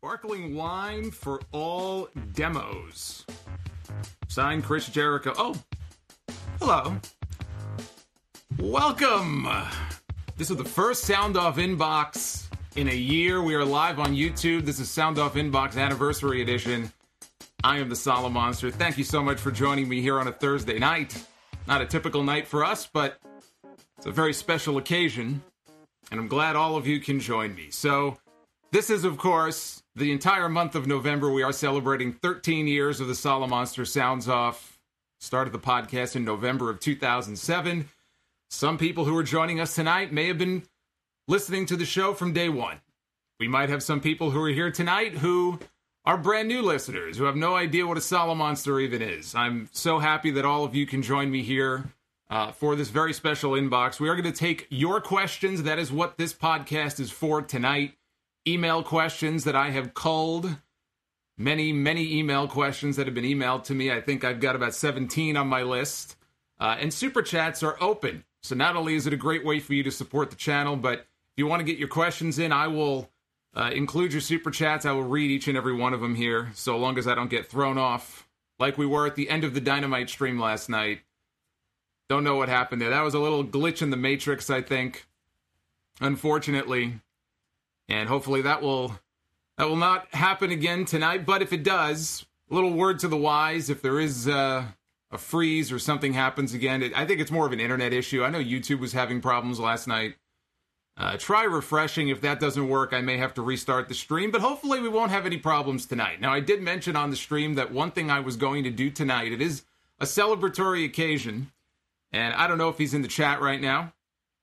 Sparkling wine for all demos. Signed, Chris Jericho. Oh, hello. Welcome. This is the first Sound Off Inbox in a year. We are live on YouTube. This is Sound Off Inbox Anniversary Edition. I am the Solid Monster. Thank you so much for joining me here on a Thursday night. Not a typical night for us, but it's a very special occasion, and I'm glad all of you can join me. So, this is, of course, the entire month of November. We are celebrating 13 years of the Solid Monster Sounds Off. Started the podcast in November of 2007. Some people who are joining us tonight may have been listening to the show from day one. We might have some people who are here tonight who are brand new listeners, who have no idea what a Solid Monster even is. I'm so happy that all of you can join me here for this very special inbox. We are going to take your questions. That is what this podcast is for tonight. Email questions that I have culled. Many email questions that have been emailed to me. I think I've got about 17 on my list. And super chats are open. So not only is it a great way for you to support the channel, but if you want to get your questions in, I will include your super chats. I will read each and every one of them here, so long as I don't get thrown off like we were at the end of the Dynamite stream last night. Don't know what happened there. That was a little glitch in the Matrix, I think, unfortunately. And hopefully that will not happen again tonight. But if it does, a little word to the wise, if there is a freeze or something happens again, I think it's more of an internet issue. I know YouTube was having problems last night. Try refreshing. If that doesn't work, I may have to restart the stream. But hopefully we won't have any problems tonight. Now, I did mention on the stream that one thing I was going to do tonight, it is a celebratory occasion. And I don't know if he's in the chat right now.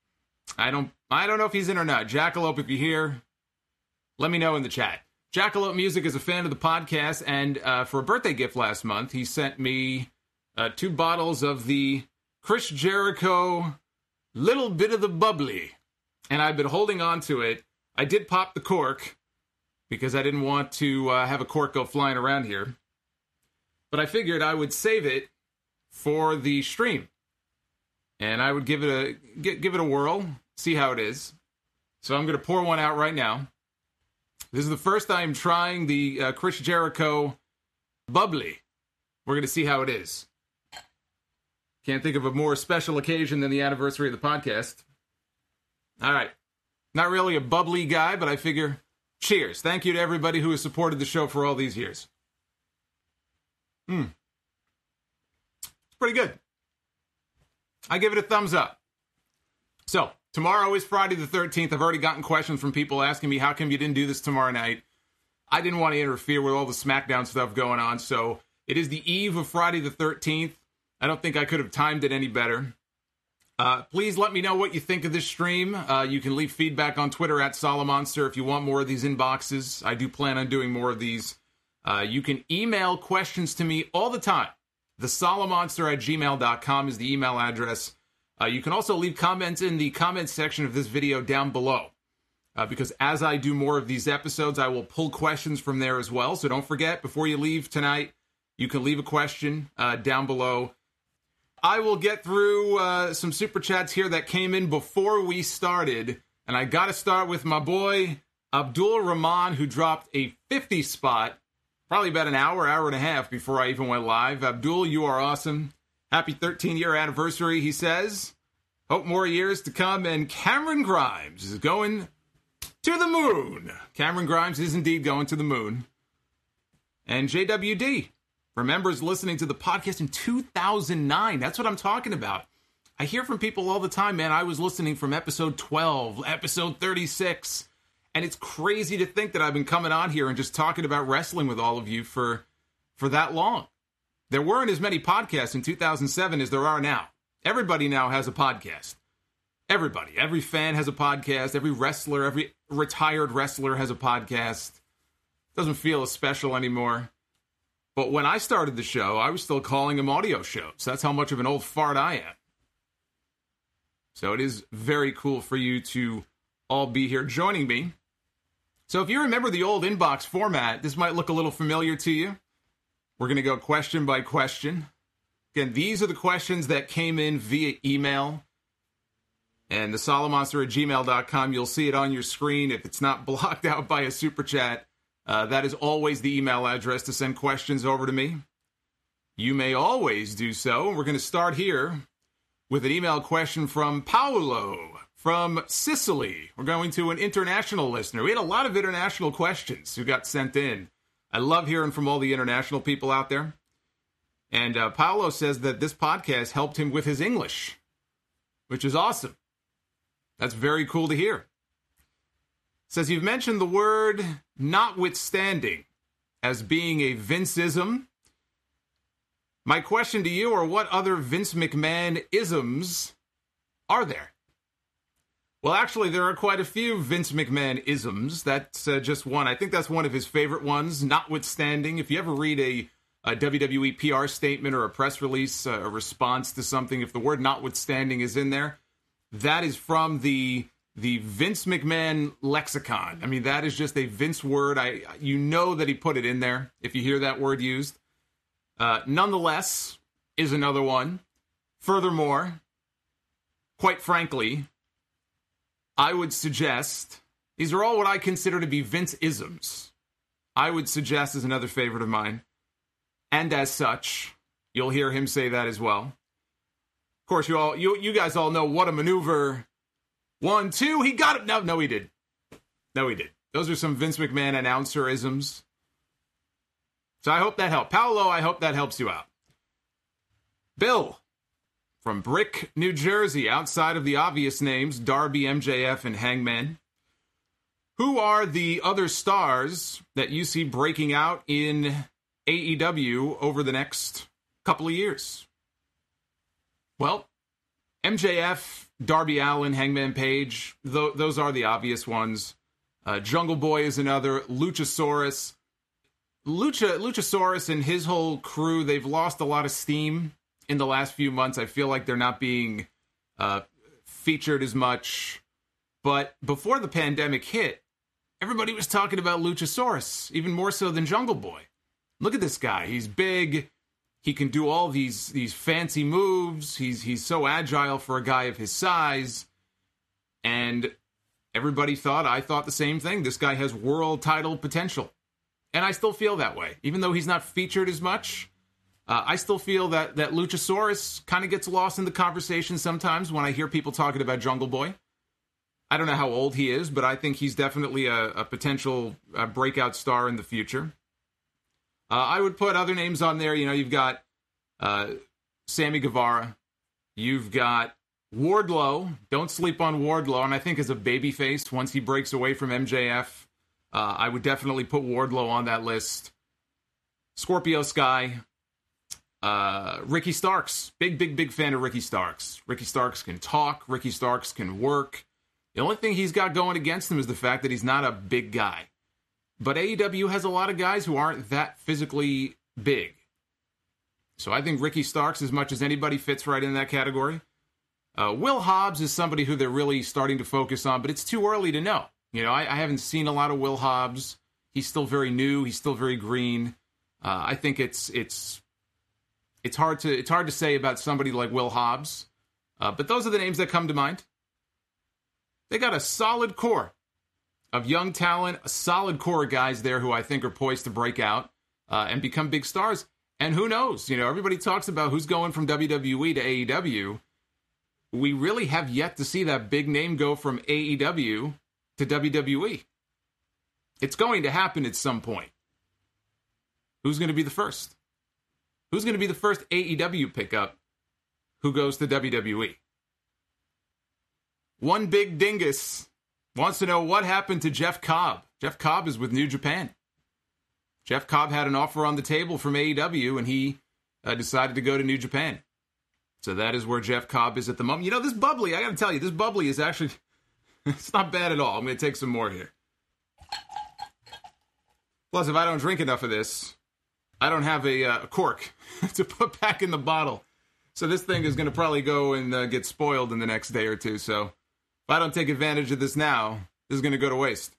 I don't know if he's in or not. Jackalope, if you're here, let me know in the chat. Jackalope Music is a fan of the podcast, and for a birthday gift last month, he sent me 2 bottles of the Chris Jericho Little Bit of the Bubbly, and I've been holding on to it. I did pop the cork, because I didn't want to have a cork go flying around here, but I figured I would save it for the stream, and I would give it a whirl, see how it is. So I'm going to pour one out right now. This is the first time trying the Chris Jericho Bubbly. We're going to see how it is. Can't think of a more special occasion than the anniversary of the podcast. All right. Not really a bubbly guy, but I figure, cheers. Thank you to everybody who has supported the show for all these years. It's pretty good. I give it a thumbs up. So, tomorrow is Friday the 13th. I've already gotten questions from people asking me, how come you didn't do this tomorrow night? I didn't want to interfere with all the SmackDown stuff going on, so it is the eve of Friday the 13th. I don't think I could have timed it any better. Please let me know what you think of this stream. You can leave feedback on Twitter at Solomonster if you want more of these inboxes. I do plan on doing more of these. You can email questions to me all the time. thesolomonster@gmail.com is the email address. You can also leave comments in the comments section of this video down below. Because as I do more of these episodes, I will pull questions from there as well. So don't forget, before you leave tonight, you can leave a question down below. I will get through some super chats here that came in before we started. And I got to start with my boy, Abdul Rahman, who dropped a 50 spot, probably about an hour and a half before I even went live. Abdul, you are awesome. Happy 13-year anniversary, he says. Hope more years to come. And Cameron Grimes is going to the moon. Cameron Grimes is indeed going to the moon. And JWD remembers listening to the podcast in 2009. That's what I'm talking about. I hear from people all the time, man, I was listening from episode 12, episode 36. And it's crazy to think that I've been coming on here and just talking about wrestling with all of you for that long. There weren't as many podcasts in 2007 as there are now. Everybody now has a podcast. Everybody. Every fan has a podcast. Every wrestler, every retired wrestler has a podcast. Doesn't feel as special anymore. But when I started the show, I was still calling them audio shows. That's how much of an old fart I am. So it is very cool for you to all be here joining me. So if you remember the old inbox format, this might look a little familiar to you. We're going to go question by question. Again, these are the questions that came in via email. And the solomonster@gmail.com, you'll see it on your screen if it's not blocked out by a super chat. That is always the email address to send questions over to me. You may always do so. We're going to start here with an email question from Paolo from Sicily. We're going to an international listener. We had a lot of international questions who got sent in. I love hearing from all the international people out there. And Paolo says that this podcast helped him with his English, which is awesome. That's very cool to hear. Says you've mentioned the word notwithstanding as being a Vince-ism. My question to you are, what other Vince McMahon isms are there? Well, actually, there are quite a few Vince McMahon isms. That's just one. I think that's one of his favorite ones, notwithstanding. If you ever read a WWE PR statement or a press release, a response to something, if the word notwithstanding is in there, that is from the Vince McMahon lexicon. I mean, that is just a Vince word. You know that he put it in there if you hear that word used. Nonetheless is another one. Furthermore, quite frankly, I would suggest, these are all what I consider to be Vince-isms. I would suggest is another favorite of mine. And as such, you'll hear him say that as well. Of course, you guys all know what a maneuver. 1, 2, he got it. No, he did. No, he did. Those are some Vince McMahon announcer-isms. So I hope that helped. Paolo, I hope that helps you out. Bill from Brick, New Jersey, outside of the obvious names, Darby, MJF, and Hangman. Who are the other stars that you see breaking out in AEW over the next couple of years? Well, MJF, Darby Allin, Hangman Page, those are the obvious ones. Jungle Boy is another. Luchasaurus. Luchasaurus and his whole crew, they've lost a lot of steam in the last few months. I feel like they're not being featured as much. But before the pandemic hit, everybody was talking about Luchasaurus, even more so than Jungle Boy. Look at this guy. He's big. He can do all these fancy moves. He's so agile for a guy of his size. And everybody I thought the same thing. This guy has world title potential. And I still feel that way. Even though he's not featured as much, I still feel that Luchasaurus kind of gets lost in the conversation sometimes when I hear people talking about Jungle Boy. I don't know how old he is, but I think he's definitely a potential breakout star in the future. I would put other names on there. You know, you've got Sammy Guevara. You've got Wardlow. Don't sleep on Wardlow. And I think as a babyface, once he breaks away from MJF, I would definitely put Wardlow on that list. Scorpio Sky. Ricky Starks. Big fan of Ricky Starks. Ricky Starks can talk. Ricky Starks can work. The only thing he's got going against him is the fact that he's not a big guy. But AEW has a lot of guys who aren't that physically big. So I think Ricky Starks, as much as anybody, fits right in that category. Will Hobbs is somebody who they're really starting to focus on, but it's too early to know. You know, I haven't seen a lot of Will Hobbs. He's still very new. He's still very green. I think it's hard to say about somebody like Will Hobbs. But those are the names that come to mind. They got a solid core of young talent, a solid core of guys there who I think are poised to break out and become big stars. And who knows? You know, everybody talks about who's going from WWE to AEW. We really have yet to see that big name go from AEW to WWE. It's going to happen at some point. Who's going to be the first? Who's going to be the first AEW pickup who goes to WWE? One Big Dingus wants to know what happened to Jeff Cobb. Jeff Cobb is with New Japan. Jeff Cobb had an offer on the table from AEW, and he decided to go to New Japan. So that is where Jeff Cobb is at the moment. You know, this bubbly, I got to tell you, this bubbly is actually, it's not bad at all. I'm going to take some more here. Plus, if I don't drink enough of this, I don't have a cork to put back in the bottle. So this thing is going to probably go and get spoiled in the next day or two. So if I don't take advantage of this now, this is going to go to waste.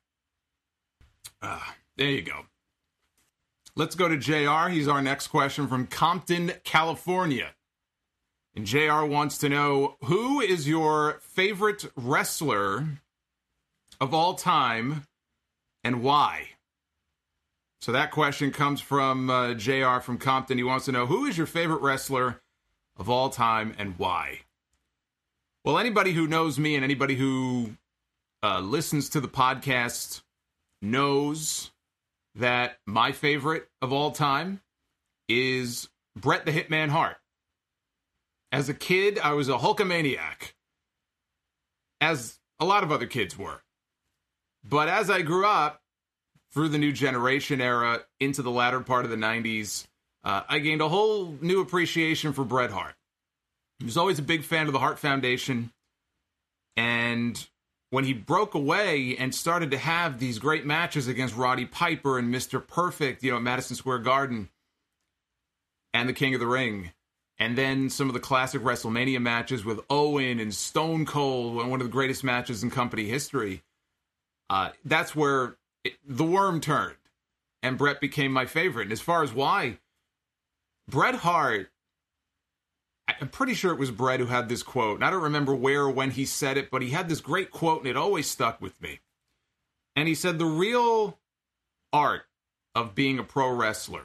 There you go. Let's go to JR. He's our next question from Compton, California. And JR wants to know, who is your favorite wrestler of all time and why? So that question comes from JR from Compton. He wants to know, who is your favorite wrestler of all time and why? Well, anybody who knows me and anybody who listens to the podcast knows that my favorite of all time is Bret the Hitman Hart. As a kid, I was a Hulkamaniac, as a lot of other kids were. But as I grew up, through the New Generation era, into the latter part of the 90s, I gained a whole new appreciation for Bret Hart. He was always a big fan of the Hart Foundation, and when he broke away and started to have these great matches against Roddy Piper and Mr. Perfect, at Madison Square Garden, and the King of the Ring, and then some of the classic WrestleMania matches with Owen and Stone Cold, one of the greatest matches in company history, that's where the worm turned, and Bret became my favorite. And as far as why, Bret Hart, I'm pretty sure it was Bret who had this quote, and I don't remember where or when he said it, but he had this great quote, and it always stuck with me. And he said, the real art of being a pro wrestler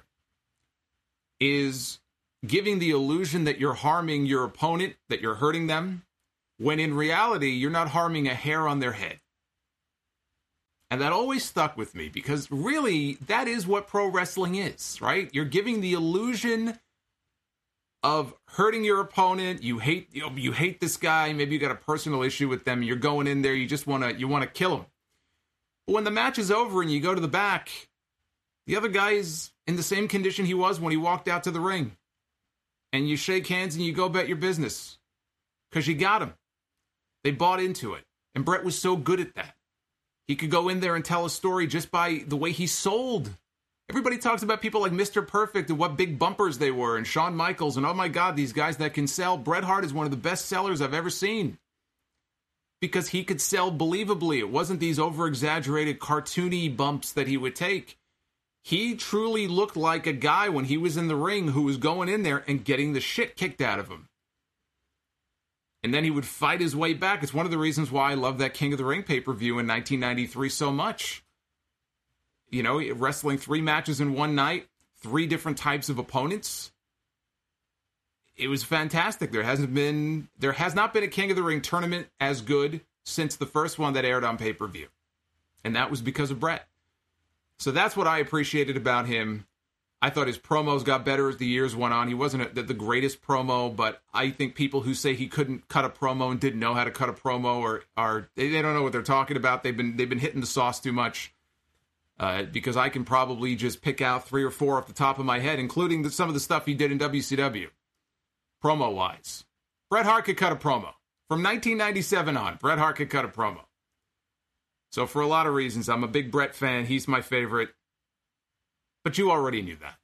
is giving the illusion that you're harming your opponent, that you're hurting them, when in reality, you're not harming a hair on their head. And that always stuck with me, because really, that is what pro wrestling is, right? You're giving the illusion of hurting your opponent. You hate this guy. Maybe you got a personal issue with them. You're going in there. You just want to kill him. But when the match is over and you go to the back, the other guy is in the same condition he was when he walked out to the ring. And you shake hands and you go about your business. Because you got him. They bought into it. And Bret was so good at that. He could go in there and tell a story just by the way he sold. Everybody talks about people like Mr. Perfect and what big bumpers they were, and Shawn Michaels, and oh my God, these guys that can sell. Bret Hart is one of the best sellers I've ever seen. Because he could sell believably. It wasn't these over-exaggerated, cartoony bumps that he would take. He truly looked like a guy when he was in the ring who was going in there and getting the shit kicked out of him. And then he would fight his way back. It's one of the reasons why I love that King of the Ring pay-per-view in 1993 so much. Wrestling 3 matches in one night, 3 different types of opponents. It was fantastic. There has not been a King of the Ring tournament as good since the first one that aired on pay-per-view. And that was because of Bret. So that's what I appreciated about him. I thought his promos got better as the years went on. He wasn't the greatest promo, but I think people who say he couldn't cut a promo and didn't know how to cut a promo they don't know what they're talking about. They've been hitting the sauce too much. Because I can probably just pick out 3 or 4 off the top of my head, including some of the stuff he did in WCW, promo-wise. Bret Hart could cut a promo. From 1997 on, Bret Hart could cut a promo. So for a lot of reasons, I'm a big Bret fan. He's my favorite. But you already knew that.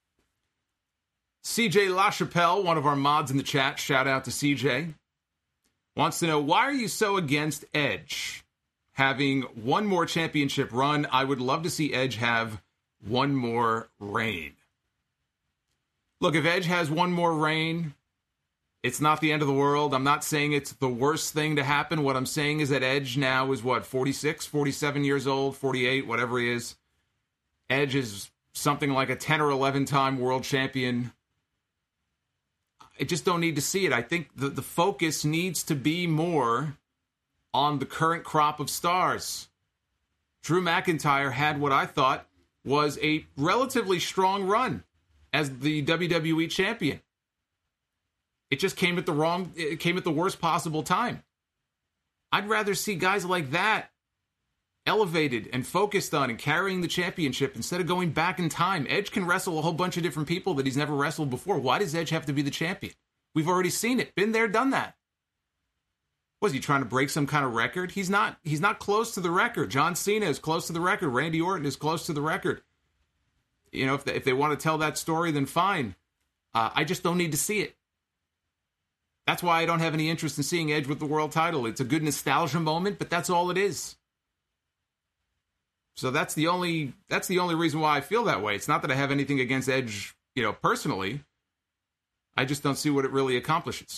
CJ LaChapelle, one of our mods in the chat, shout out to CJ, wants to know, why are you so against Edge having one more championship run? I would love to see Edge have one more reign. Look, if Edge has one more reign, it's not the end of the world. I'm not saying it's the worst thing to happen. What I'm saying is that Edge now is 46, 47 years old, 48, whatever he is. Edge is something like a 10 or 11 time world champion. I just don't need to see it. I think the focus needs to be more on the current crop of stars. Drew McIntyre had what I thought was a relatively strong run as the WWE champion. It just came at the worst possible time. I'd rather see guys like that elevated and focused on and carrying the championship instead of going back in time. Edge can wrestle a whole bunch of different people that he's never wrestled before. Why does Edge have to be the champion? We've already seen it. Been there, done that. Was he trying to break some kind of record? He's not close to the record. John Cena is close to the record. Randy Orton is close to the record. If they want to tell that story, then fine. I just don't need to see it. That's why I don't have any interest in seeing Edge with the world title. It's a good nostalgia moment, but that's all it is. So that's the only reason why I feel that way. It's not that I have anything against Edge, personally. I just don't see what it really accomplishes.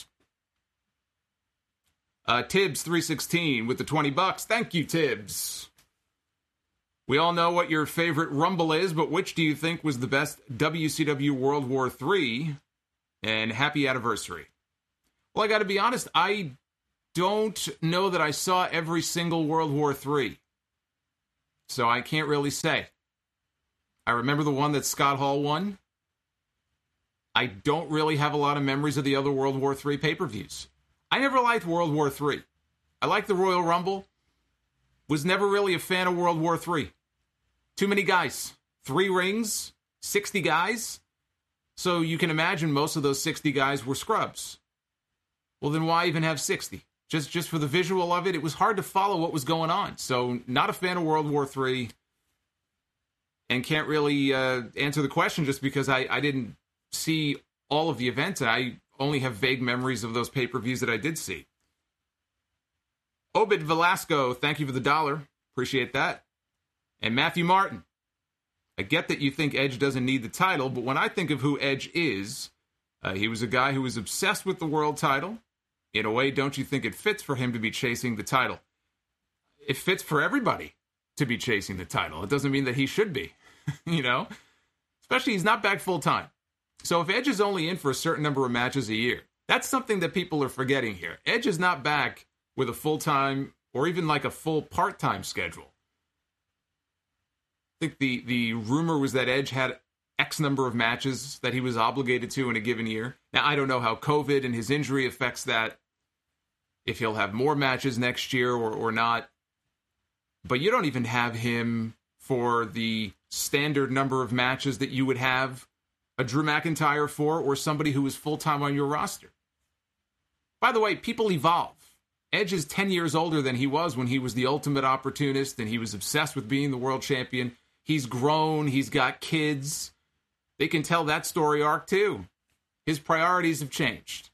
Tibbs316 with the $20. Thank you, Tibbs. We all know what your favorite Rumble is, but which do you think was the best WCW World War III? And happy anniversary. Well, I got to be honest, I don't know that I saw every single World War III. So I can't really say. I remember the one that Scott Hall won. I don't really have a lot of memories of the other World War III pay-per-views. I never liked World War III. I liked the Royal Rumble. Was never really a fan of World War III. Too many guys. 3 rings, 60 guys. So you can imagine most of those 60 guys were scrubs. Well, then why even have 60? Just for the visual of it, it was hard to follow what was going on. So not a fan of World War III. And can't really answer the question just because I didn't see all of the events. And I only have vague memories of those pay-per-views that I did see. Obed Velasco, thank you for the $1. Appreciate that. And Matthew Martin. I get that you think Edge doesn't need the title, but when I think of who Edge is, he was a guy who was obsessed with the world title. In a way, don't you think it fits for him to be chasing the title? It fits for everybody to be chasing the title. It doesn't mean that he should be, you know? Especially he's not back full time. So if Edge is only in for a certain number of matches a year, that's something that people are forgetting here. Edge is not back with a full-time or even like a full part-time schedule. I think the rumor was that Edge had X number of matches that he was obligated to in a given year. Now, I don't know how COVID and his injury affects that, if he'll have more matches next year or not. But you don't even have him for the standard number of matches that you would have a Drew McIntyre for or somebody who is full-time on your roster. By the way, people evolve. Edge is 10 years older than he was when he was the ultimate opportunist and he was obsessed with being the world champion. He's grown. He's got kids. They can tell that story arc too. His priorities have changed.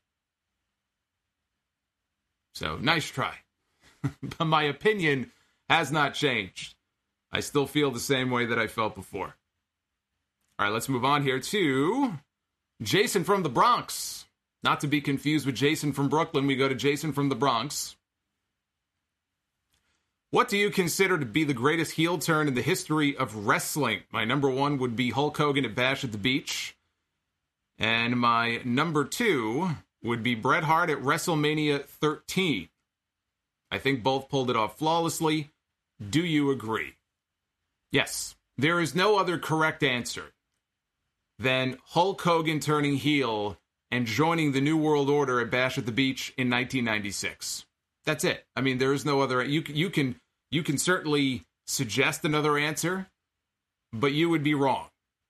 So, nice try. But my opinion has not changed. I still feel the same way that I felt before. All right, let's move on here to Jason from the Bronx. Not to be confused with Jason from Brooklyn, we go to Jason from the Bronx. What do you consider to be the greatest heel turn in the history of wrestling? My number 1 would be Hulk Hogan at Bash at the Beach. And my number 2 would be Bret Hart at WrestleMania 13. I think both pulled it off flawlessly. Do you agree? Yes. There is no other correct answer than Hulk Hogan turning heel and joining the New World Order at Bash at the Beach in 1996. That's it. I mean, there is no other. You can certainly suggest another answer, but you would be wrong.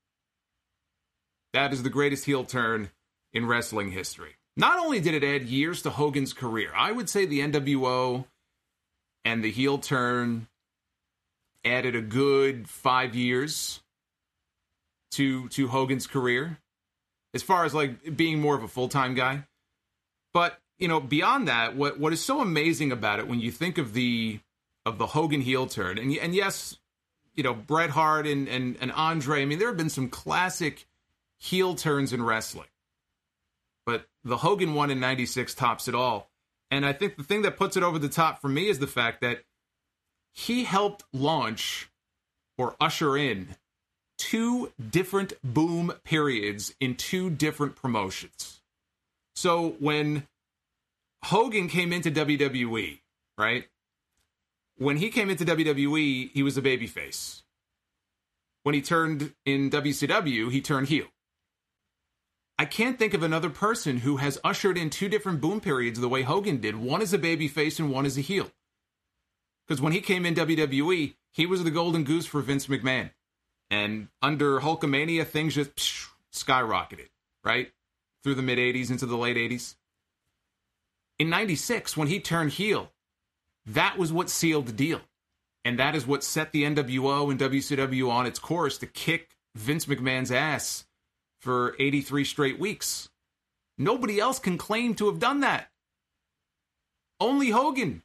That is the greatest heel turn in wrestling history. Not only did it add years to Hogan's career, I would say the NWO and the heel turn added a good 5 years to Hogan's career, as far as like being more of a full-time guy. But, you know, beyond that, what is so amazing about it when you think of the Hogan heel turn, and yes, you know, Bret Hart and Andre, I mean, there have been some classic heel turns in wrestling. But the Hogan one in 96 tops it all. And I think the thing that puts it over the top for me is the fact that he helped launch or usher in 2 different boom periods in 2 different promotions. So when Hogan came into WWE, right? When he came into WWE, he was a babyface. When he turned in WCW, he turned heel. I can't think of another person who has ushered in 2 different boom periods the way Hogan did. One is a babyface and one is a heel. Because when he came in WWE, he was the golden goose for Vince McMahon. And under Hulkamania, things just skyrocketed, right? Through the mid-'80s into the late 80s. In 96, when he turned heel, that was what sealed the deal. And that is what set the NWO and WCW on its course to kick Vince McMahon's ass for 83 straight weeks. Nobody else can claim to have done that. Only Hogan.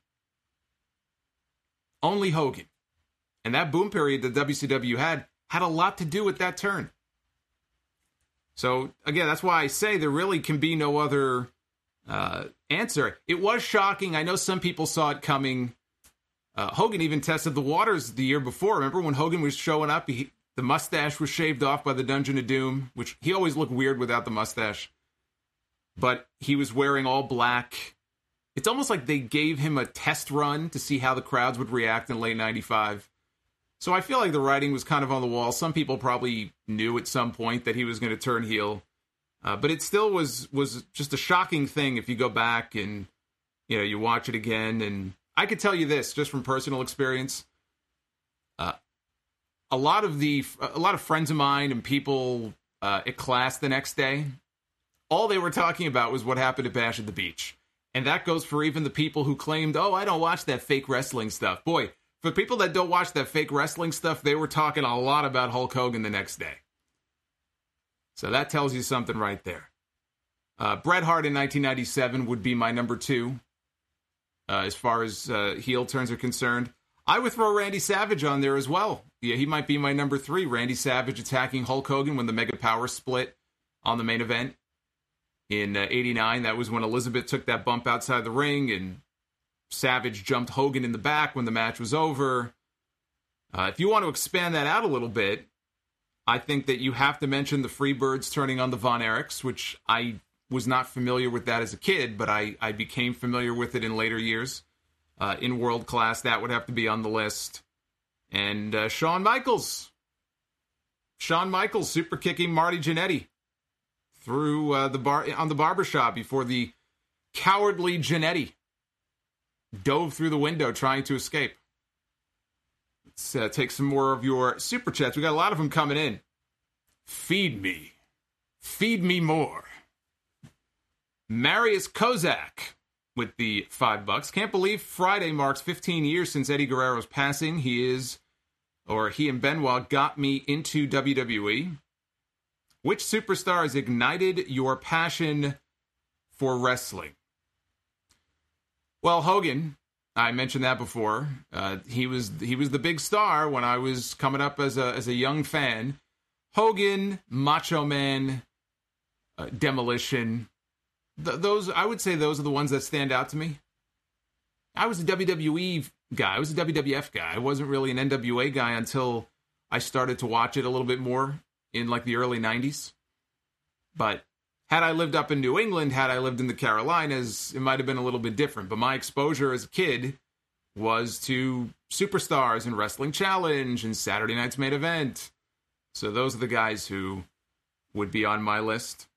Only Hogan. And that boom period that WCW had a lot to do with that turn. So, again, that's why I say there really can be no other answer. It was shocking. I know some people saw it coming. Hogan even tested the waters the year before. Remember when Hogan was showing up, the mustache was shaved off by the Dungeon of Doom, which he always looked weird without the mustache. But he was wearing all black. It's almost like they gave him a test run to see how the crowds would react in late 95. So I feel like the writing was kind of on the wall. Some people probably knew at some point that he was going to turn heel. But it still was just a shocking thing if you go back and, you watch it again. And I could tell you this, just from personal experience. A lot of friends of mine and people at class the next day, all they were talking about was what happened at Bash at the Beach. And that goes for even the people who claimed, I don't watch that fake wrestling stuff. Boy, for people that don't watch that fake wrestling stuff, they were talking a lot about Hulk Hogan the next day. So that tells you something right there. Bret Hart in 1997 would be my number 2 as far as heel turns are concerned. I would throw Randy Savage on there as well. Yeah, he might be my number 3. Randy Savage attacking Hulk Hogan when the Mega Power split on the main event in 89. That was when Elizabeth took that bump outside the ring and Savage jumped Hogan in the back when the match was over. If you want to expand that out a little bit, I think that you have to mention the Freebirds turning on the Von Erichs, which I was not familiar with that as a kid, but I became familiar with it in later years. In World Class, that would have to be on the list. And Shawn Michaels. Shawn Michaels super kicking Marty Jannetty through on the barbershop before the cowardly Jannetty dove through the window trying to escape. Let's take some more of your super chats. We got a lot of them coming in. Feed me. Feed me more. Marius Kozak with the $5. Can't believe Friday marks 15 years since Eddie Guerrero's passing. He and Benoit got me into WWE. Which superstar has ignited your passion for wrestling? Well, Hogan, I mentioned that before. He was the big star when I was coming up as a young fan. Hogan, Macho Man, Demolition. Those, I would say, those are the ones that stand out to me. I was a WWE guy. I was a WWF guy. I wasn't really an NWA guy until I started to watch it a little bit more in like the early 90s. But had I lived up in New England, had I lived in the Carolinas, it might have been a little bit different. But my exposure as a kid was to Superstars and Wrestling Challenge and Saturday Night's Main Event. So those are the guys who would be on my list.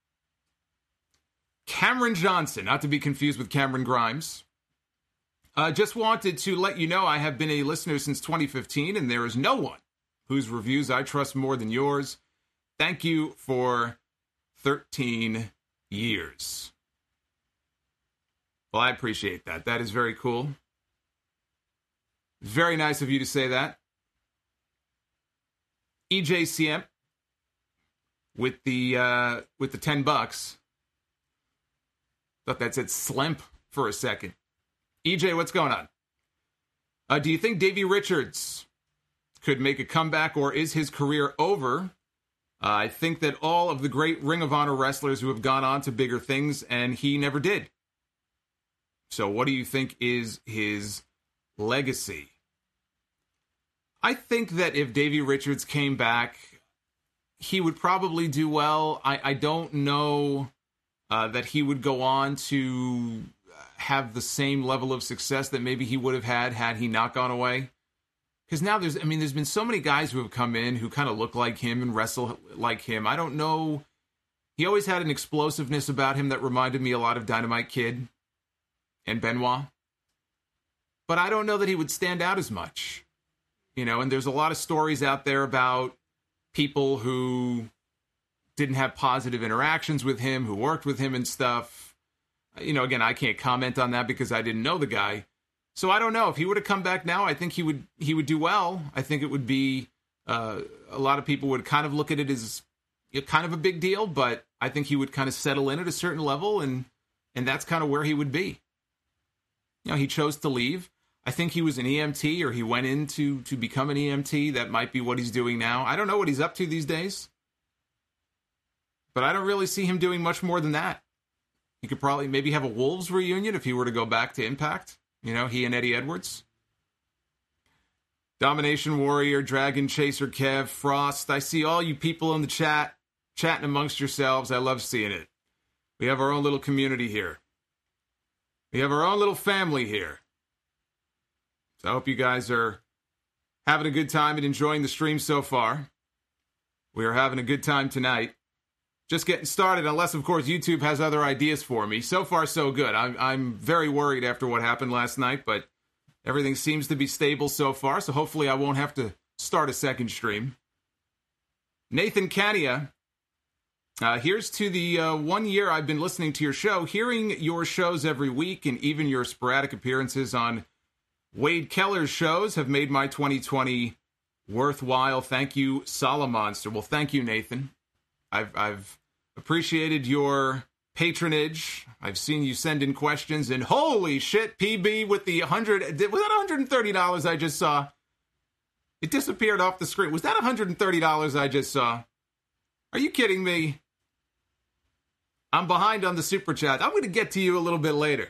Cameron Johnson, not to be confused with Cameron Grimes. Just wanted to let you know I have been a listener since 2015, and there is no one whose reviews I trust more than yours. Thank you for 13 years. Well, I appreciate that. That is very cool. Very nice of you to say that. EJCM with the $10. Thought that said Slimp for a second. EJ, what's going on? Do you think Davey Richards could make a comeback, or is his career over? I think that all of the great Ring of Honor wrestlers who have gone on to bigger things, and he never did. So what do you think is his legacy? I think that if Davey Richards came back, he would probably do well. I don't know that he would go on to have the same level of success that maybe he would have had he not gone away. Because now there's been so many guys who have come in who kind of look like him and wrestle like him. I don't know. He always had an explosiveness about him that reminded me a lot of Dynamite Kid and Benoit. But I don't know that he would stand out as much. And there's a lot of stories out there about people who didn't have positive interactions with him, who worked with him and stuff. Again, I can't comment on that because I didn't know the guy. So I don't know. If he were to come back now, I think he would do well. I think it would be, a lot of people would kind of look at it as kind of a big deal, but I think he would kind of settle in at a certain level, and that's kind of where he would be. He chose to leave. I think he was an EMT, or he went in to become an EMT. That might be what he's doing now. I don't know what he's up to these days. But I don't really see him doing much more than that. He could probably maybe have a Wolves reunion if he were to go back to Impact. He and Eddie Edwards. Domination Warrior, Dragon Chaser Kev, Frost. I see all you people in the chat chatting amongst yourselves. I love seeing it. We have our own little community here. We have our own little family here. So I hope you guys are having a good time and enjoying the stream so far. We are having a good time tonight. Just getting started, unless, of course, YouTube has other ideas for me. So far, so good. I'm very worried after what happened last night, but everything seems to be stable so far, so hopefully I won't have to start a second stream. Nathan Cania, here's to the 1 year I've been listening to your show, hearing your shows every week, and even your sporadic appearances on Wade Keller's shows have made my 2020 worthwhile. Thank you, Solomonster. Well, thank you, Nathan. I've appreciated your patronage. I've seen you send in questions, and holy shit, PB with the was that $130 I just saw? It disappeared off the screen. Was that $130 I just saw? Are you kidding me? I'm behind on the super chat. I'm going to get to you a little bit later.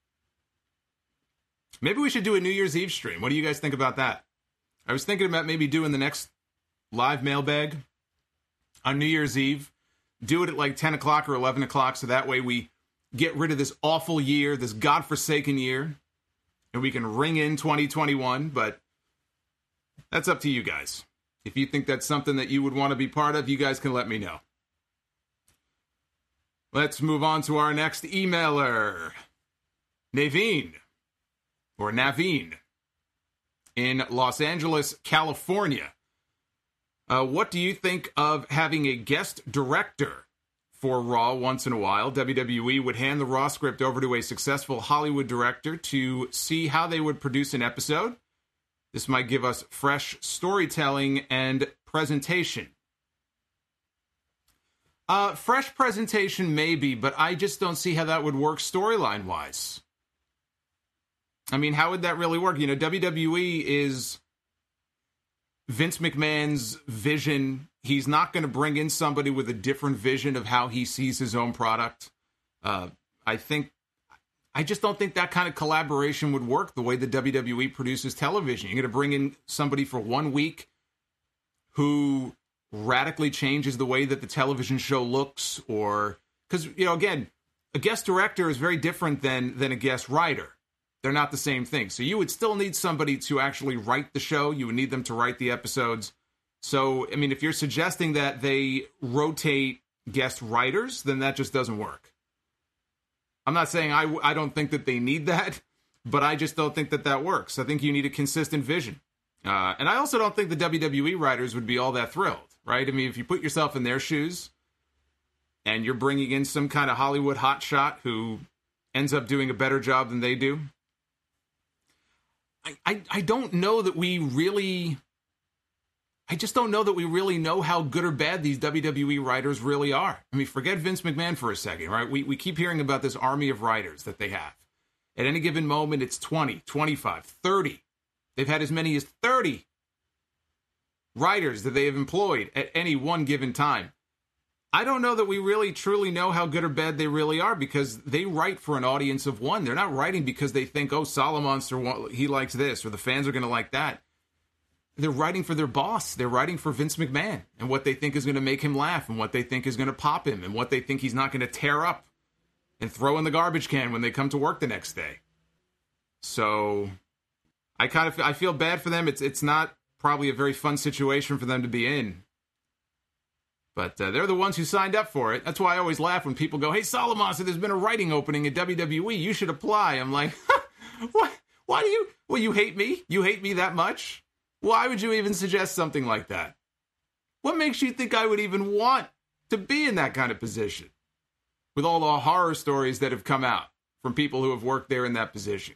Maybe we should do a New Year's Eve stream. What do you guys think about that? I was thinking about maybe doing the next live mailbag on New Year's Eve. Do it at like 10 o'clock or 11 o'clock, so that way we get rid of this awful year, this godforsaken year, and we can ring in 2021, but that's up to you guys. If you think that's something that you would want to be part of, you guys can let me know. Let's move on to our next emailer. Naveen, or Naveen, in Los Angeles, California. What do you think of having a guest director for Raw once in a while? WWE would hand the Raw script over to a successful Hollywood director to see how they would produce an episode. This might give us fresh storytelling and presentation. Fresh presentation maybe, but I just don't see how that would work storyline-wise. I mean, how would that really work? You know, WWE is Vince McMahon's vision. He's not going to bring in somebody with a different vision of how he sees his own product. I just don't think that kind of collaboration would work the way the WWE produces television. You're going to bring in somebody for 1 week who radically changes the way that the television show looks, or because, you know, again, a guest director is very different than a guest writer. They're not the same thing. So you would still need somebody to actually write the show. You would need them to write the episodes. So, I mean, if you're suggesting that they rotate guest writers, then that just doesn't work. I'm not saying I don't think that they need that, but I just don't think that that works. I think you need a consistent vision. And I also don't think the WWE writers would be all that thrilled, right? I mean, if you put yourself in their shoes and you're bringing in some kind of Hollywood hotshot who ends up doing a better job than they do, I don't know that we really... I just don't know that we really know how good or bad these WWE writers really are. I mean, forget Vince McMahon for a second, right? We keep hearing about this army of writers that they have. At any given moment, it's 20, 25, 30. They've had as many as 30 writers that they have employed at any one given time. I don't know that we really truly know how good or bad they really are, because they write for an audience of one. They're not writing because they think, oh, Solomonster, he likes this, or the fans are going to like that. They're writing for their boss. They're writing for Vince McMahon and what they think is going to make him laugh and what they think is going to pop him and what they think he's not going to tear up and throw in the garbage can when they come to work the next day. So I feel bad for them. It's not probably a very fun situation for them to be in. But they're the ones who signed up for it. That's why I always laugh when people go, hey, Solomon, so there's been a writing opening at WWE. You should apply. I'm like, what? Why do you... Well, you hate me? You hate me that much? Why would you even suggest something like that? What makes you think I would even want to be in that kind of position? With all the horror stories that have come out from people who have worked there in that position.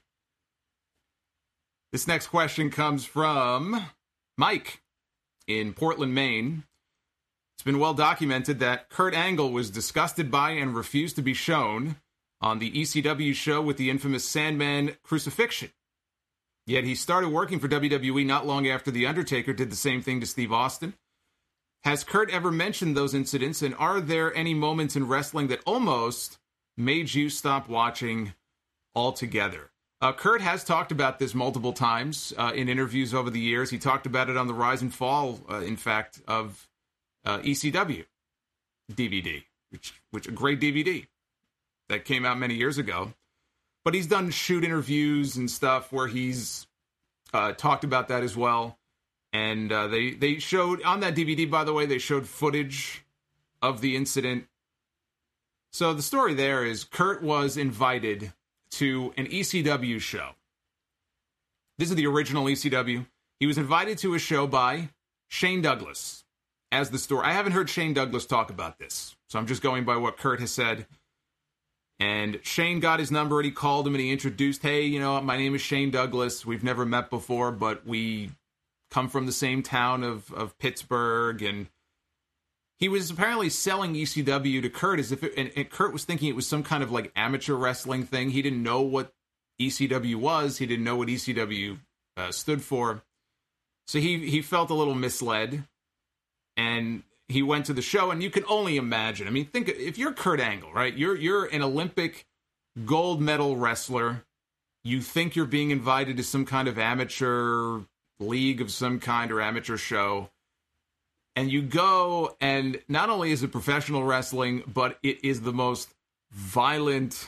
This next question comes from Mike in Portland, Maine. It's been well documented that Kurt Angle was disgusted by and refused to be shown on the ECW show with the infamous Sandman crucifixion. Yet he started working for WWE not long after The Undertaker did the same thing to Steve Austin. Has Kurt ever mentioned those incidents, and are there any moments in wrestling that almost made you stop watching altogether? Kurt has talked about this multiple times in interviews over the years. He talked about it on the Rise and Fall, in fact, of ECW DVD, which a great DVD that came out many years ago. But he's done shoot interviews and stuff where he's talked about that as well. And they showed, on that DVD, by the way, they showed footage of the incident. So the story there is Kurt was invited to an ECW show. This is the original ECW. He was invited to a show by Shane Douglas as the story. I haven't heard Shane Douglas talk about this, so I'm just going by what Kurt has said. And Shane got his number and he called him and he introduced, hey, you know, my name is Shane Douglas. We've never met before, but we come from the same town of Pittsburgh. And he was apparently selling ECW to Kurt as if and Kurt was thinking it was some kind of like amateur wrestling thing. He didn't know what ECW was. He didn't know what ECW stood for. So he felt a little misled. And he went to the show, and you can only imagine. I mean, think if you're Kurt Angle, right? You're an Olympic gold medal wrestler. You think you're being invited to some kind of amateur league of some kind or amateur show. And you go, and not only is it professional wrestling, but it is the most violent,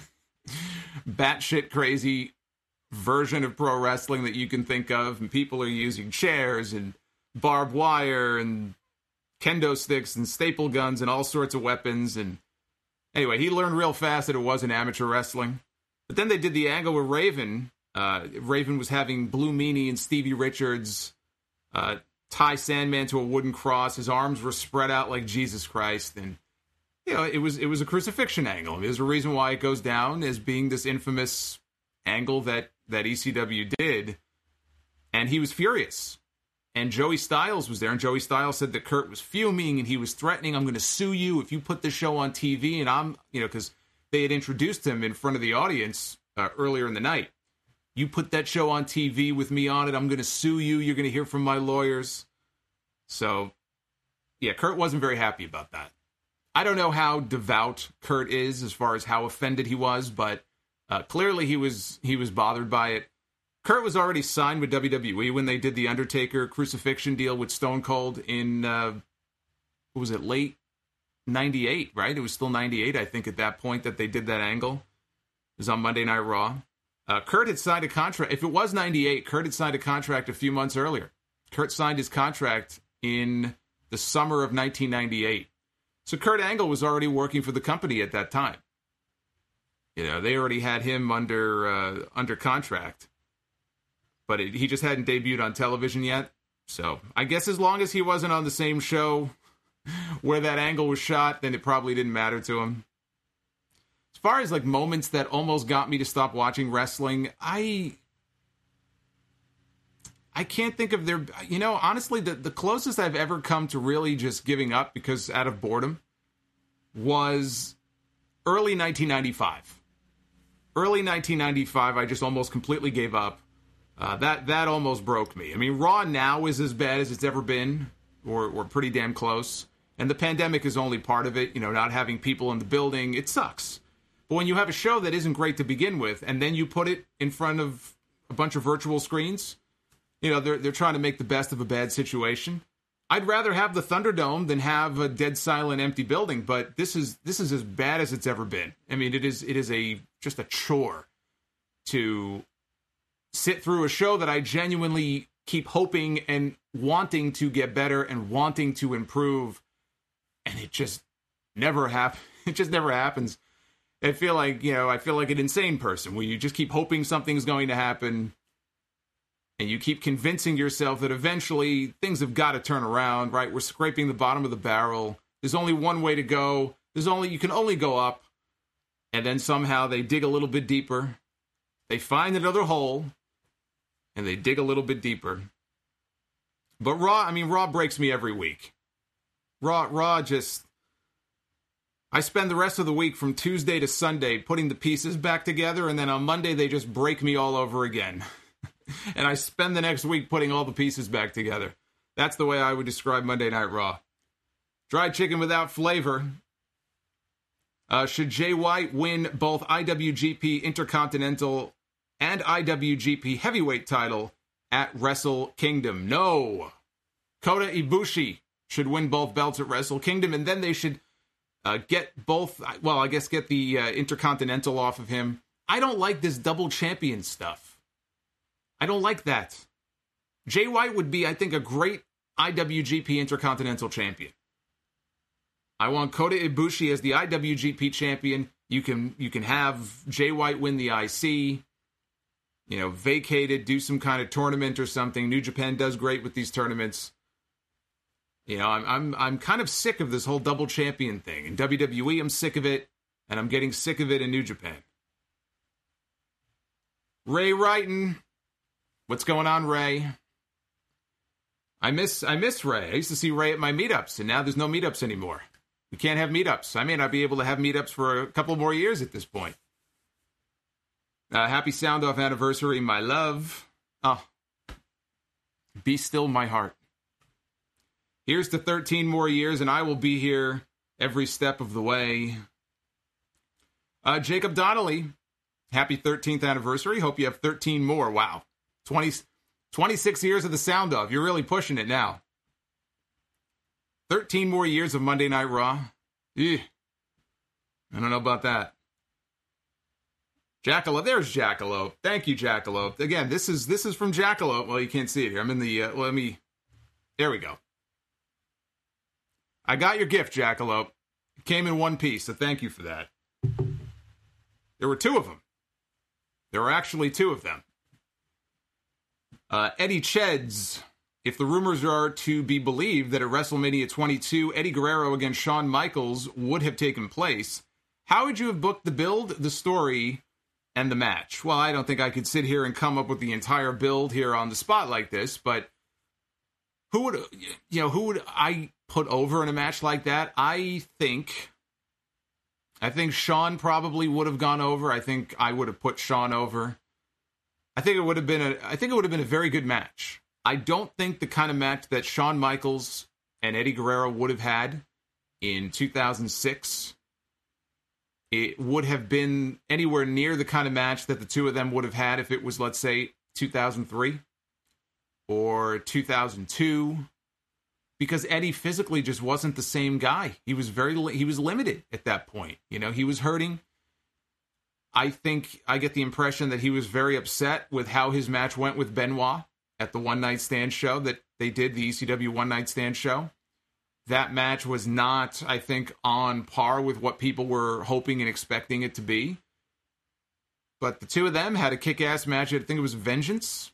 batshit crazy version of pro wrestling that you can think of. And people are using chairs and barbed wire and kendo sticks and staple guns and all sorts of weapons. And anyway, he learned real fast that it wasn't amateur wrestling. But then they did the angle with Raven. Raven was having Blue Meanie and Stevie Richards tie Sandman to a wooden cross. His arms were spread out like Jesus Christ. And, you know, it was a crucifixion angle. I mean, there's a reason why it goes down as being this infamous angle that ECW did. And he was furious. And Joey Styles was there, and Joey Styles said that Kurt was fuming, and he was threatening, I'm going to sue you if you put this show on TV. And I'm, you know, because they had introduced him in front of the audience earlier in the night. You put that show on TV with me on it, I'm going to sue you. You're going to hear from my lawyers. So, yeah, Kurt wasn't very happy about that. I don't know how devout Kurt is as far as how offended he was, but clearly he was bothered by it. Kurt was already signed with WWE when they did the Undertaker crucifixion deal with Stone Cold in, what was it, late 98, right? It was still 98, I think, at that point that they did that angle. It was on Monday Night Raw. Kurt had signed a contract. If it was 98, Kurt had signed a contract a few months earlier. Kurt signed his contract in the summer of 1998. So Kurt Angle was already working for the company at that time. You know, they already had him under contract. But he just hadn't debuted on television yet. So I guess as long as he wasn't on the same show where that angle was shot, then it probably didn't matter to him. As far as like moments that almost got me to stop watching wrestling, I can't think of there. You know, honestly, the closest I've ever come to really just giving up because out of boredom was early 1995. Early 1995, I just almost completely gave up. That almost broke me. I mean, Raw now is as bad as it's ever been, or pretty damn close. And the pandemic is only part of it. You know, not having people in the building, it sucks. But when you have a show that isn't great to begin with, and then you put it in front of a bunch of virtual screens, you know, they're trying to make the best of a bad situation. I'd rather have the Thunderdome than have a dead, silent, empty building. But this is as bad as it's ever been. I mean, it is just a chore to sit through a show that I genuinely keep hoping and wanting to get better and wanting to improve, and it just never happens. It just never happens. I feel like an insane person where you just keep hoping something's going to happen, and you keep convincing yourself that eventually things have got to turn around, right? We're scraping the bottom of the barrel. There's only one way to go. You can only go up, and then somehow they dig a little bit deeper. They find another hole, and they dig a little bit deeper. But Raw breaks me every week. Raw just... I spend the rest of the week from Tuesday to Sunday putting the pieces back together, and then on Monday they just break me all over again. And I spend the next week putting all the pieces back together. That's the way I would describe Monday Night Raw. Dried chicken without flavor. Should Jay White win both IWGP Intercontinental and IWGP Heavyweight title at Wrestle Kingdom. No. Kota Ibushi should win both belts at Wrestle Kingdom, and then they should get both, well, I guess get the Intercontinental off of him. I don't like this double champion stuff. I don't like that. Jay White would be, I think, a great IWGP Intercontinental Champion. I want Kota Ibushi as the IWGP Champion. You can have Jay White win the IC, vacated, do some kind of tournament or something. New Japan does great with these tournaments. I'm kind of sick of this whole double champion thing. In WWE, I'm sick of it, and I'm getting sick of it in New Japan. Ray Wrighton. What's going on, Ray? I miss Ray. I used to see Ray at my meetups, and now there's no meetups anymore. We can't have meetups. I may not be able to have meetups for a couple more years at this point. Happy Sound Off anniversary, my love. Oh, be still my heart. Here's to 13 more years, and I will be here every step of the way. Jacob Donnelly, happy 13th anniversary. Hope you have 13 more. Wow. 26 years of the Sound Off. You're really pushing it now. 13 more years of Monday Night Raw. I don't know about that. Jackalope. There's Jackalope. Thank you, Jackalope. Again, this is from Jackalope. Well, you can't see it here. I'm in the, there we go. I got your gift, Jackalope. It came in one piece, so thank you for that. There were two of them. There were actually two of them. Eddie Cheds. If the rumors are to be believed that at WrestleMania 22, Eddie Guerrero against Shawn Michaels would have taken place, how would you have booked the build, the story, and the match? Well, I don't think I could sit here and come up with the entire build here on the spot like this, but who would I put over in a match like that? I think Shawn probably would have gone over. I think I would have put Shawn over. I think it would have been a very good match. I don't think the kind of match that Shawn Michaels and Eddie Guerrero would have had in 2006, it would have been anywhere near the kind of match that the two of them would have had if it was, let's say, 2003 or 2002, because Eddie physically just wasn't the same guy. He was limited at that point. He was hurting. I think I get the impression that he was very upset with how his match went with Benoit at the One Night Stand show that they did, the ECW One Night Stand show. That match was not, I think, on par with what people were hoping and expecting it to be. But the two of them had a kick-ass match. I think it was Vengeance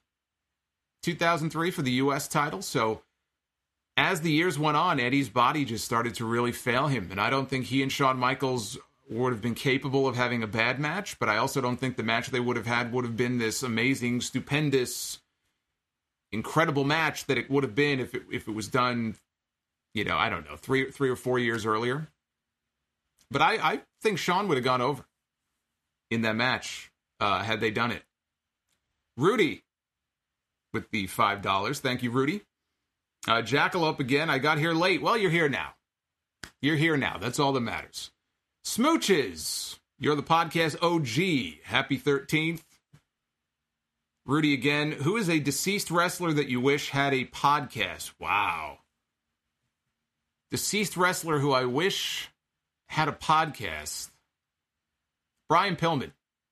2003 for the U.S. title. So as the years went on, Eddie's body just started to really fail him. And I don't think he and Shawn Michaels would have been capable of having a bad match. But I also don't think the match they would have had would have been this amazing, stupendous, incredible match that it would have been if it was done, I don't know, three or 4 years earlier. But I think Shawn would have gone over in that match had they done it. Rudy with the $5. Thank you, Rudy. Jackalope again. I got here late. Well, you're here now. You're here now. That's all that matters. Smooches. You're the podcast OG. Happy 13th. Rudy again. Who is a deceased wrestler that you wish had a podcast? Wow. Deceased wrestler who I wish had a podcast. Brian Pillman.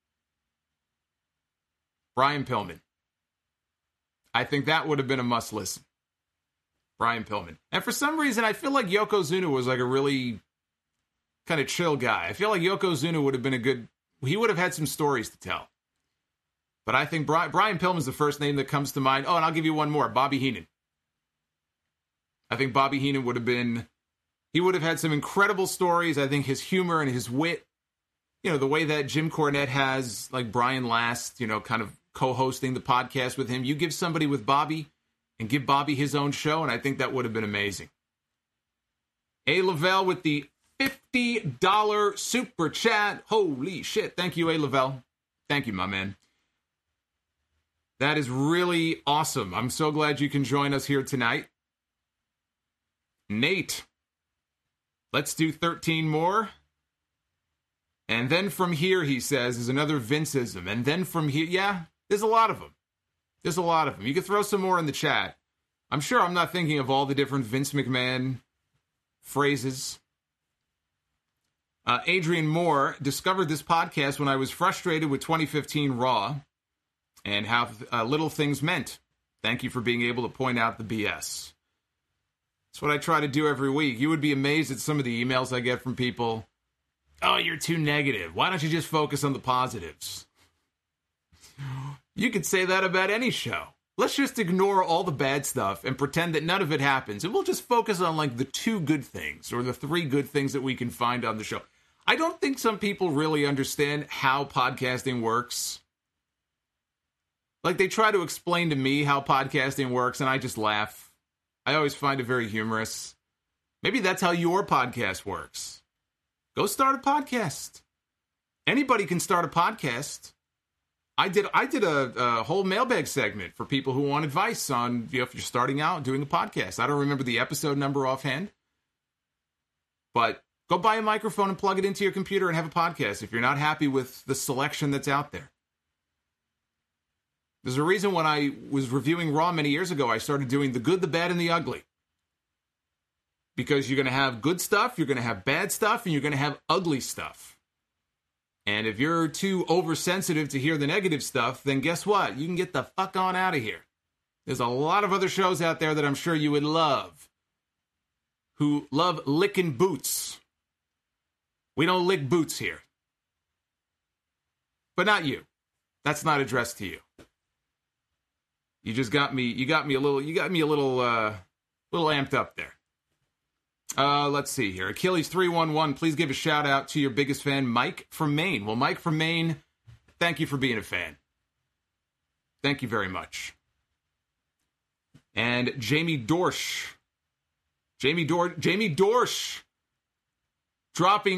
Brian Pillman. I think that would have been a must listen. Brian Pillman. And for some reason, I feel like Yokozuna was like a really kind of chill guy. I feel like Yokozuna would have been he would have had some stories to tell. But I think Brian Pillman's the first name that comes to mind. Oh, and I'll give you one more. Bobby Heenan. I think Bobby Heenan he would have had some incredible stories. I think his humor and his wit, the way that Jim Cornette has, like Brian Last, kind of co-hosting the podcast with him. You give somebody with Bobby and give Bobby his own show, and I think that would have been amazing. A. Lavelle with the $50 super chat. Holy shit. Thank you, A. Lavelle. Thank you, my man. That is really awesome. I'm so glad you can join us here tonight. Nate, let's do 13 more. And then from here, he says, is another Vinceism. And then from here, yeah, there's a lot of them. There's a lot of them. You can throw some more in the chat. I'm sure I'm not thinking of all the different Vince McMahon phrases. Adrian Moore discovered this podcast when I was frustrated with 2015 Raw and how little things meant. Thank you for being able to point out the BS. That's what I try to do every week. You would be amazed at some of the emails I get from people. Oh, you're too negative. Why don't you just focus on the positives? You could say that about any show. Let's just ignore all the bad stuff and pretend that none of it happens. And we'll just focus on like the 2 good things or the 3 good things that we can find on the show. I don't think some people really understand how podcasting works. Like they try to explain to me how podcasting works and I just laugh. I always find it very humorous. Maybe that's how your podcast works. Go start a podcast. Anybody can start a podcast. I did a whole mailbag segment for people who want advice on, if you're starting out doing a podcast. I don't remember the episode number offhand, but go buy a microphone and plug it into your computer and have a podcast if you're not happy with the selection that's out there. There's a reason when I was reviewing Raw many years ago, I started doing the good, the bad, and the ugly. Because you're going to have good stuff, you're going to have bad stuff, and you're going to have ugly stuff. And if you're too oversensitive to hear the negative stuff, then guess what? You can get the fuck on out of here. There's a lot of other shows out there that I'm sure you would love, who love licking boots. We don't lick boots here. But not you. That's not addressed to you. You just got me a little amped up there. Let's see here. Achilles 311, please give a shout out to your biggest fan, Mike from Maine. Well, Mike from Maine, thank you for being a fan. Thank you very much. And Jamie Dorsch. Jamie Dorsch dropping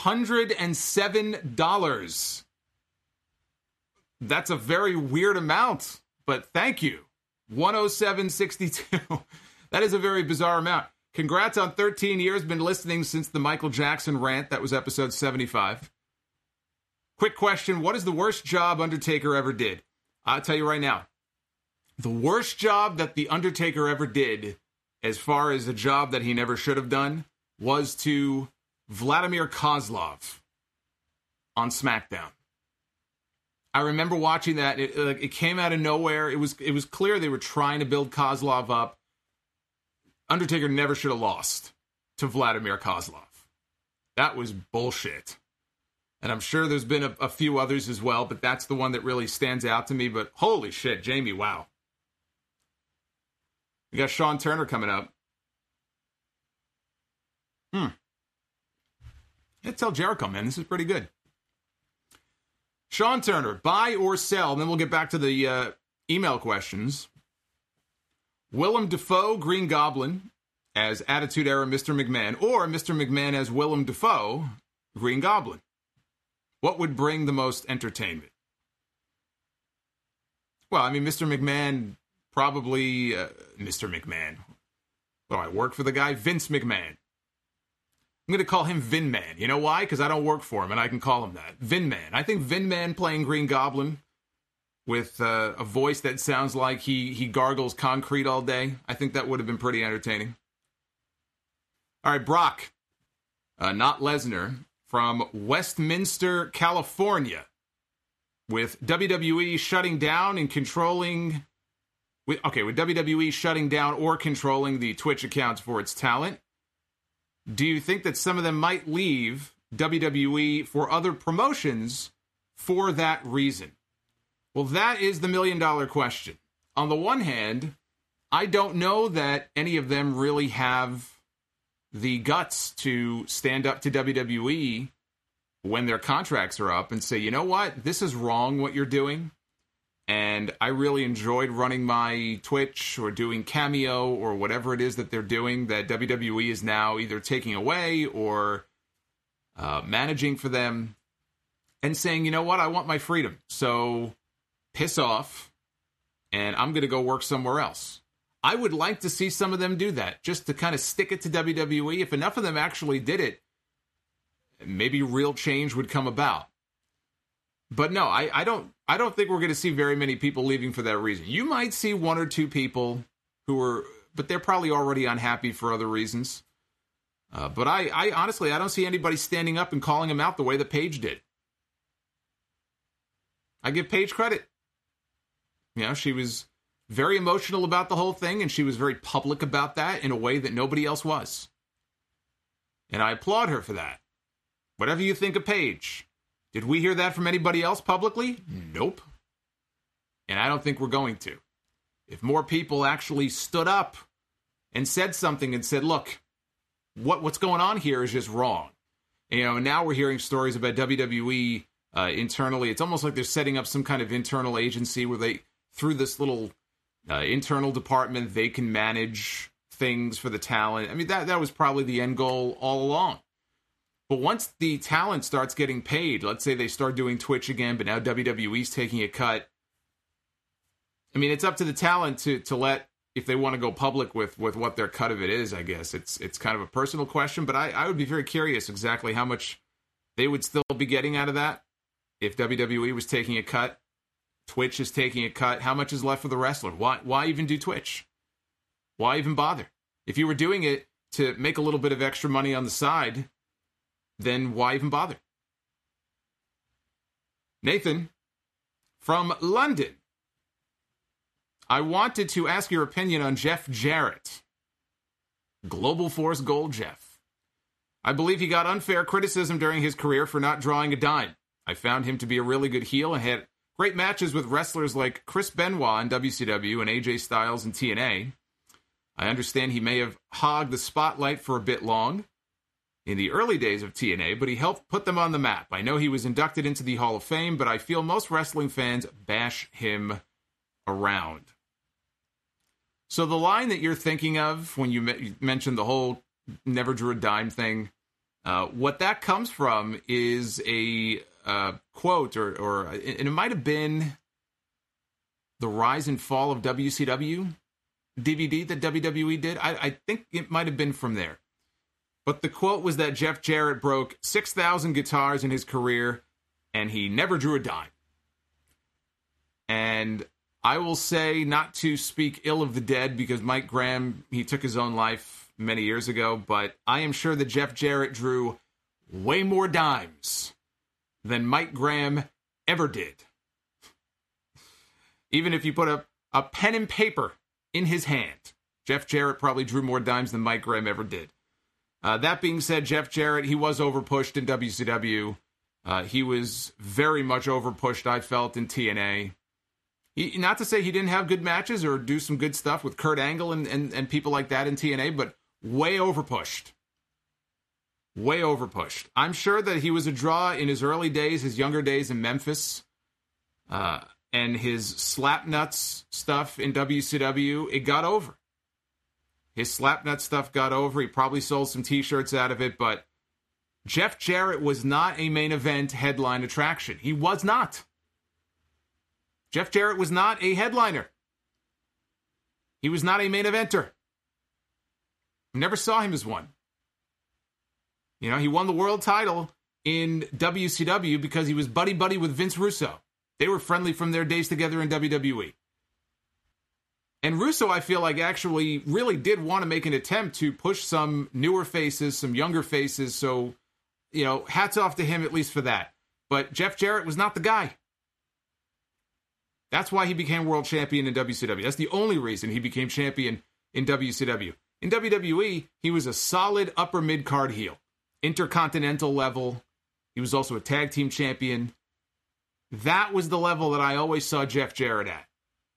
$107. That's a very weird amount, but thank you. 107.62. That is a very bizarre amount. Congrats on 13 years. Been listening since the Michael Jackson rant. That was episode 75. Quick question. What is the worst job Undertaker ever did? I'll tell you right now. The worst job that The Undertaker ever did, as far as a job that he never should have done, was to Vladimir Kozlov on SmackDown. I remember watching that. It came out of nowhere. It was clear they were trying to build Kozlov up. Undertaker never should have lost to Vladimir Kozlov. That was bullshit. And I'm sure there's been a few others as well, but that's the one that really stands out to me. But holy shit, Jamie, wow. We got Sean Turner coming up. Yeah, tell Jericho, man, this is pretty good. Sean Turner, buy or sell, and then we'll get back to the email questions. Willem Dafoe, Green Goblin, as Attitude Era Mr. McMahon, or Mr. McMahon as Willem Dafoe, Green Goblin. What would bring the most entertainment? Well, I mean, Mr. McMahon, probably Mr. McMahon. Well, I work for the guy, Vince McMahon. I'm going to call him Vin Man. You know why? Because I don't work for him, and I can call him that. Vin Man. I think Vin Man playing Green Goblin with a voice that sounds like he gargles concrete all day. I think that would have been pretty entertaining. All right, Brock, not Lesnar, from Westminster, California, with WWE shutting down and controlling... with WWE shutting down or controlling the Twitch accounts for its talent, do you think that some of them might leave WWE for other promotions for that reason? Well, that is the million-dollar question. On the one hand, I don't know that any of them really have the guts to stand up to WWE when their contracts are up and say, you know what, this is wrong what you're doing. And I really enjoyed running my Twitch or doing Cameo or whatever it is that they're doing that WWE is now either taking away or managing for them and saying, you know what, I want my freedom. So piss off and I'm going to go work somewhere else. I would like to see some of them do that just to kind of stick it to WWE. If enough of them actually did it, maybe real change would come about. But no, I don't think we're going to see very many people leaving for that reason. You might see one or two people but they're probably already unhappy for other reasons. But I honestly, I don't see anybody standing up and calling him out the way that Paige did. I give Paige credit. She was very emotional about the whole thing, and she was very public about that in a way that nobody else was. And I applaud her for that. Whatever you think of Paige, did we hear that from anybody else publicly? Nope. And I don't think we're going to. If more people actually stood up and said something and said, look, what's going on here is just wrong. Now we're hearing stories about WWE internally. It's almost like they're setting up some kind of internal agency where through this little internal department, they can manage things for the talent. I mean, that was probably the end goal all along. But once the talent starts getting paid, let's say they start doing Twitch again, but now WWE's taking a cut. I mean, it's up to the talent to let, if they want to go public with what their cut of it is, I guess. It's kind of a personal question, but I would be very curious exactly how much they would still be getting out of that. If WWE was taking a cut, Twitch is taking a cut, how much is left for the wrestler? Why even do Twitch? Why even bother? If you were doing it to make a little bit of extra money on the side, then why even bother? Nathan from London. I wanted to ask your opinion on Jeff Jarrett. Global Force Gold Jeff. I believe he got unfair criticism during his career for not drawing a dime. I found him to be a really good heel and had great matches with wrestlers like Chris Benoit in WCW and AJ Styles in TNA. I understand he may have hogged the spotlight for a bit long in the early days of TNA, but he helped put them on the map. I know he was inducted into the Hall of Fame, but I feel most wrestling fans bash him around. So the line that you're thinking of when you mentioned the whole never drew a dime thing, what that comes from is a quote, and it might have been the Rise and Fall of WCW DVD that WWE did. I think it might have been from there. But the quote was that Jeff Jarrett broke 6,000 guitars in his career, and he never drew a dime. And I will say, not to speak ill of the dead, because Mike Graham, he took his own life many years ago, but I am sure that Jeff Jarrett drew way more dimes than Mike Graham ever did. Even if you put a pen and paper in his hand, Jeff Jarrett probably drew more dimes than Mike Graham ever did. That being said, Jeff Jarrett, he was overpushed in WCW. He was very much overpushed, I felt, in TNA. Not to say he didn't have good matches or do some good stuff with Kurt Angle and people like that in TNA, but way overpushed. Way overpushed. I'm sure that he was a draw in his early days, his younger days in Memphis, and his Slapnuts stuff in WCW, it got over. His Slapnut stuff got over. He probably sold some t-shirts out of it, but Jeff Jarrett was not a main event headline attraction. He was not. Jeff Jarrett was not a headliner. He was not a main eventer. Never saw him as one. He won the world title in WCW because he was buddy-buddy with Vince Russo. They were friendly from their days together in WWE. And Russo, I feel like, actually really did want to make an attempt to push some newer faces, some younger faces. So, hats off to him at least for that. But Jeff Jarrett was not the guy. That's why he became world champion in WCW. That's the only reason he became champion in WCW. In WWE, he was a solid upper mid-card heel. Intercontinental level. He was also a tag team champion. That was the level that I always saw Jeff Jarrett at.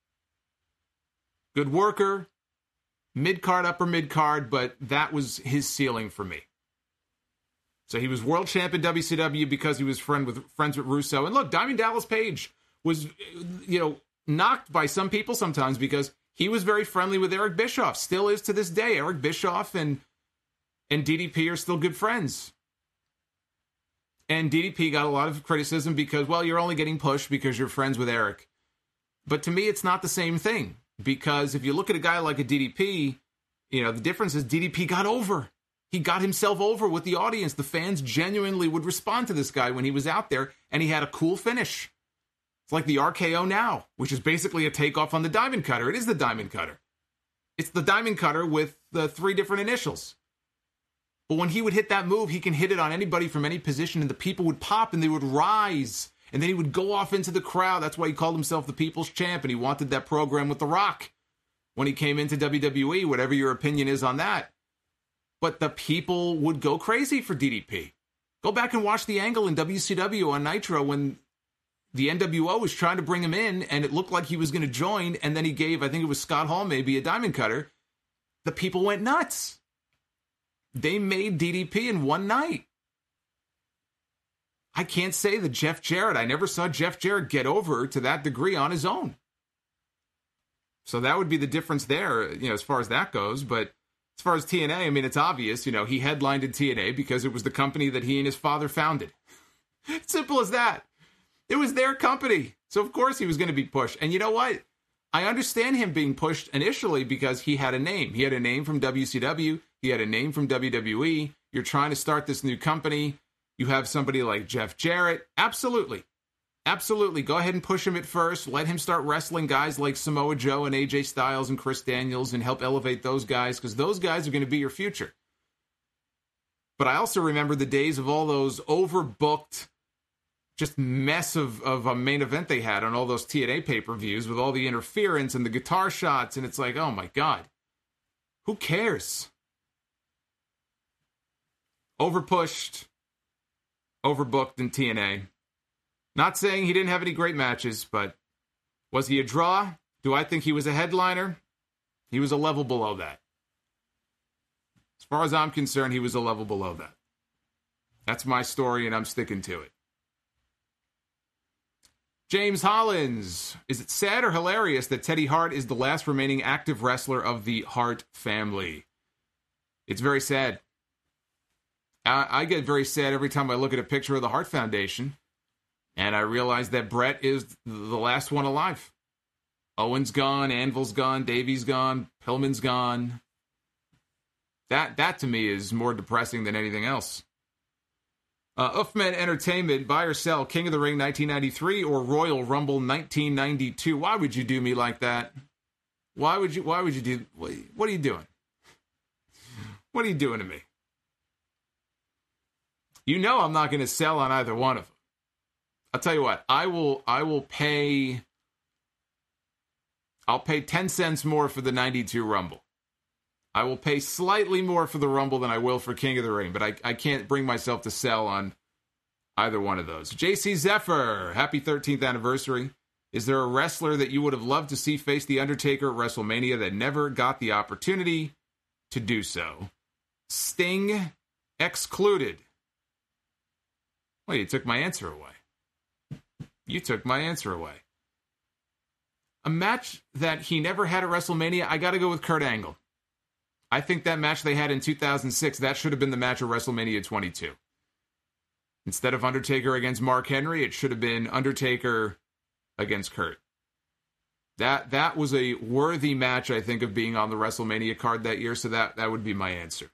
Good worker, mid-card, upper mid-card, but that was his ceiling for me. So he was world champ in WCW because he was friends with Russo. And look, Diamond Dallas Page was, knocked by some people sometimes because he was very friendly with Eric Bischoff. Still is to this day. Eric Bischoff and DDP are still good friends. And DDP got a lot of criticism because, well, you're only getting pushed because you're friends with Eric. But to me, it's not the same thing. Because if you look at a guy like a DDP, the difference is DDP got over. He got himself over with the audience. The fans genuinely would respond to this guy when he was out there, and he had a cool finish. It's like the RKO now, which is basically a takeoff on the Diamond Cutter. It is the Diamond Cutter. It's the Diamond Cutter with the 3 different initials. But when he would hit that move, he can hit it on anybody from any position, and the people would pop, and they would rise. And then he would go off into the crowd. That's why he called himself the People's Champ, and he wanted that program with The Rock when he came into WWE, whatever your opinion is on that. But the people would go crazy for DDP. Go back and watch the angle in WCW on Nitro when the NWO was trying to bring him in, and it looked like he was going to join, and then he gave, I think it was Scott Hall maybe, a Diamond Cutter. The people went nuts. They made DDP in one night. I can't say that Jeff Jarrett, I never saw Jeff Jarrett get over to that degree on his own. So that would be the difference there, as far as that goes. But as far as TNA, I mean, it's obvious, he headlined in TNA because it was the company that he and his father founded. Simple as that. It was their company. So of course he was going to be pushed. And you know what? I understand him being pushed initially because he had a name. He had a name from WCW. He had a name from WWE. You're trying to start this new company. You have somebody like Jeff Jarrett. Absolutely. Absolutely. Go ahead and push him at first. Let him start wrestling guys like Samoa Joe and AJ Styles and Chris Daniels and help elevate those guys, because those guys are going to be your future. But I also remember the days of all those overbooked, just mess of a main event they had on all those TNA pay-per-views with all the interference and the guitar shots, and it's like, oh my God. Who cares? Overpushed, overbooked in TNA. Not saying he didn't have any great matches, but was he a draw? Do I think he was a headliner? He was a level below that. As far as I'm concerned, he was a level below that. That's my story, and I'm sticking to it. James Hollins. Is it sad or hilarious that Teddy Hart is the last remaining active wrestler of the Hart family? It's very sad. I get very sad every time I look at a picture of the Hart Foundation, and I realize that Brett is the last one alive. Owen's gone, Anvil's gone, Davy's gone, Pillman's gone. That to me is more depressing than anything else. Uffman Entertainment, buy or sell, King of the Ring 1993 or Royal Rumble 1992. Why would you do me like that? Why would you do, what are you doing? What are you doing to me? I'm not going to sell on either one of them. I'll tell you what, I'll pay 10 cents more for the 92 Rumble. I will pay slightly more for the Rumble than I will for King of the Ring, but I can't bring myself to sell on either one of those. JC Zephyr, happy 13th anniversary. Is there a wrestler that you would have loved to see face The Undertaker at WrestleMania that never got the opportunity to do so? Sting excluded. Well, you took my answer away. You took my answer away. A match that he never had at WrestleMania, I got to go with Kurt Angle. I think that match they had in 2006, that should have been the match at WrestleMania 22. Instead of Undertaker against Mark Henry, it should have been Undertaker against Kurt. That was a worthy match, I think, of being on the WrestleMania card that year, so that would be my answer.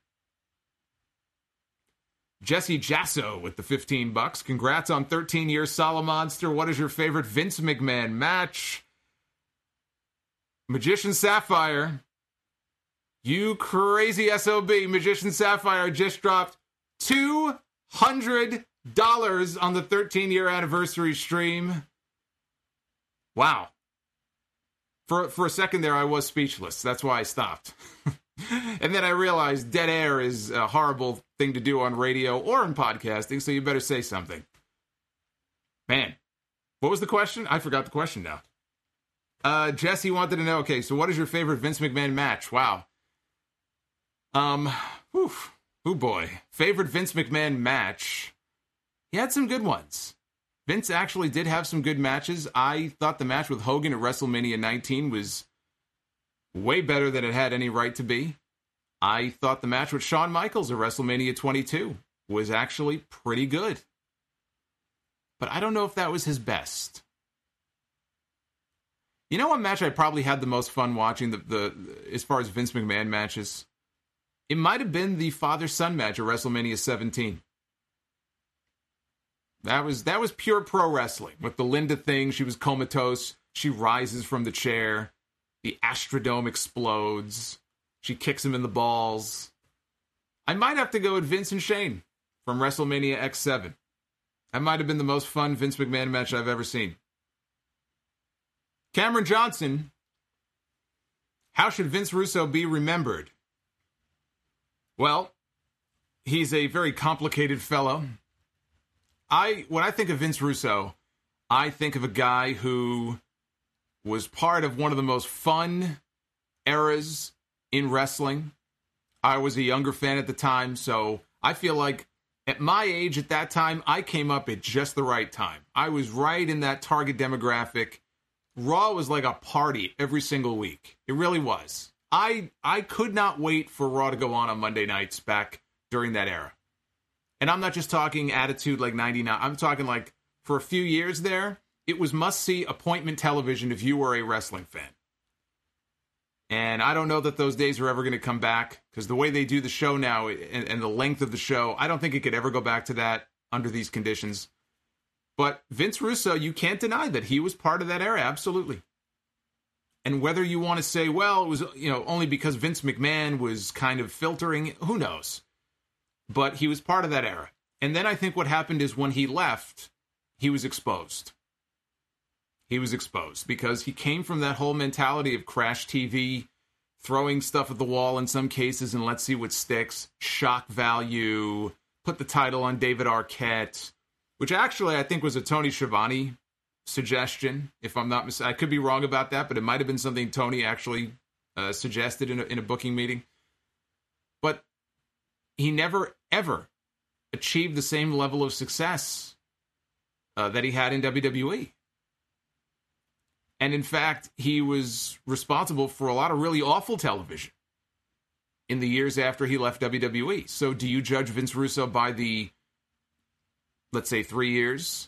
Jesse Jasso with the $15. Congrats on 13 years, Solomonster. What is your favorite Vince McMahon match? Magician Sapphire. You crazy SOB. Magician Sapphire just dropped $200 on the 13-year anniversary stream. Wow. For a second there, I was speechless. That's why I stopped. And then I realized dead air is a horrible thing to do on radio or in podcasting, so you better say something. Man, what was the question? I forgot the question now. Jesse wanted to know, okay, so what is your favorite Vince McMahon match? Wow. Oh boy. Favorite Vince McMahon match. He had some good ones. Vince actually did have some good matches. I thought the match with Hogan at WrestleMania 19 was way better than it had any right to be. I thought the match with Shawn Michaels at WrestleMania 22 was actually pretty good. But I don't know if that was his best. You know what match I probably had the most fun watching, the as far as Vince McMahon matches? It might have been the father-son match at WrestleMania 17. That was pure pro wrestling. With the Linda thing, she was comatose. She rises from the chair. The Astrodome explodes. She kicks him in the balls. I might have to go with Vince and Shane from WrestleMania X7. That might have been the most fun Vince McMahon match I've ever seen. Cameron Johnson, how should Vince Russo be remembered? Well, he's a very complicated fellow. When I think of Vince Russo, I think of a guy who was part of one of the most fun eras in wrestling. I was a younger fan at the time, so I feel like at my age at that time, I came up at just the right time. I was right in that target demographic. Raw was like a party every single week. It really was. I could not wait for Raw to go on Monday nights back during that era. And I'm not just talking attitude like 99. I'm talking like for a few years there, it was must-see appointment television if you were a wrestling fan. And I don't know that those days are ever going to come back, because the way they do the show now and the length of the show, I don't think it could ever go back to that under these conditions. But Vince Russo, you can't deny that he was part of that era, absolutely. And whether you want to say, well, it was only because Vince McMahon was kind of filtering, who knows? But he was part of that era. And then I think what happened is when he left, he was exposed. He was exposed because he came from that whole mentality of Crash TV, throwing stuff at the wall in some cases and let's see what sticks, shock value, put the title on David Arquette, which actually I think was a Tony Schiavone suggestion, if I'm not mistaken. I could be wrong about that, but it might have been something Tony actually suggested in a booking meeting. But he never, ever achieved the same level of success that he had in WWE. And in fact, he was responsible for a lot of really awful television in the years after he left WWE. So do you judge Vince Russo by the, let's say, 3 years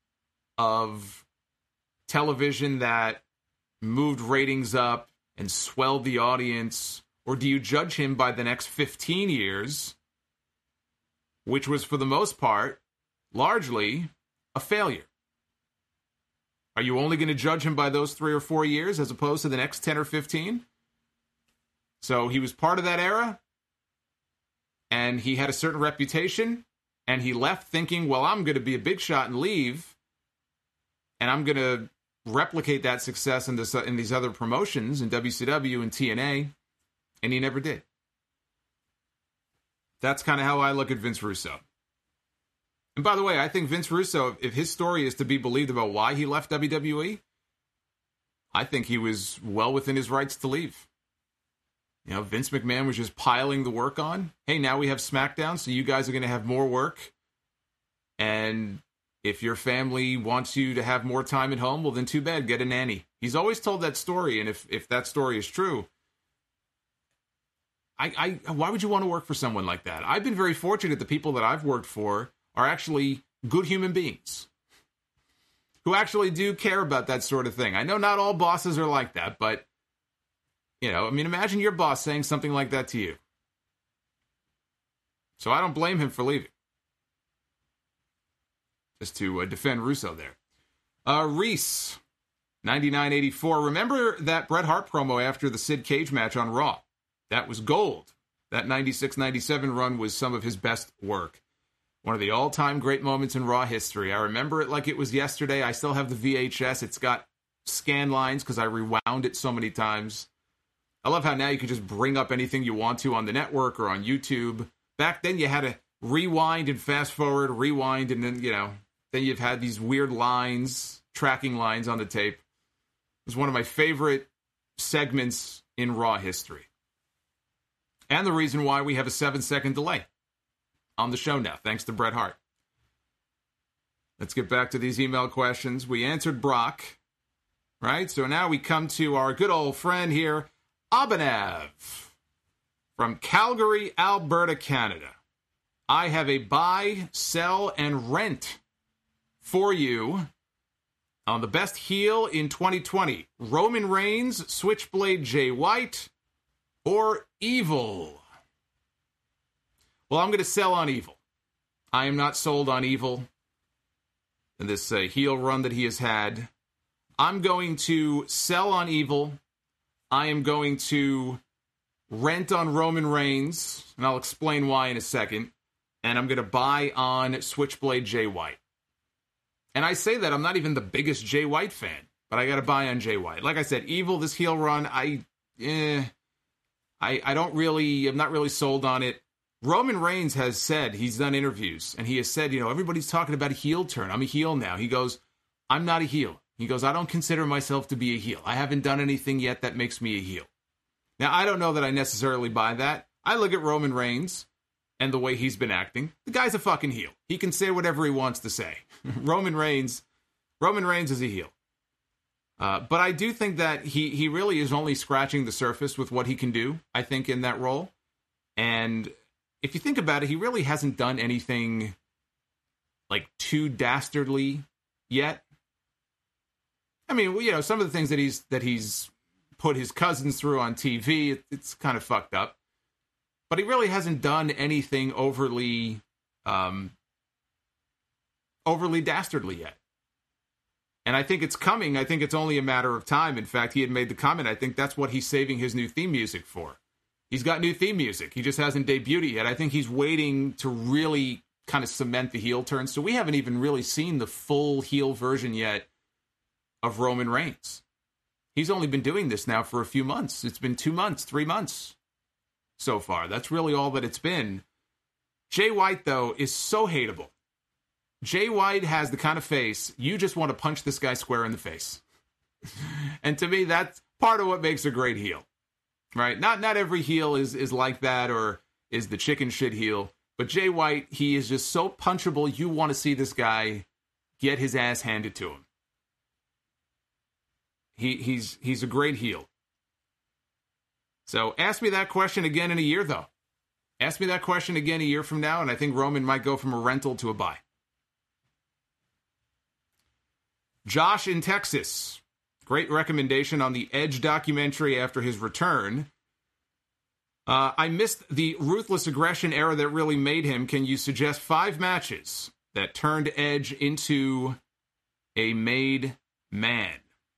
of television that moved ratings up and swelled the audience? Or do you judge him by the next 15 years, which was, for the most part, largely a failure? Are you only going to judge him by those 3 or 4 years as opposed to the next 10 or 15? So he was part of that era, and he had a certain reputation, and he left thinking, well, I'm going to be a big shot and leave, and I'm going to replicate that success in these other promotions in WCW and TNA, and he never did. That's kind of how I look at Vince Russo. And by the way, I think Vince Russo, if his story is to be believed about why he left WWE, I think he was well within his rights to leave. Vince McMahon was just piling the work on. Hey, now we have SmackDown, so you guys are going to have more work. And if your family wants you to have more time at home, well, then too bad, get a nanny. He's always told that story, and if that story is true, why would you want to work for someone like that? I've been very fortunate. The people that I've worked for are actually good human beings who actually do care about that sort of thing. I know not all bosses are like that, but, imagine your boss saying something like that to you. So I don't blame him for leaving. Just to defend Russo there. Reese, 9984. Remember that Bret Hart promo after the Sid Cage match on Raw? That was gold. That 96-97 run was some of his best work. One of the all-time great moments in Raw history. I remember it like it was yesterday. I still have the VHS. It's got scan lines because I rewound it so many times. I love how now you can just bring up anything you want to on the network or on YouTube. Back then you had to rewind and fast forward, rewind, and then, then you've had these weird lines, tracking lines on the tape. It was one of my favorite segments in Raw history. And the reason why we have a 7-second delay on the show now, thanks to Bret Hart. Let's get back to these email questions. We answered Brock, right? So now we come to our good old friend here, Abhinav, from Calgary, Alberta, Canada. I have a buy, sell, and rent for you on the best heel in 2020. Roman Reigns, Switchblade Jay White, or Evil. Well, I'm going to sell on Evil. I am not sold on Evil and this heel run that he has had. I'm going to sell on Evil. I am going to rent on Roman Reigns, and I'll explain why in a second. And I'm going to buy on Switchblade Jay White. And I say that I'm not even the biggest Jay White fan, but I got to buy on Jay White. Like I said, Evil, this heel run, I'm not really sold on it. Roman Reigns has said, he's done interviews, and he has said, everybody's talking about a heel turn. I'm a heel now. He goes, I'm not a heel. He goes, I don't consider myself to be a heel. I haven't done anything yet that makes me a heel. Now, I don't know that I necessarily buy that. I look at Roman Reigns and the way he's been acting. The guy's a fucking heel. He can say whatever he wants to say. Roman Reigns is a heel. But I do think that he really is only scratching the surface with what he can do, I think, in that role. And if you think about it, he really hasn't done anything like too dastardly yet. I mean, some of the things that he's put his cousins through on TV, it's kind of fucked up. But he really hasn't done anything overly dastardly yet. And I think it's coming. I think it's only a matter of time. In fact, he had made the comment, I think that's what he's saving his new theme music for. He's got new theme music. He just hasn't debuted it yet. I think he's waiting to really kind of cement the heel turn. So we haven't even really seen the full heel version yet of Roman Reigns. He's only been doing this now for a few months. It's been 2 months, 3 months so far. That's really all that it's been. Jay White, though, is so hateable. Jay White has the kind of face, you just want to punch this guy square in the face. And to me, that's part of what makes a great heel. Right? Not every heel is like that or is the chicken shit heel. But Jay White, he is just so punchable, you want to see this guy get his ass handed to him. He's a great heel. So ask me that question again in a year, though. Ask me that question again a year from now, and I think Roman might go from a rental to a buy. Josh in Texas. Great recommendation on the Edge documentary after his return. I missed the ruthless aggression era that really made him. Can you suggest 5 matches that turned Edge into a made man?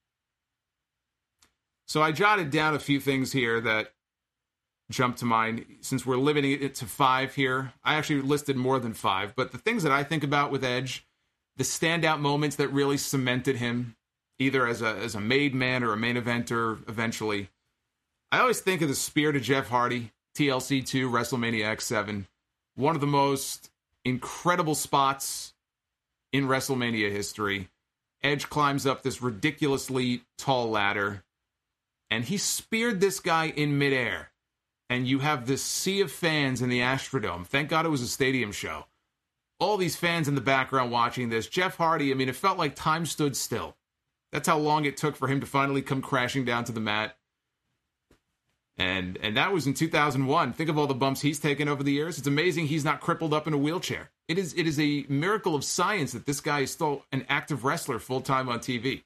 So I jotted down a few things here that jumped to mind. Since we're limiting it to 5 here, I actually listed more than 5. But the things that I think about with Edge, the standout moments that really cemented him, either as a made man or a main eventer eventually. I always think of the spear to Jeff Hardy, TLC 2, WrestleMania X7. One of the most incredible spots in WrestleMania history. Edge climbs up this ridiculously tall ladder, and he speared this guy in midair. And you have this sea of fans in the Astrodome. Thank God it was a stadium show. All these fans in the background watching this. Jeff Hardy, I mean, it felt like time stood still. That's how long it took for him to finally come crashing down to the mat. And that was in 2001. Think of all the bumps he's taken over the years. It's amazing he's not crippled up in a wheelchair. It is a miracle of science that this guy is still an active wrestler full-time on TV.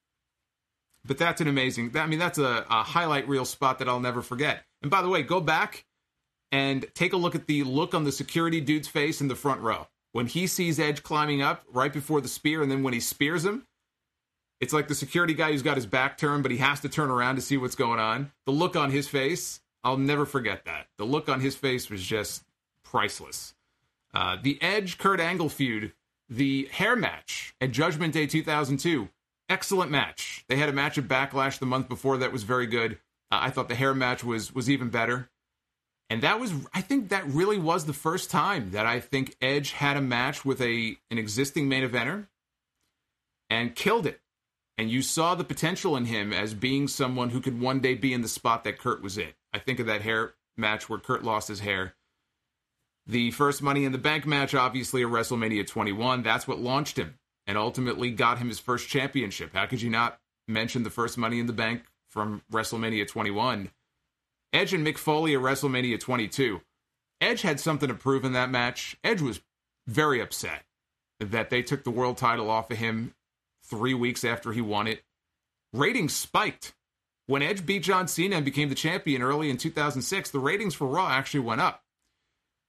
But that's an amazing... that's a highlight reel spot that I'll never forget. And by the way, go back and take a look at the look on the security dude's face in the front row. When he sees Edge climbing up right before the spear, and then when he spears him, it's like the security guy who's got his back turned, but he has to turn around to see what's going on. The look on his face, I'll never forget that. The look on his face was just priceless. The Edge-Kurt Angle feud, the hair match at Judgment Day 2002, excellent match. They had a match at Backlash the month before that was very good. I thought the hair match was even better. And I think that really was the first time that I think Edge had a match with an existing main eventer and killed it. And you saw the potential in him as being someone who could one day be in the spot that Kurt was in. I think of that hair match where Kurt lost his hair. The first Money in the Bank match, obviously, at WrestleMania 21. That's what launched him and ultimately got him his first championship. How could you not mention the first Money in the Bank from WrestleMania 21? Edge and Mick Foley at WrestleMania 22. Edge had something to prove in that match. Edge was very upset that they took the world title off of him 3 weeks after he won it. Ratings spiked. When Edge beat John Cena and became the champion early in 2006, the ratings for Raw actually went up.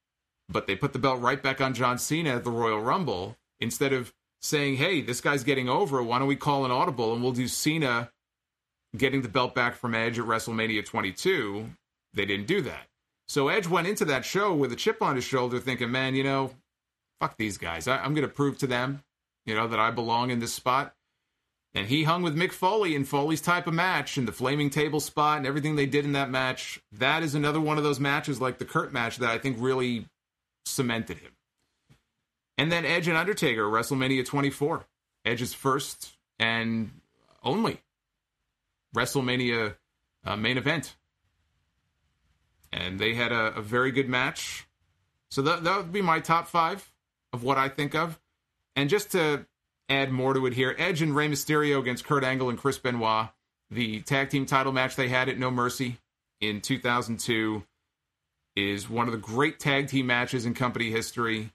but they put the belt right back on John Cena at the Royal Rumble instead of saying, hey, this guy's getting over. Why don't we call an audible and we'll do Cena getting the belt back from Edge at WrestleMania 22. They didn't do that. So Edge went into that show with a chip on his shoulder thinking, man, fuck these guys. I'm going to prove to them, that I belong in this spot. And he hung with Mick Foley in Foley's type of match and the flaming table spot and everything they did in that match. That is another one of those matches like the Kurt match that I think really cemented him. And then Edge and Undertaker, WrestleMania 24. Edge's first and only WrestleMania main event. And they had a very good match. So that would be my top 5 of what I think of. And just to add more to it here, Edge and Rey Mysterio against Kurt Angle and Chris Benoit, the tag team title match they had at No Mercy in 2002, is one of the great tag team matches in company history.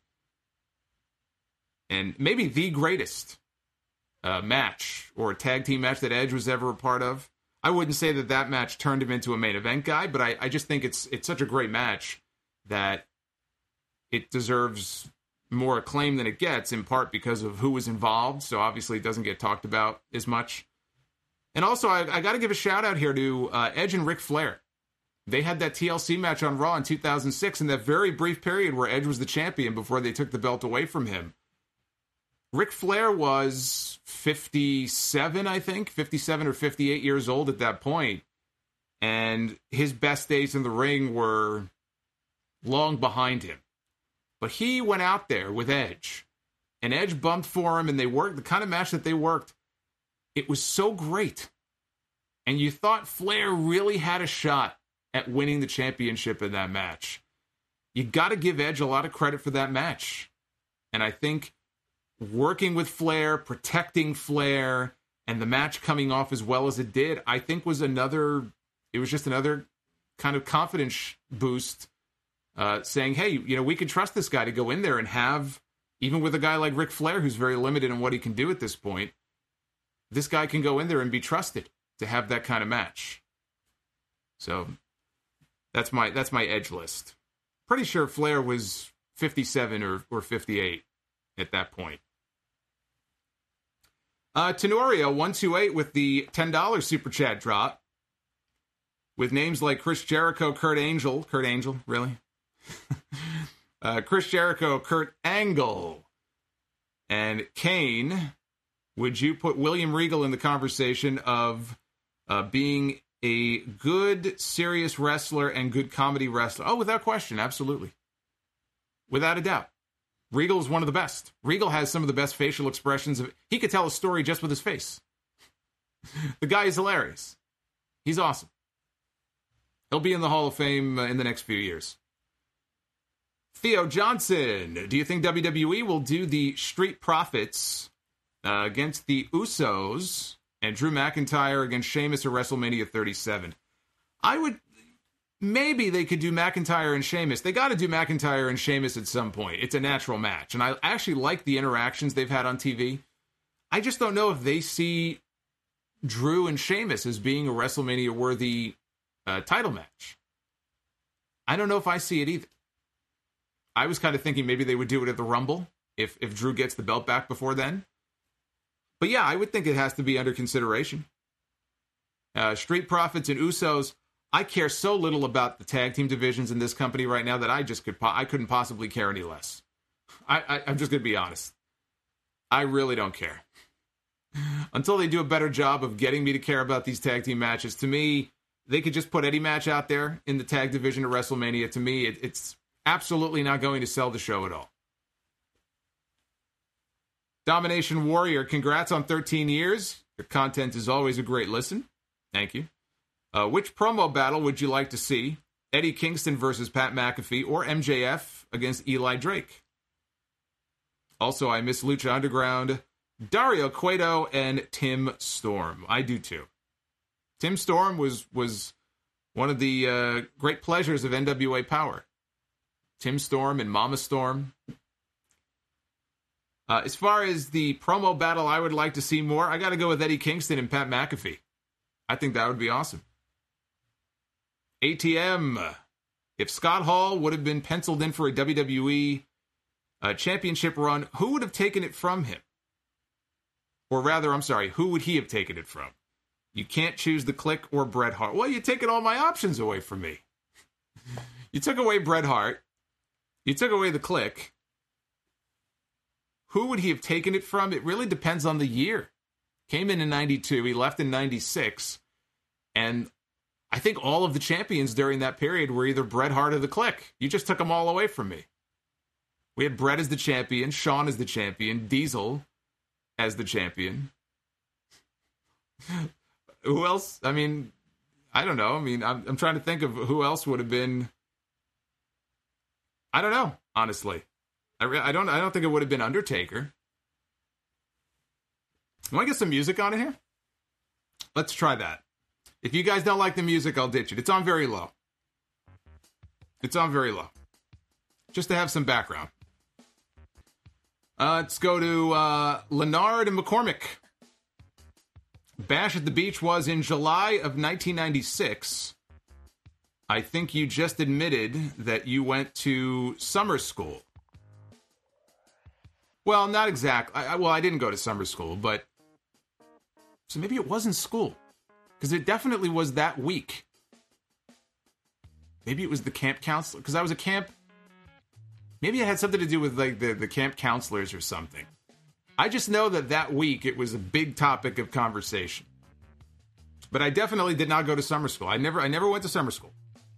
And maybe the greatest match or tag team match that Edge was ever a part of. I wouldn't say that match turned him into a main event guy, but I just think it's such a great match that it deserves more acclaim than it gets, in part because of who was involved. So obviously it doesn't get talked about as much. And also, I got to give a shout out here to Edge and Ric Flair. They had that TLC match on Raw in 2006 in that very brief period where Edge was the champion before they took the belt away from him. Ric Flair was 57, I think, 57 or 58 years old at that point. And his best days in the ring were long behind him. But he went out there with Edge. And Edge bumped for him, and they worked the kind of match that they worked. It was so great. And you thought Flair really had a shot at winning the championship in that match. You got to give Edge a lot of credit for that match. And I think working with Flair, protecting Flair, and the match coming off as well as it did, I think was just another kind of confidence boost, saying, hey, we can trust this guy to go in there and have, even with a guy like Ric Flair, who's very limited in what he can do at this point, this guy can go in there and be trusted to have that kind of match. So that's my Edge list. Pretty sure Flair was 57 or 58 at that point. Tenorio 128 with the $10 super chat drop, with names like Chris Jericho, Kurt Angle, really? Chris Jericho, Kurt Angle, and Kane. Would you put William Regal in the conversation of being a good, serious wrestler and good comedy wrestler? Oh, without question, absolutely. Without a doubt. Regal is one of the best. Regal has some of the best facial expressions. He could tell a story just with his face. The guy is hilarious. He's awesome. He'll be in the Hall of Fame in the next few years. Theo Johnson, do you think WWE will do the Street Profits against the Usos and Drew McIntyre against Sheamus at WrestleMania 37? Maybe they could do McIntyre and Sheamus. They got to do McIntyre and Sheamus at some point. It's a natural match. And I actually like the interactions they've had on TV. I just don't know if they see Drew and Sheamus as being a WrestleMania-worthy title match. I don't know if I see it either. I was kind of thinking maybe they would do it at the Rumble if Drew gets the belt back before then. But yeah, I would think it has to be under consideration. Street Profits and Usos. I care so little about the tag team divisions in this company right now that I couldn't possibly care any less. I'm just going to be honest. I really don't care. Until they do a better job of getting me to care about these tag team matches, to me, they could just put any match out there in the tag division at WrestleMania. To me, it's absolutely not going to sell the show at all. Domination Warrior, congrats on 13 years. Your content is always a great listen. Thank you. Which promo battle would you like to see? Eddie Kingston versus Pat McAfee or MJF against Eli Drake? Also, I miss Lucha Underground, Dario Cueto, and Tim Storm. I do too. Tim Storm was one of the great pleasures of NWA Power. Tim Storm and Mama Storm. As far as the promo battle I would like to see more, I got to go with Eddie Kingston and Pat McAfee. I think that would be awesome. ATM. If Scott Hall would have been penciled in for a WWE championship run, who would have taken it from him? Or rather, I'm sorry, who would he have taken it from? You can't choose the Click or Bret Hart. Well, you're taking all my options away from me. You took away Bret Hart. You took away the Click. Who would he have taken it from? It really depends on the year. Came in 92. He left in 96. And I think all of the champions during that period were either Bret Hart or the Click. You just took them all away from me. We had Bret as the champion, Shawn as the champion, Diesel as the champion. Who else? I mean, I don't know. I mean, I'm trying to think of who else would have been. I don't know, honestly. I don't think it would have been Undertaker. Want to get some music on it here? Let's try that. If you guys don't like the music, I'll ditch it. It's on very low. It's on very low. Just to have some background. Let's go to Leonard and McCormick. Bash at the Beach was in July of 1996. I think you just admitted that you went to summer school. Well, not exactly. I didn't go to summer school, but... So maybe it wasn't school. Because it definitely was that week. Maybe it was the camp counselor. Because I was a camp... Maybe it had something to do with like the camp counselors or something. I just know that week it was a big topic of conversation. But I definitely did not go to summer school. I never went to summer school.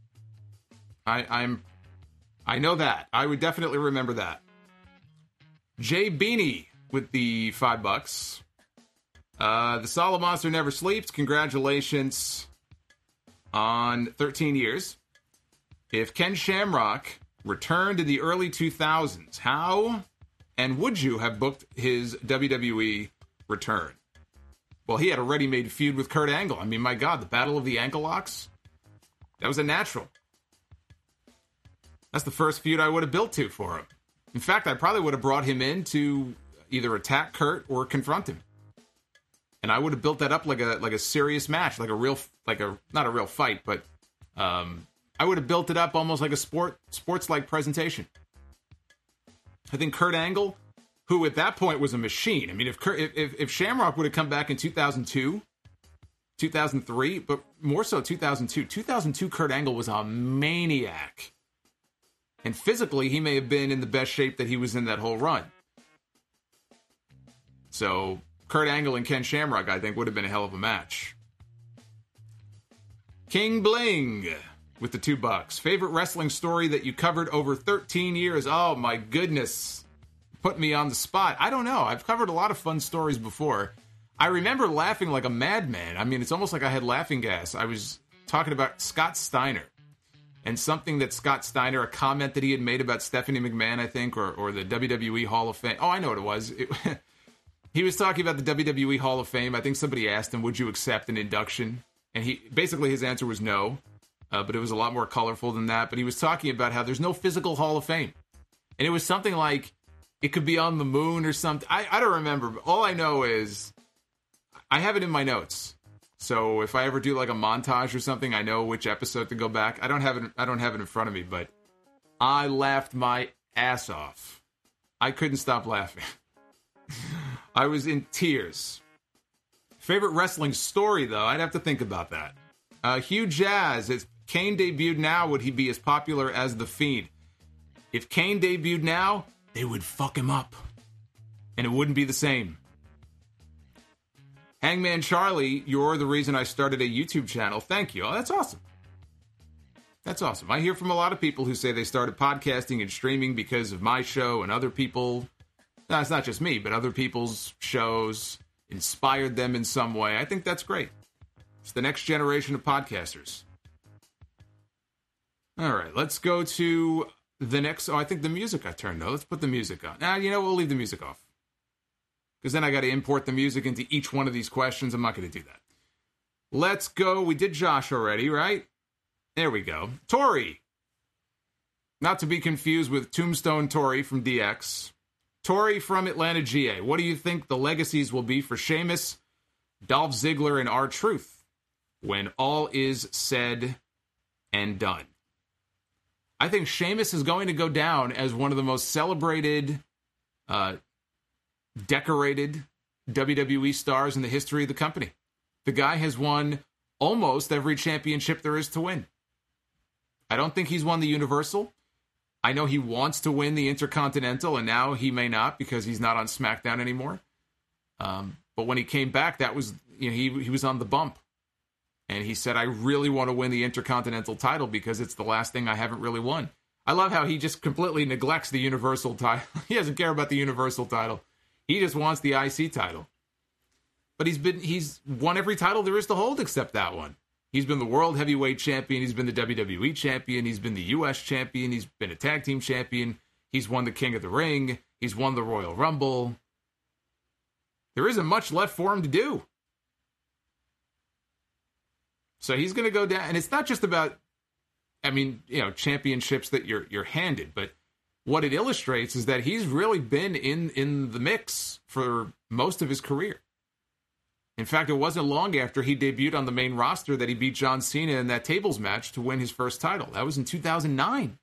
I know that. I would definitely remember that. Jay Beanie with the $5. The Solid Monster never sleeps. Congratulations on 13 years. If Ken Shamrock returned in the early 2000s, how and would you have booked his WWE return? Well, he had a ready-made feud with Kurt Angle. I mean, my God, the Battle of the Ankle Locks? That was a natural. That's the first feud I would have built to for him. In fact, I probably would have brought him in to either attack Kurt or confront him. And I would have built that up like a serious match, not a real fight, but I would have built it up almost like a sports-like presentation. I think Kurt Angle, who at that point was a machine. I mean, if Shamrock would have come back in 2002, 2003, but more so 2002, Kurt Angle was a maniac. And physically, he may have been in the best shape that he was in that whole run. So, Kurt Angle and Ken Shamrock, I think, would have been a hell of a match. King Bling with the $2. Favorite wrestling story that you covered over 13 years? Oh, my goodness. Put me on the spot. I don't know. I've covered a lot of fun stories before. I remember laughing like a madman. I mean, it's almost like I had laughing gas. I was talking about Scott Steiner. And something that Scott Steiner, a comment that he had made about Stephanie McMahon, I think, or the WWE Hall of Fame. Oh, I know what it was. He was talking about the WWE Hall of Fame. I think somebody asked him, would you accept an induction? And his answer was no. But it was a lot more colorful than that. But he was talking about how there's no physical Hall of Fame. And it was something like, it could be on the moon or something. I don't remember. But all I know is, I have it in my notes. So if I ever do like a montage or something, I know which episode to go back. I don't have it in front of me, but I laughed my ass off. I couldn't stop laughing. I was in tears. Favorite wrestling story, though, I'd have to think about that. Hugh Jazz, if Kane debuted now, would he be as popular as The Fiend? If Kane debuted now, they would fuck him up. And it wouldn't be the same. Hangman Charlie, you're the reason I started a YouTube channel. Thank you. Oh, that's awesome. That's awesome. I hear from a lot of people who say they started podcasting and streaming because of my show and other people. No, it's not just me, but other people's shows inspired them in some way. I think that's great. It's the next generation of podcasters. All right, let's go to the next. Oh, I think the music I turned, though. Let's put the music on. Now, we'll leave the music off. Because then I got to import the music into each one of these questions. I'm not going to do that. Let's go. We did Josh already, right? There we go. Tori. Not to be confused with Tombstone Tori from DX. Tori from Atlanta, GA. What do you think the legacies will be for Sheamus, Dolph Ziggler, and R-Truth when all is said and done? I think Sheamus is going to go down as one of the most celebrated, decorated WWE stars in the history of the company. The guy has won almost every championship there is to win. I don't think he's won the Universal. I know he wants to win the Intercontinental, and now he may not because he's not on SmackDown anymore. But when he came back, that was, he was on the bump. And he said, I really want to win the Intercontinental title because it's the last thing I haven't really won. I love how he just completely neglects the Universal title. He doesn't care about the Universal title. He just wants the IC title. But he's won every title there is to hold except that one. He's been the World Heavyweight Champion. He's been the WWE Champion. He's been the US Champion. He's been a Tag Team Champion. He's won the King of the Ring. He's won the Royal Rumble. There isn't much left for him to do. So he's going to go down, and it's not just about, championships that you're handed, but what it illustrates is that he's really been in the mix for most of his career. In fact, it wasn't long after he debuted on the main roster that he beat John Cena in that tables match to win his first title. That was in 2009.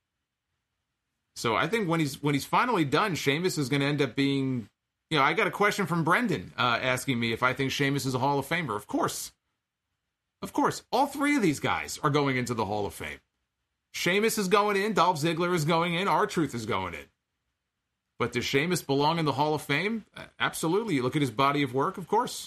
So I think when he's finally done, Sheamus is going to end up being, I got a question from Brendan asking me if I think Sheamus is a Hall of Famer. Of course. Of course, all three of these guys are going into the Hall of Fame. Sheamus is going in, Dolph Ziggler is going in, R-Truth is going in. But does Sheamus belong in the Hall of Fame? Absolutely. You look at his body of work, of course.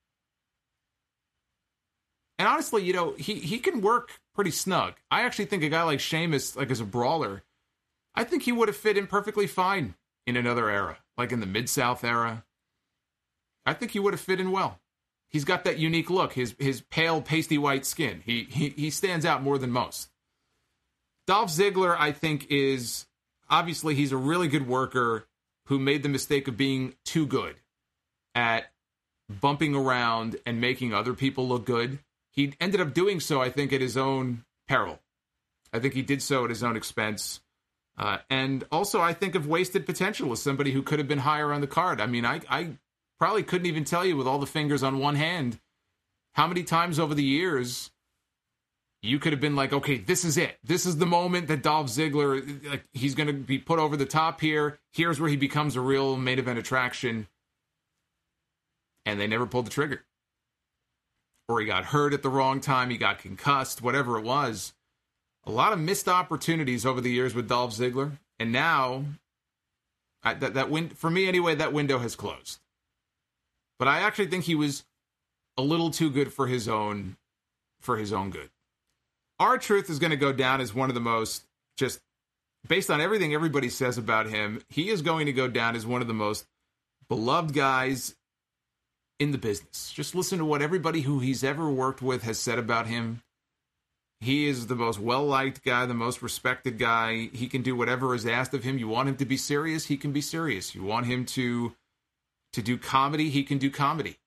And honestly, he can work pretty snug. I actually think a guy like Sheamus, like as a brawler, I think he would have fit in perfectly fine in another era, like in the Mid-South era. I think he would have fit in well. He's got that unique look, his pale, pasty white skin. He stands out more than most. Dolph Ziggler, I think, is, obviously, he's a really good worker who made the mistake of being too good at bumping around and making other people look good. He ended up doing so, I think, at his own peril. I think he did so at his own expense. And also, I think of wasted potential as somebody who could have been higher on the card. I mean, I probably couldn't even tell you with all the fingers on one hand how many times over the years you could have been like, okay, this is it. This is the moment that Dolph Ziggler, like, he's going to be put over the top here. Here's where he becomes a real main event attraction. And they never pulled the trigger. Or he got hurt at the wrong time. He got concussed, whatever it was. A lot of missed opportunities over the years with Dolph Ziggler. And now, for me anyway, that window has closed. But I actually think he was a little too good for his own good. R-Truth is going to go down as one of the most, just based on everything everybody says about him, he is going to go down as one of the most beloved guys in the business. Just listen to what everybody who he's ever worked with has said about him. He is the most well-liked guy, the most respected guy. He can do whatever is asked of him. You want him to be serious, he can be serious. You want him to do comedy, he can do comedy.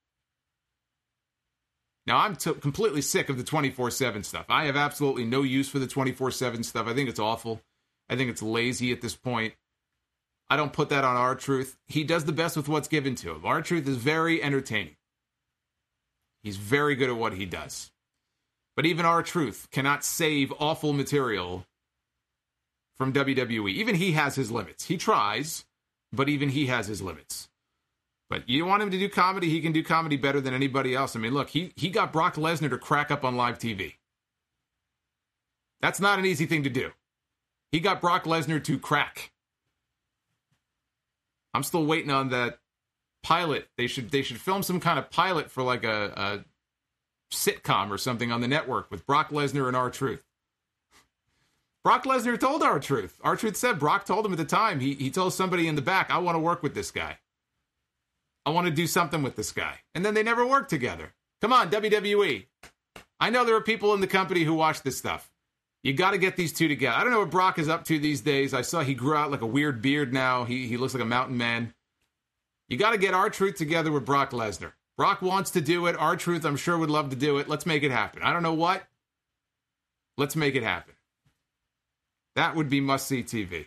Now, I'm completely sick of the 24/7 stuff. I have absolutely no use for the 24/7 stuff. I think it's awful. I think it's lazy at this point. I don't put that on R-Truth. He does the best with what's given to him. R-Truth is very entertaining. He's very good at what he does. But even R-Truth cannot save awful material from WWE. Even he has his limits. He tries, but even he has his limits. But you want him to do comedy, he can do comedy better than anybody else. I mean, look, he got Brock Lesnar to crack up on live TV. That's not an easy thing to do. He got Brock Lesnar to crack. I'm still waiting on that pilot. They should film some kind of pilot for like a sitcom or something on the network with Brock Lesnar and R-Truth. Brock Lesnar told R-Truth. R-Truth said, Brock told him at the time, he told somebody in the back, I want to work with this guy. I want to do something with this guy. And then they never worked together. Come on, WWE. I know there are people in the company who watch this stuff. You got to get these two together. I don't know what Brock is up to these days. I saw he grew out like a weird beard now. He looks like a mountain man. You got to get R-Truth together with Brock Lesnar. Brock wants to do it. R-Truth, I'm sure, would love to do it. Let's make it happen. I don't know what. Let's make it happen. That would be must-see TV.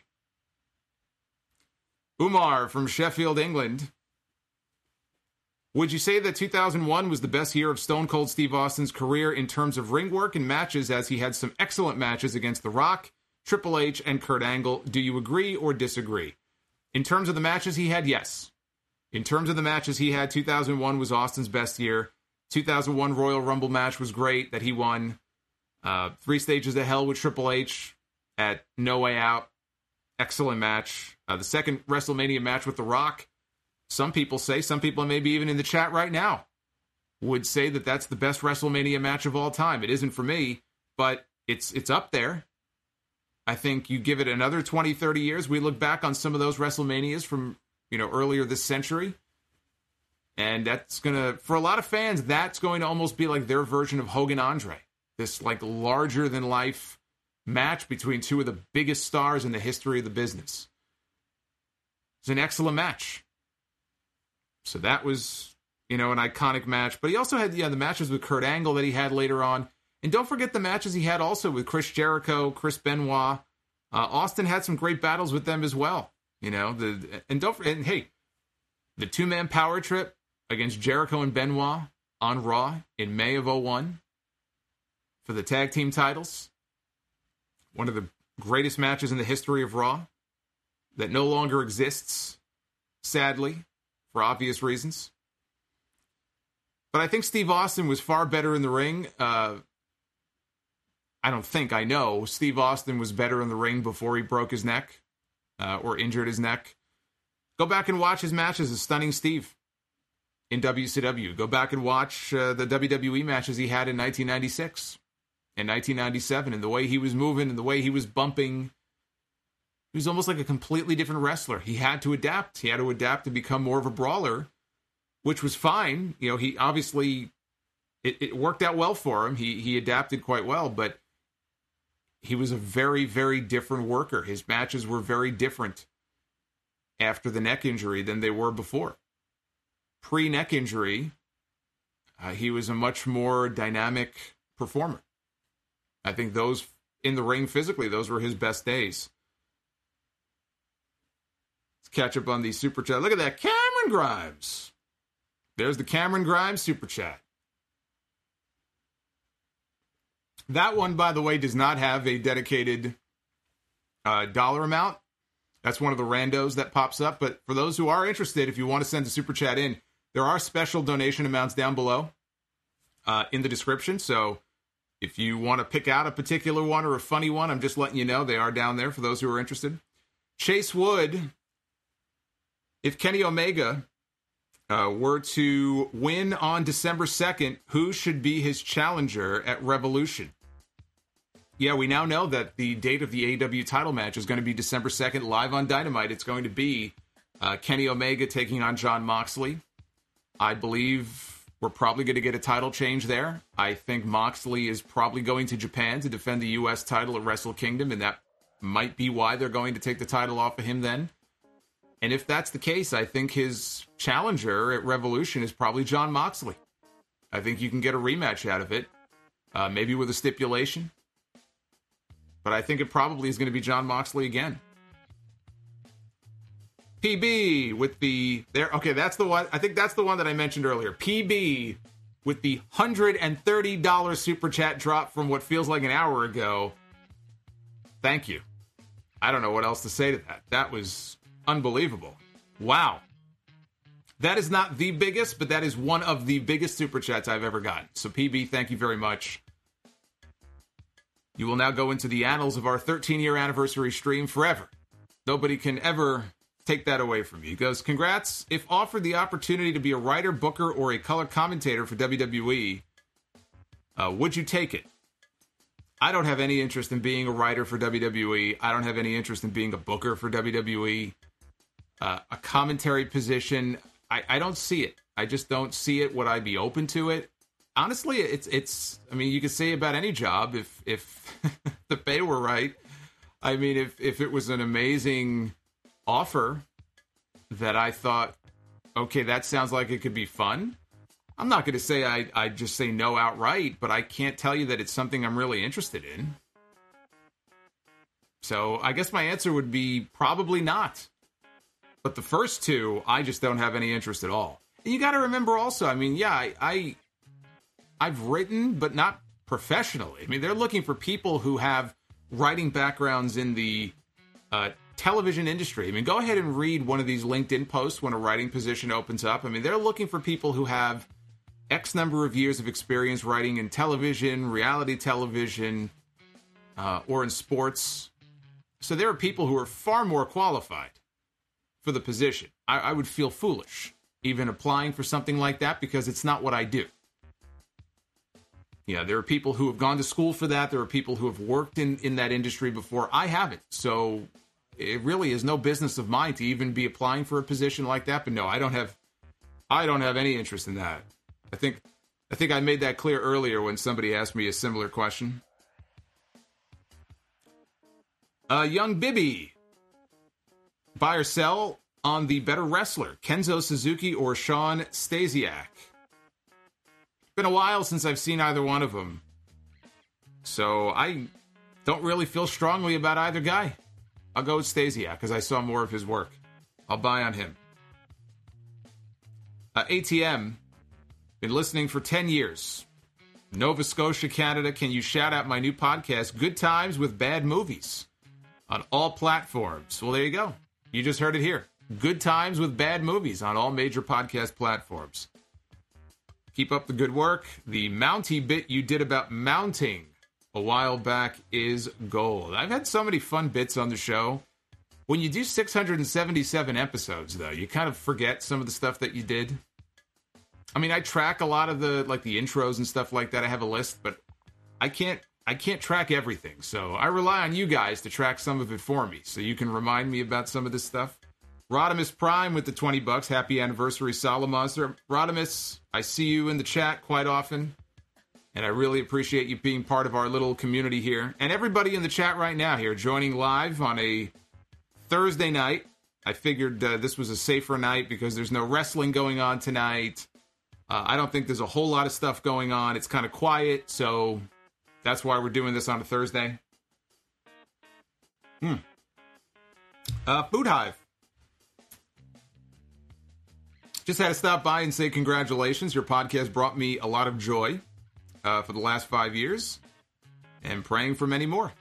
Umar from Sheffield, England. Would you say that 2001 was the best year of Stone Cold Steve Austin's career in terms of ring work and matches, as he had some excellent matches against The Rock, Triple H and Kurt Angle. Do you agree or disagree? In terms of the matches he had, yes. In terms of the matches he had, 2001 was Austin's best year. 2001 Royal Rumble match was great that he won. 3 Stages of Hell with Triple H at No Way Out. Excellent match. The second WrestleMania match with The Rock. Some people maybe even in the chat right now, would say that that's the best WrestleMania match of all time. It isn't for me, but it's up there. I think you give it another 20, 30 years, we look back on some of those WrestleManias from, earlier this century. And that's going to, for a lot of fans, that's going to almost be like their version of Hogan Andre. This like larger than life match between two of the biggest stars in the history of the business. It's an excellent match. So that was, an iconic match. But he also had the matches with Kurt Angle that he had later on. And don't forget the matches he had also with Chris Jericho, Chris Benoit. Austin had some great battles with them as well. The two-man power trip against Jericho and Benoit on Raw in May of 2001 for the tag team titles. One of the greatest matches in the history of Raw that no longer exists, sadly, for obvious reasons. But I think Steve Austin was far better in the ring. I know Steve Austin was better in the ring before he broke his neck or injured his neck. Go back and watch his matches as Stunning Steve in WCW. Go back and watch the WWE matches he had in 1996 and 1997, and the way he was moving and the way he was bumping. He was almost like a completely different wrestler. He had to adapt. He had to adapt to become more of a brawler, which was fine. He obviously, it worked out well for him. He adapted quite well, but he was a very, very different worker. His matches were very different after the neck injury than they were before. Pre-neck injury, he was a much more dynamic performer. I think those in the ring physically, those were his best days. Let's catch up on the super chat. Look at that, Cameron Grimes. There's the Cameron Grimes super chat. That one, by the way, does not have a dedicated dollar amount. That's one of the randos that pops up. But for those who are interested, if you want to send a super chat in, there are special donation amounts down below in the description. So if you want to pick out a particular one or a funny one, I'm just letting you know they are down there for those who are interested. Chase Wood, if Kenny Omega were to win on December 2nd, who should be his challenger at Revolution? Yeah, we now know that the date of the AEW title match is going to be December 2nd, live on Dynamite. It's going to be Kenny Omega taking on Jon Moxley. I believe we're probably going to get a title change there. I think Moxley is probably going to Japan to defend the U.S. title at Wrestle Kingdom, and that might be why they're going to take the title off of him then. And if that's the case, I think his challenger at Revolution is probably Jon Moxley. I think you can get a rematch out of it, maybe with a stipulation. But I think it probably is going to be Jon Moxley again. PB with the... Okay, that's the one. I think that's the one that I mentioned earlier. PB with the $130 super chat drop from what feels like an hour ago. Thank you. I don't know what else to say to that. That was unbelievable. Wow. That is not the biggest, but that is one of the biggest super chats I've ever gotten. So PB, thank you very much. You will now go into the annals of our 13-year anniversary stream forever. Nobody can ever take that away from you. He goes, congrats. If offered the opportunity to be a writer, booker, or a color commentator for WWE, would you take it? I don't have any interest in being a writer for WWE. I don't have any interest in being a booker for WWE. A commentary position, I don't see it. I just don't see it. Would I be open to it? Honestly, it's. I mean, you could say about any job if the pay were right. I mean, if it was an amazing offer that I thought, okay, that sounds like it could be fun. I'm not going to say I just say no outright, but I can't tell you that it's something I'm really interested in. So I guess my answer would be probably not. But the first two, I just don't have any interest at all. And you got to remember also, I mean, yeah, I've written, but not professionally. I mean, they're looking for people who have writing backgrounds in the television industry. I mean, go ahead and read one of these LinkedIn posts when a writing position opens up. I mean, they're looking for people who have X number of years of experience writing in television, reality television, or in sports. So there are people who are far more qualified for the position. I would feel foolish even applying for something like that because it's not what I do. Yeah, there are people who have gone to school for that. There are people who have worked in that industry before. I haven't. So it really is no business of mine to even be applying for a position like that. But no, I don't have any interest in that. I think I made that clear earlier when somebody asked me a similar question. Young Bibby. Buy or sell on the better wrestler, Kenzo Suzuki or Sean Stasiak? Been a while since I've seen either one of them. So I don't really feel strongly about either guy. I'll go with Stasiak because I saw more of his work. I'll buy on him. ATM. Been listening for 10 years. Nova Scotia, Canada. Can you shout out my new podcast, Good Times with Bad Movies, on all platforms? Well, there you go. You just heard it here. Good Times with Bad Movies on all major podcast platforms. Keep up the good work. The Mountie bit you did about mounting a while back is gold. I've had so many fun bits on the show. When you do 677 episodes, though, you kind of forget some of the stuff that you did. I mean, I track a lot of the intros and stuff like that. I have a list, but I can't track everything. So I rely on you guys to track some of it for me so you can remind me about some of this stuff. Rodimus Prime with the $20. Happy anniversary, Solomonster. Rodimus, I see you in the chat quite often, and I really appreciate you being part of our little community here. And everybody in the chat right now here joining live on a Thursday night. I figured this was a safer night because there's no wrestling going on tonight. I don't think there's a whole lot of stuff going on. It's kind of quiet, so that's why we're doing this on a Thursday. Food Hive. Just had to stop by and say congratulations. Your podcast brought me a lot of joy for the last 5 years, and praying for many more.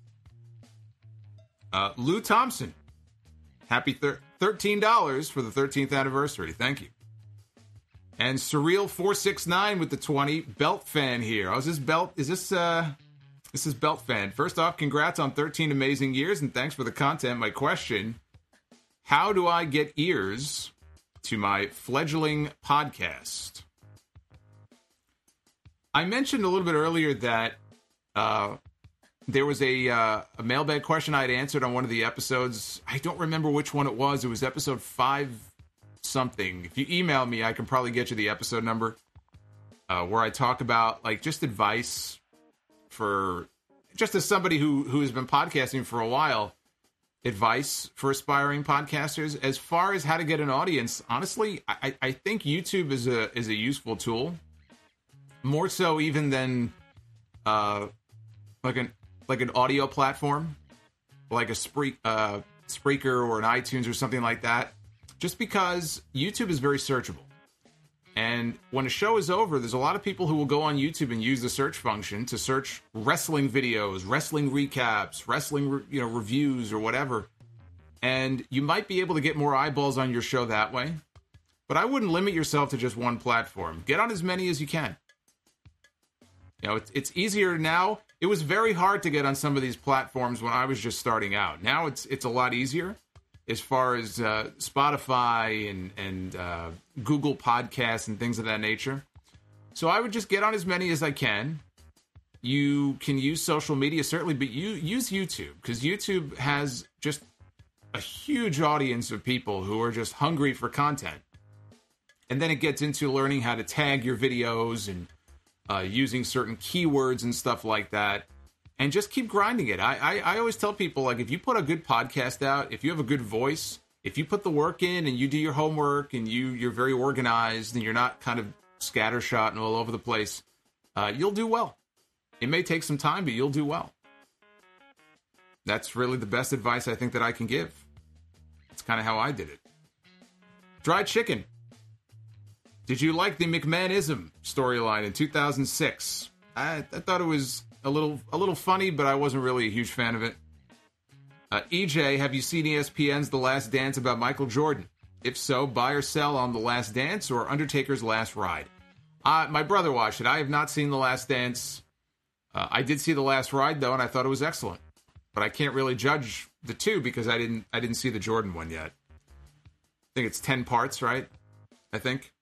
Lou Thompson. Happy $13 for the 13th anniversary. Thank you. And Surreal469 with the 20. Belt fan here. Oh, this is Belt fan. First off, congrats on 13 amazing years, and thanks for the content. My question, how do I get ears to my fledgling podcast? I mentioned a little bit earlier that there was a mailbag question I had answered on one of the episodes. I don't remember which one it was. It was episode 5 something. If you email me, I can probably get you the episode number, where I talk about just advice for, just as somebody who has been podcasting for a while, advice for aspiring podcasters. As far as how to get an audience, honestly, I think YouTube is a useful tool, more so even than like an audio platform, like a Spreaker or an iTunes or something like that. Just because YouTube is very searchable. And when a show is over, there's a lot of people who will go on YouTube and use the search function to search wrestling videos, wrestling recaps, wrestling reviews or whatever. And you might be able to get more eyeballs on your show that way. But I wouldn't limit yourself to just one platform. Get on as many as you can. It's easier now. It was very hard to get on some of these platforms when I was just starting out. Now it's a lot easier. As far as Spotify and Google Podcasts and things of that nature. So I would just get on as many as I can. You can use social media, certainly, but you use YouTube, because YouTube has just a huge audience of people who are just hungry for content. And then it gets into learning how to tag your videos and using certain keywords and stuff like that. And just keep grinding it. I always tell people, if you put a good podcast out, if you have a good voice, if you put the work in and you do your homework and you're very organized and you're not kind of scattershot and all over the place, you'll do well. It may take some time, but you'll do well. That's really the best advice I think that I can give. It's kind of how I did it. Dried chicken. Did you like the McMahonism storyline in 2006? I thought it was a little funny, but I wasn't really a huge fan of it. EJ, have you seen ESPN's The Last Dance about Michael Jordan? If so, buy or sell on The Last Dance or Undertaker's Last Ride? My brother watched it. I have not seen The Last Dance. I did see The Last Ride, though, and I thought it was excellent. But I can't really judge the two because I didn't see the Jordan one yet. I think it's 10 parts, right? I think.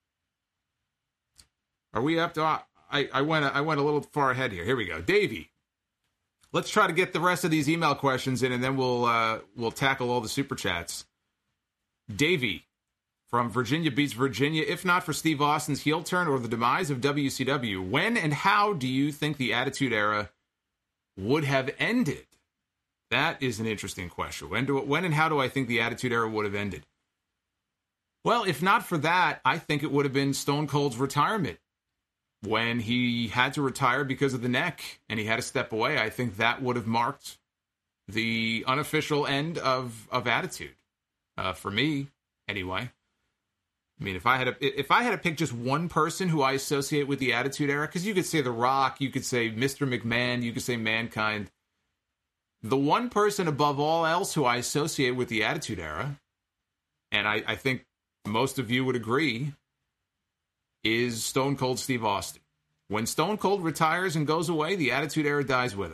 Are we up to... I went a little far ahead here. Here we go. Davey. Let's try to get the rest of these email questions in, and then we'll tackle all the super chats. Davey from Virginia Beach, Virginia. If not for Steve Austin's heel turn or the demise of WCW, when and how do you think the Attitude Era would have ended? That is an interesting question. When and how do I think the Attitude Era would have ended? Well, if not for that, I think it would have been Stone Cold's retirement. When he had to retire because of the neck and he had to step away, I think that would have marked the unofficial end of Attitude. For me, anyway. I mean, if I had to pick just one person who I associate with the Attitude Era, because you could say The Rock, you could say Mr. McMahon, you could say Mankind. The one person above all else who I associate with the Attitude Era, and I think most of you would agree, is Stone Cold Steve Austin. When Stone Cold retires and goes away, the Attitude Era dies with him.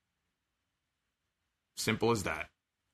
Simple as that.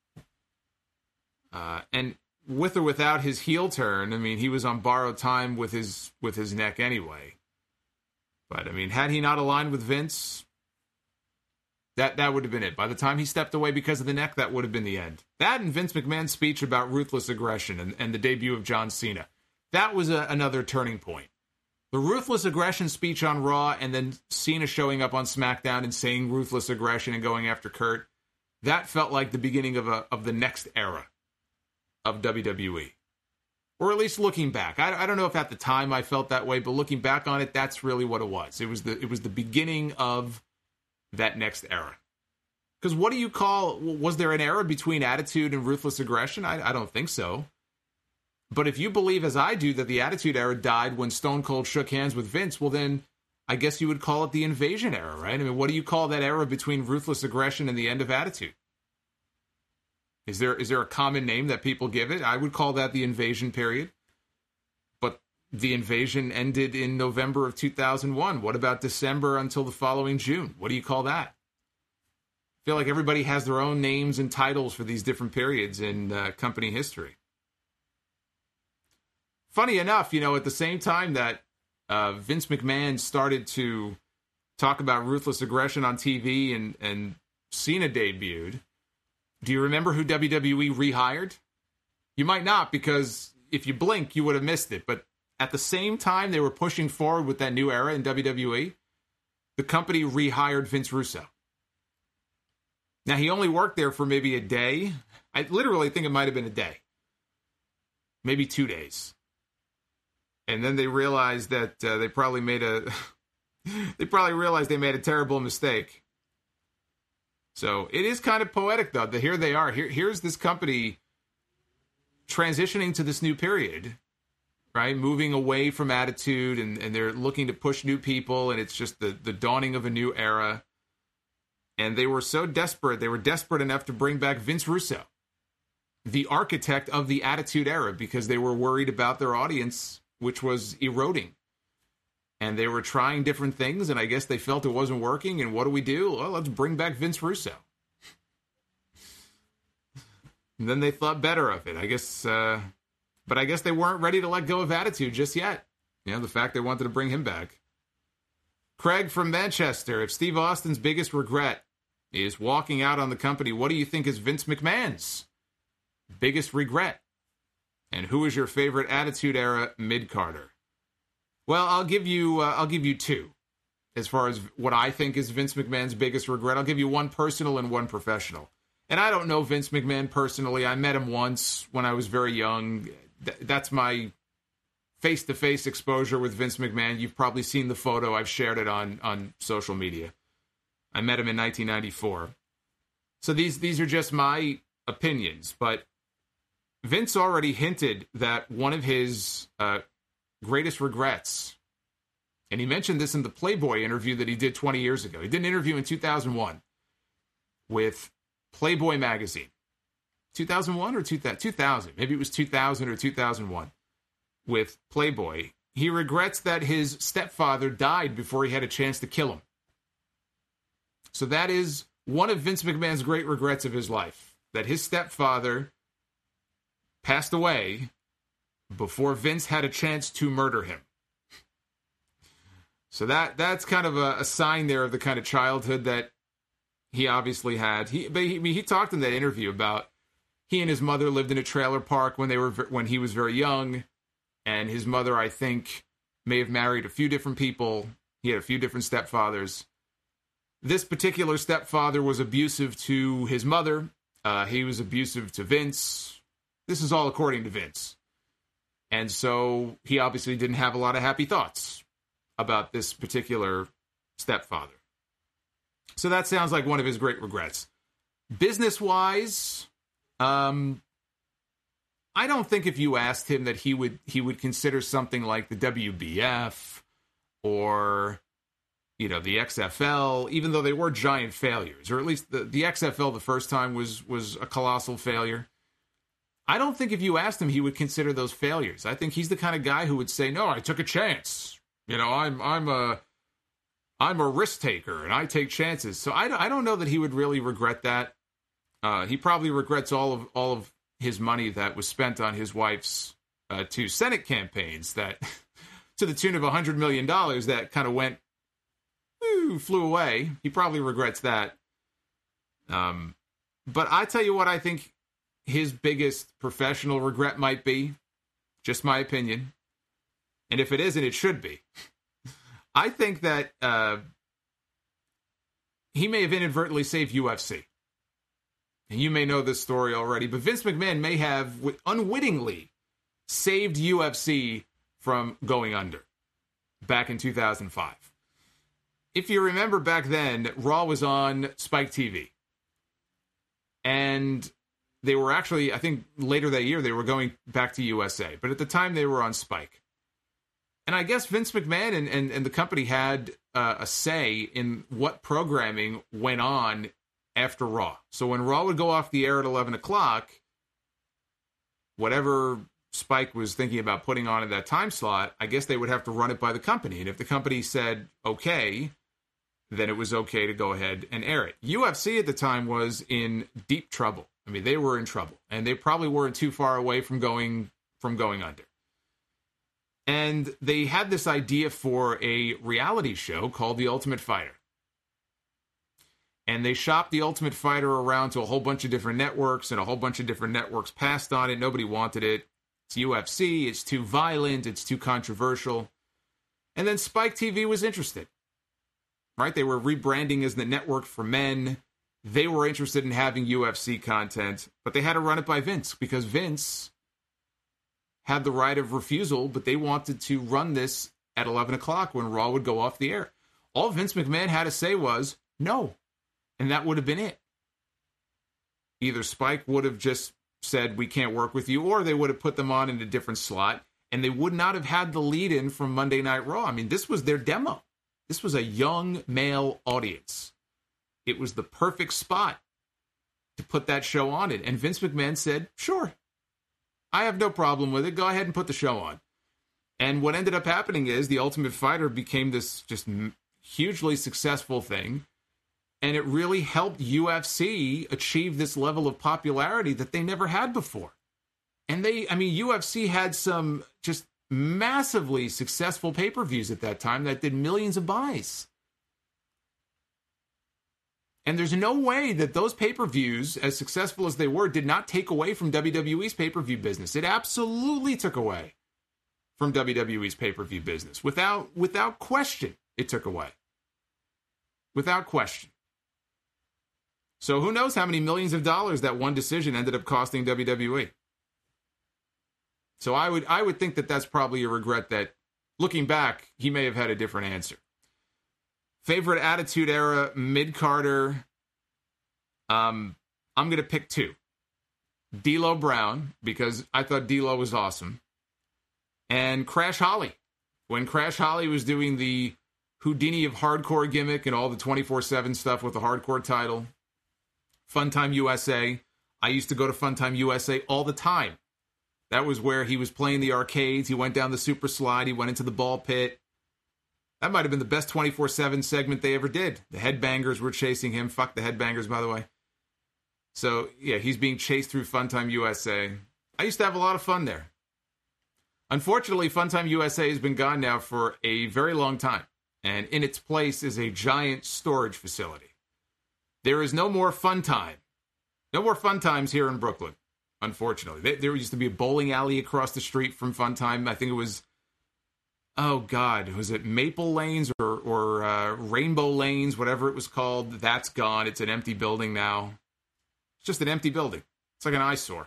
And with or without his heel turn, I mean, he was on borrowed time with his neck anyway. But, I mean, had he not aligned with Vince, that would have been it. By the time he stepped away because of the neck, that would have been the end. That and Vince McMahon's speech about ruthless aggression and the debut of John Cena. That was another turning point. The ruthless aggression speech on Raw and then Cena showing up on SmackDown and saying ruthless aggression and going after Kurt, that felt like the beginning of the next era of WWE. Or at least looking back. I don't know if at the time I felt that way, but looking back on it, that's really what it was. It was the beginning of that next era. Because what do you call... Was there an era between Attitude and ruthless aggression? I don't think so. But if you believe, as I do, that the Attitude Era died when Stone Cold shook hands with Vince, well then, I guess you would call it the Invasion Era, right? I mean, what do you call that era between ruthless aggression and the end of Attitude? Is there a common name that people give it? I would call that the Invasion period. But the Invasion ended in November of 2001. What about December until the following June? What do you call that? I feel like everybody has their own names and titles for these different periods in company history. Funny enough, at the same time that Vince McMahon started to talk about ruthless aggression on TV and Cena debuted, do you remember who WWE rehired? You might not, because if you blink, you would have missed it. But at the same time they were pushing forward with that new era in WWE, the company rehired Vince Russo. Now, he only worked there for maybe a day. I literally think it might have been a day. Maybe 2 days. And then they realized that they probably realized they made a terrible mistake. So it is kind of poetic, though, that here they are. Here's this company transitioning to this new period, right? Moving away from Attitude, and they're looking to push new people, and it's just the dawning of a new era. And they were so desperate. They were desperate enough to bring back Vince Russo, the architect of the Attitude Era, because they were worried about their audience, which was eroding. And they were trying different things, and I guess they felt it wasn't working, and what do? Well, let's bring back Vince Russo. And then they thought better of it, I guess. But I guess they weren't ready to let go of Attitude just yet. The fact they wanted to bring him back. Craig from Manchester, if Steve Austin's biggest regret is walking out on the company, what do you think is Vince McMahon's biggest regret? And who is your favorite Attitude Era mid-carder? Well, I'll give you two. As far as what I think is Vince McMahon's biggest regret, I'll give you one personal and one professional. And I don't know Vince McMahon personally. I met him once when I was very young. That's my face-to-face exposure with Vince McMahon. You've probably seen the photo. I've shared it on social media. I met him in 1994. So these are just my opinions, but Vince already hinted that one of his greatest regrets And he mentioned this in the Playboy interview that he did 20 years ago. He did an interview in 2001 with Playboy magazine. 2001 or 2000? Maybe it was 2000 or 2001 with Playboy. He regrets that his stepfather died before he had a chance to kill him. So that is one of Vince McMahon's great regrets of his life, that his stepfather passed away before Vince had a chance to murder him. So that's kind of a sign there of the kind of childhood that he obviously had. He talked in that interview about he and his mother lived in a trailer park when he was very young, and his mother, I think, may have married a few different people. He had a few different stepfathers. This particular stepfather was abusive to his mother. He was abusive to Vince. This is all according to Vince. And so he obviously didn't have a lot of happy thoughts about this particular stepfather. So that sounds like one of his great regrets. Business-wise, I don't think if you asked him that he would consider something like the WBF or, the XFL, even though they were giant failures, or at least the XFL the first time was a colossal failure. I don't think if you asked him, he would consider those failures. I think he's the kind of guy who would say, no, I took a chance. I'm a risk taker and I take chances. So I don't know that he would really regret that. He probably regrets all of his money that was spent on his wife's two Senate campaigns that to the tune of $100 million that kind of flew away. He probably regrets that. But I tell you what, I think his biggest professional regret might be, just my opinion, and if it isn't, it should be. I think that he may have inadvertently saved UFC. And you may know this story already, but Vince McMahon may have unwittingly saved UFC from going under back in 2005. If you remember back then, Raw was on Spike TV. And they were actually, I think later that year, they were going back to USA. But at the time, they were on Spike. And I guess Vince McMahon and the company had a say in what programming went on after Raw. So when Raw would go off the air at 11 o'clock, whatever Spike was thinking about putting on in that time slot, I guess they would have to run it by the company. And if the company said, okay, then it was okay to go ahead and air it. UFC at the time was in deep trouble. I mean, they were in trouble. And they probably weren't too far away from going under. And they had this idea for a reality show called The Ultimate Fighter. And they shopped The Ultimate Fighter around to a whole bunch of different networks, and a whole bunch of different networks passed on it. Nobody wanted it. It's UFC. It's too violent. It's too controversial. And then Spike TV was interested. Right? They were rebranding as the network for men. They were interested in having UFC content, but they had to run it by Vince because Vince had the right of refusal, but they wanted to run this at 11 o'clock when Raw would go off the air. All Vince McMahon had to say was no, and that would have been it. Either Spike would have just said, we can't work with you, or they would have put them on in a different slot, and they would not have had the lead-in from Monday Night Raw. I mean, this was their demo. This was a young male audience. It was the perfect spot to put that show on it. And Vince McMahon said, sure, I have no problem with it. Go ahead and put the show on. And what ended up happening is The Ultimate Fighter became this just hugely successful thing. And it really helped UFC achieve this level of popularity that they never had before. And UFC had some just massively successful pay-per-views at that time that did millions of buys. And there's no way that those pay-per-views, as successful as they were, did not take away from WWE's pay-per-view business. It absolutely took away from WWE's pay-per-view business. Without question, it took away. Without question. So who knows how many millions of dollars that one decision ended up costing WWE. So I would think that that's probably a regret that, looking back, he may have had a different answer. Favorite Attitude Era mid-carder, I'm going to pick two. D'Lo Brown, because I thought D'Lo was awesome. And Crash Holly, When Crash Holly was doing the Houdini of hardcore gimmick and all the 24/7 stuff with the hardcore title, Funtime USA, I used to go to Funtime USA all the time. That was where he was playing the arcades. He went down the super slide. He went into the ball pit. That might have been the best 24/7 segment they ever did. The Headbangers were chasing him. Fuck the Headbangers, by the way. So, yeah, he's being chased through Funtime USA. I used to have a lot of fun there. Unfortunately, Funtime USA has been gone now for a very long time. And in its place is a giant storage facility. There is no more Funtime. No more Funtimes here in Brooklyn, unfortunately. There used to be a bowling alley across the street from Funtime. I think it was, oh God, was it Maple Lanes or Rainbow Lanes, whatever it was called? That's gone. It's an empty building now. It's just an empty building. It's like an eyesore.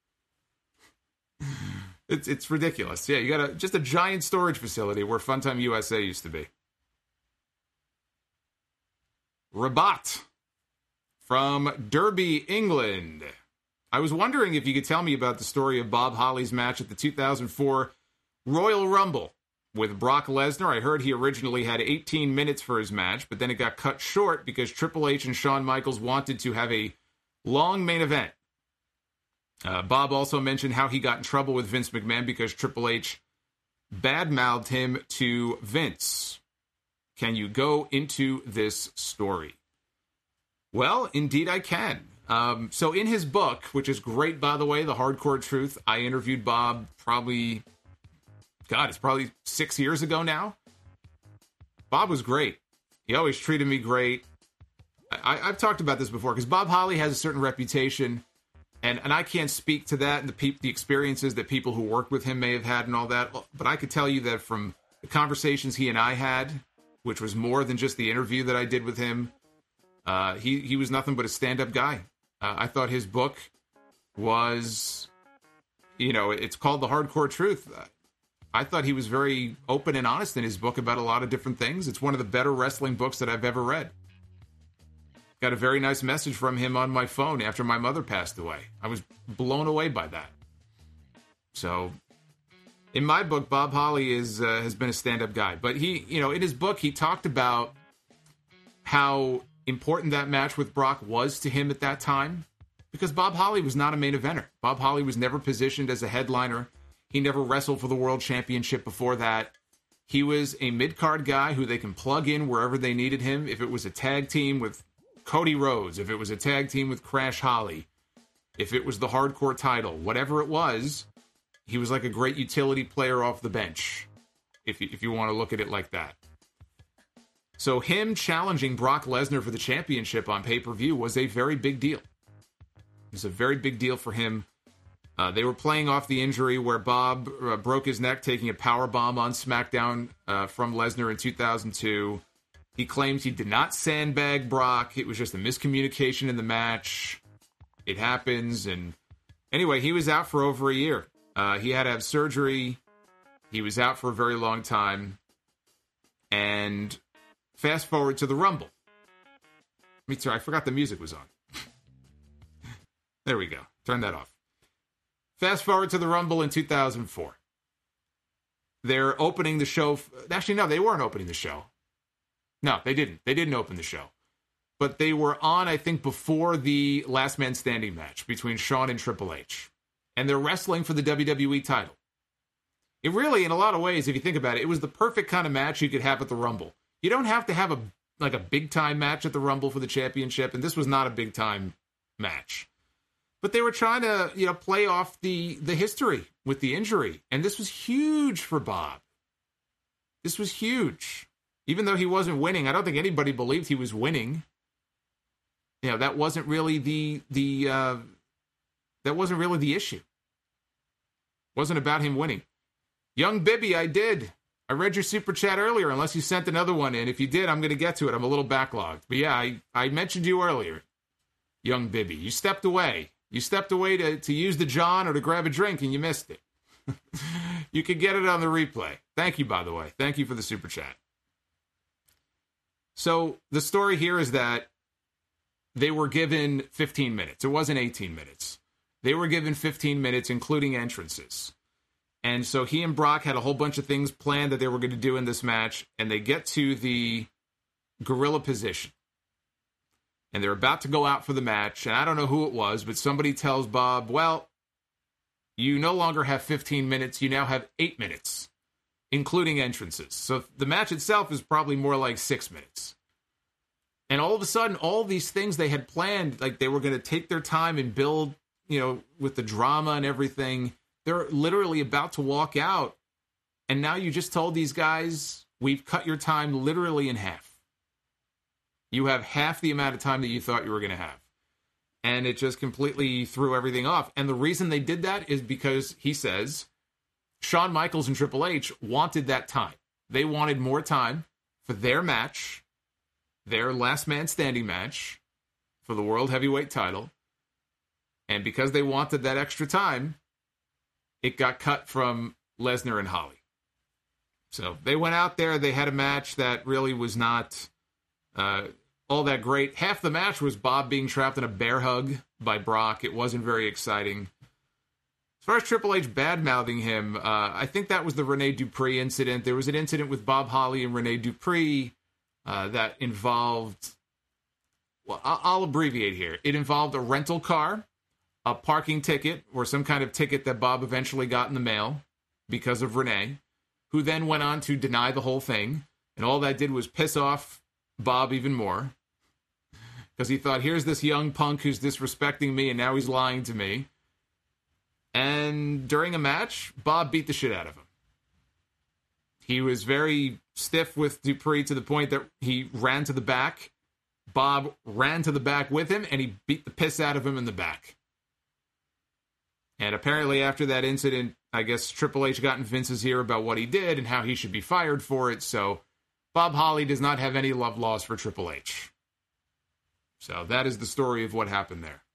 It's ridiculous. Yeah, you got just a giant storage facility where Funtime USA used to be. Rabat from Derby, England. I was wondering if you could tell me about the story of Bob Holly's match at the 2004 Royal Rumble with Brock Lesnar. I heard he originally had 18 minutes for his match, but then it got cut short because Triple H and Shawn Michaels wanted to have a long main event. Bob also mentioned how he got in trouble with Vince McMahon because Triple H badmouthed him to Vince. Can you go into this story? Well, indeed I can. So in his book, which is great, by the way, The Hardcore Truth, I interviewed Bob it's probably 6 years ago now. Bob was great. He always treated me great. I've talked about this before, because Bob Holly has a certain reputation, and I can't speak to that and the experiences that people who worked with him may have had and all that, but I could tell you that from the conversations he and I had, which was more than just the interview that I did with him, he was nothing but a stand-up guy. I thought his book was, it's called The Hardcore Truth. I thought he was very open and honest in his book about a lot of different things. It's one of the better wrestling books that I've ever read. Got a very nice message from him on my phone after my mother passed away. I was blown away by that. So, in my book, Bob Holly has been a stand-up guy. But he, in his book, he talked about how important that match with Brock was to him at that time, because Bob Holly was not a main eventer. Bob Holly was never positioned as a headliner. He never wrestled for the World Championship before that. He was a mid-card guy who they can plug in wherever they needed him. If it was a tag team with Cody Rhodes, if it was a tag team with Crash Holly, if it was the hardcore title, whatever it was, he was like a great utility player off the bench, if you want to look at it like that. So him challenging Brock Lesnar for the championship on pay-per-view was a very big deal. It was a very big deal for him. They were playing off the injury where Bob broke his neck taking a powerbomb on SmackDown from Lesnar in 2002. He claims he did not sandbag Brock. It was just a miscommunication in the match. It happens. And anyway, he was out for over a year. He had to have surgery. He was out for a very long time. And fast forward to the Rumble. Me too. I forgot the music was on. There we go. Turn that off. Fast forward to the Rumble in 2004. They're opening the show. Actually, no, they weren't opening the show. No, they didn't. They didn't open the show. But they were on, I think, before the Last Man Standing match between Shawn and Triple H. And they're wrestling for the WWE title. It really, in a lot of ways, if you think about it, it was the perfect kind of match you could have at the Rumble. You don't have to have a big-time match at the Rumble for the championship, and this was not a big-time match. But they were trying to, play off the history with the injury. And this was huge for Bob. This was huge. Even though he wasn't winning, I don't think anybody believed he was winning. That wasn't really the issue. It wasn't about him winning. Young Bibby, I did. I read your super chat earlier, unless you sent another one in. If you did, I'm going to get to it. I'm a little backlogged. But yeah, I mentioned you earlier, Young Bibby. You stepped away. You stepped away to use the John or to grab a drink, and you missed it. You can get it on the replay. Thank you, by the way. Thank you for the super chat. So the story here is that they were given 15 minutes. It wasn't 18 minutes. They were given 15 minutes, including entrances. And so he and Brock had a whole bunch of things planned that they were going to do in this match, and they get to the gorilla position. And they're about to go out for the match, and I don't know who it was, but somebody tells Bob, well, you no longer have 15 minutes, you now have 8 minutes, including entrances. So the match itself is probably more like 6 minutes. And all of a sudden, all these things they had planned, like they were going to take their time and build, with the drama and everything, they're literally about to walk out. And now you just told these guys, we've cut your time literally in half. You have half the amount of time that you thought you were going to have. And it just completely threw everything off. And the reason they did that is because, he says, Shawn Michaels and Triple H wanted that time. They wanted more time for their match, their last man standing match for the World Heavyweight title. And because they wanted that extra time, it got cut from Lesnar and Holly. So they went out there, they had a match that really was not all that great. Half the match was Bob being trapped in a bear hug by Brock. It wasn't very exciting. As far as Triple H bad-mouthing him, I think that was the Rene Dupree incident. There was an incident with Bob Holly and Rene Dupree that involved, well, I'll abbreviate here. It involved a rental car, a parking ticket, or some kind of ticket that Bob eventually got in the mail because of Rene, who then went on to deny the whole thing. And all that did was piss off Bob even more, because he thought, here's this young punk who's disrespecting me, and now he's lying to me. And during a match, Bob beat the shit out of him. He was very stiff with Dupree to the point that he ran to the back. Bob ran to the back with him, and he beat the piss out of him in the back. And apparently after that incident, I guess Triple H got in Vince's ear about what he did and how he should be fired for it. So Bob Holly does not have any love lost for Triple H. So that is the story of what happened there.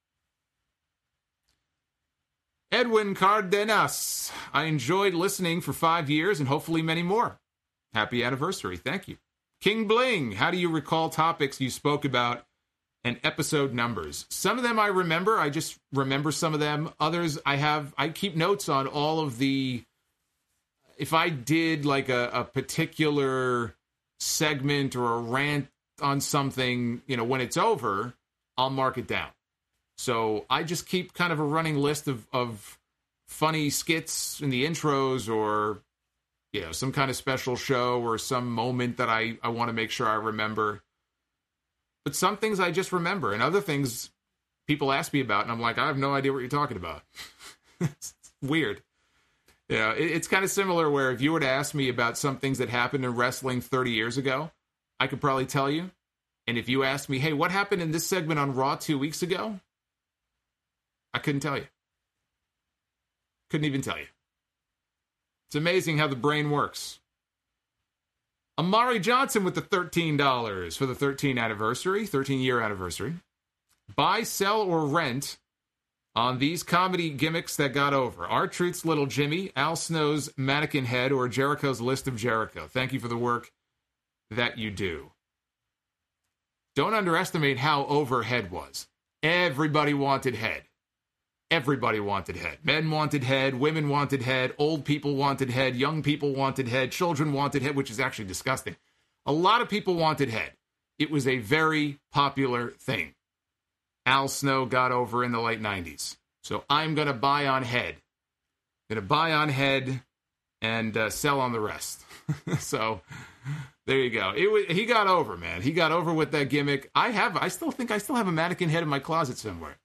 Edwin Cardenas. I enjoyed listening for 5 years and hopefully many more. Happy anniversary. Thank you. King Bling. How do you recall topics you spoke about and episode numbers? Some of them I remember. I just remember some of them. Others I keep notes on all of the, if I did like a particular segment or a rant on something, when it's over, I'll mark it down. So I just keep kind of a running list of funny skits in the intros, or, some kind of special show or some moment that I want to make sure I remember. But some things I just remember, and other things people ask me about, and I'm like, I have no idea what you're talking about. It's weird. It's kind of similar where if you were to ask me about some things that happened in wrestling 30 years ago, I could probably tell you. And if you asked me, hey, what happened in this segment on Raw 2 weeks ago? I couldn't tell you. Couldn't even tell you. It's amazing how the brain works. Amari Johnson with the $13 for the 13-year anniversary. Buy, sell, or rent on these comedy gimmicks that got over. R-Truth's Little Jimmy, Al Snow's Mannequin Head, or Jericho's List of Jericho. Thank you for the work that you do. Don't underestimate how over Head was. Everybody wanted Head. Everybody wanted Head. Men wanted Head, women wanted Head, old people wanted Head, young people wanted Head, children wanted Head, which is actually disgusting. A lot of people wanted Head. It was a very popular thing. Al Snow got over in the late 90s. So I'm going to buy on Head. Going to buy on Head and sell on the rest. So there you go. He got over, man. He got over with that gimmick. I still think I still have a Mannequin Head in my closet somewhere.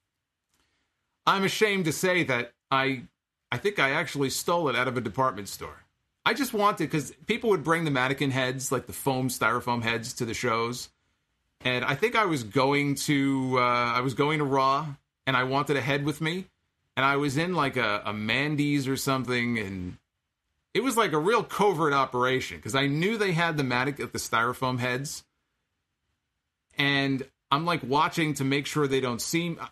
I'm ashamed to say that I think I actually stole it out of a department store. I just wanted, because people would bring the mannequin heads, like the styrofoam heads, to the shows. And I think I was going to Raw, and I wanted a head with me. And I was in like a Mandy's or something, and it was like a real covert operation, because I knew they had the styrofoam heads. And I'm like watching to make sure they don't see me.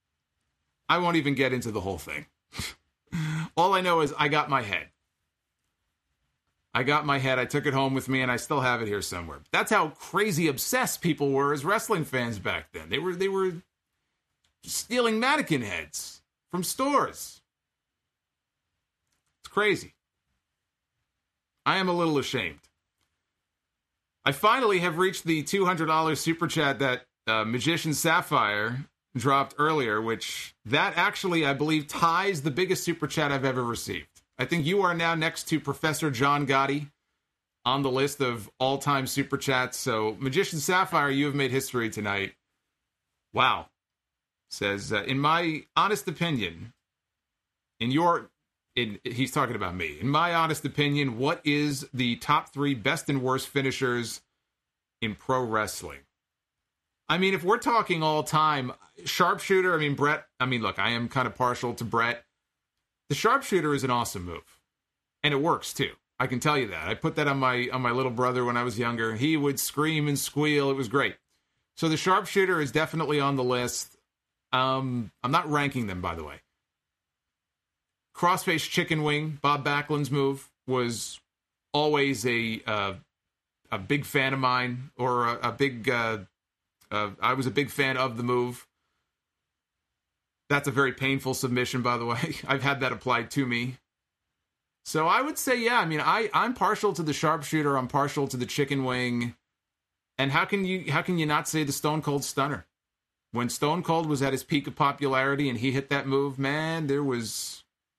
I won't even get into the whole thing. All I know is I got my head. I took it home with me, and I still have it here somewhere. That's how crazy obsessed people were as wrestling fans back then. They were stealing mannequin heads from stores. It's crazy. I am a little ashamed. I finally have reached the $200 super chat that Magician Sapphire dropped earlier, which that actually, I believe, ties the biggest super chat I've ever received. I think you are now next to Professor John Gotti on the list of all-time super chats. So, Magician Sapphire, you have made history tonight. Wow. Says, in my honest opinion, he's talking about me. In my honest opinion, what is the top 3 best and worst finishers in pro wrestling? I mean, if we're talking all time, sharpshooter, Brett, look, I am kind of partial to Brett. The sharpshooter is an awesome move. And it works too. I can tell you that. I put that on my little brother when I was younger. He would scream and squeal. It was great. So the sharpshooter is definitely on the list. I'm not ranking them, by the way. Crossface chicken wing, Bob Backlund's move, was always a big fan of mine, or I was a big fan of the move. That's a very painful submission, by the way. I've had that applied to me. So I would say, yeah, I'm partial to the sharpshooter. I'm partial to the chicken wing. And how can you not say the Stone Cold Stunner? When Stone Cold was at his peak of popularity and he hit that move, man, there was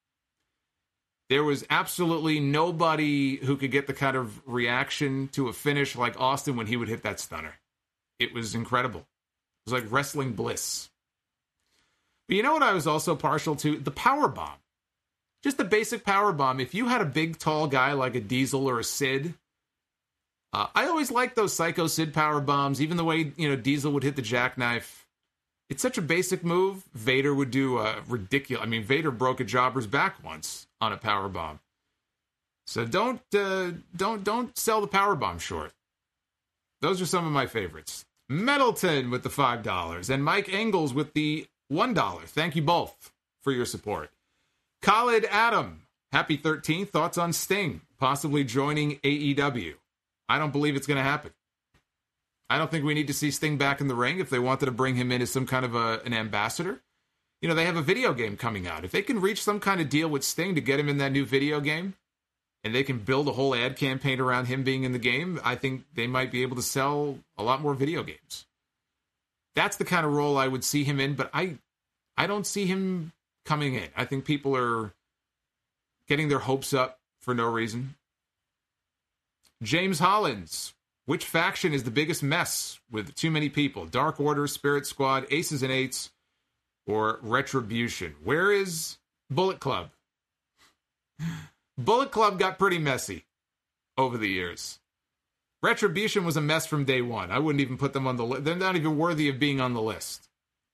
absolutely nobody who could get the kind of reaction to a finish like Austin when he would hit that stunner. It was incredible. It was like wrestling bliss. But you know what I was also partial to? The power bomb. Just the basic power bomb. If you had a big, tall guy like a Diesel or a Sid, I always liked those Psycho Sid power bombs, even the way, Diesel would hit the jackknife. It's such a basic move. Vader would do a ridiculous... Vader broke a jobber's back once on a power bomb. So don't sell the power bomb short. Those are some of my favorites. Middleton with the $5 and Mike Engels with the $1. Thank you both for your support. Khalid Adam, happy 13th. Thoughts on Sting possibly joining AEW? I don't believe it's going to happen. I don't think we need to see Sting back in the ring if they wanted to bring him in as some kind of an ambassador. They have a video game coming out. If they can reach some kind of deal with Sting to get him in that new video game, and they can build a whole ad campaign around him being in the game, I think they might be able to sell a lot more video games. That's the kind of role I would see him in, but I don't see him coming in. I think people are getting their hopes up for no reason. James Hollins, which faction is the biggest mess with too many people? Dark Order, Spirit Squad, Aces and Eights, or Retribution? Where is Bullet Club? Bullet Club got pretty messy over the years. Retribution was a mess from day one. I wouldn't even put them on the list. They're not even worthy of being on the list.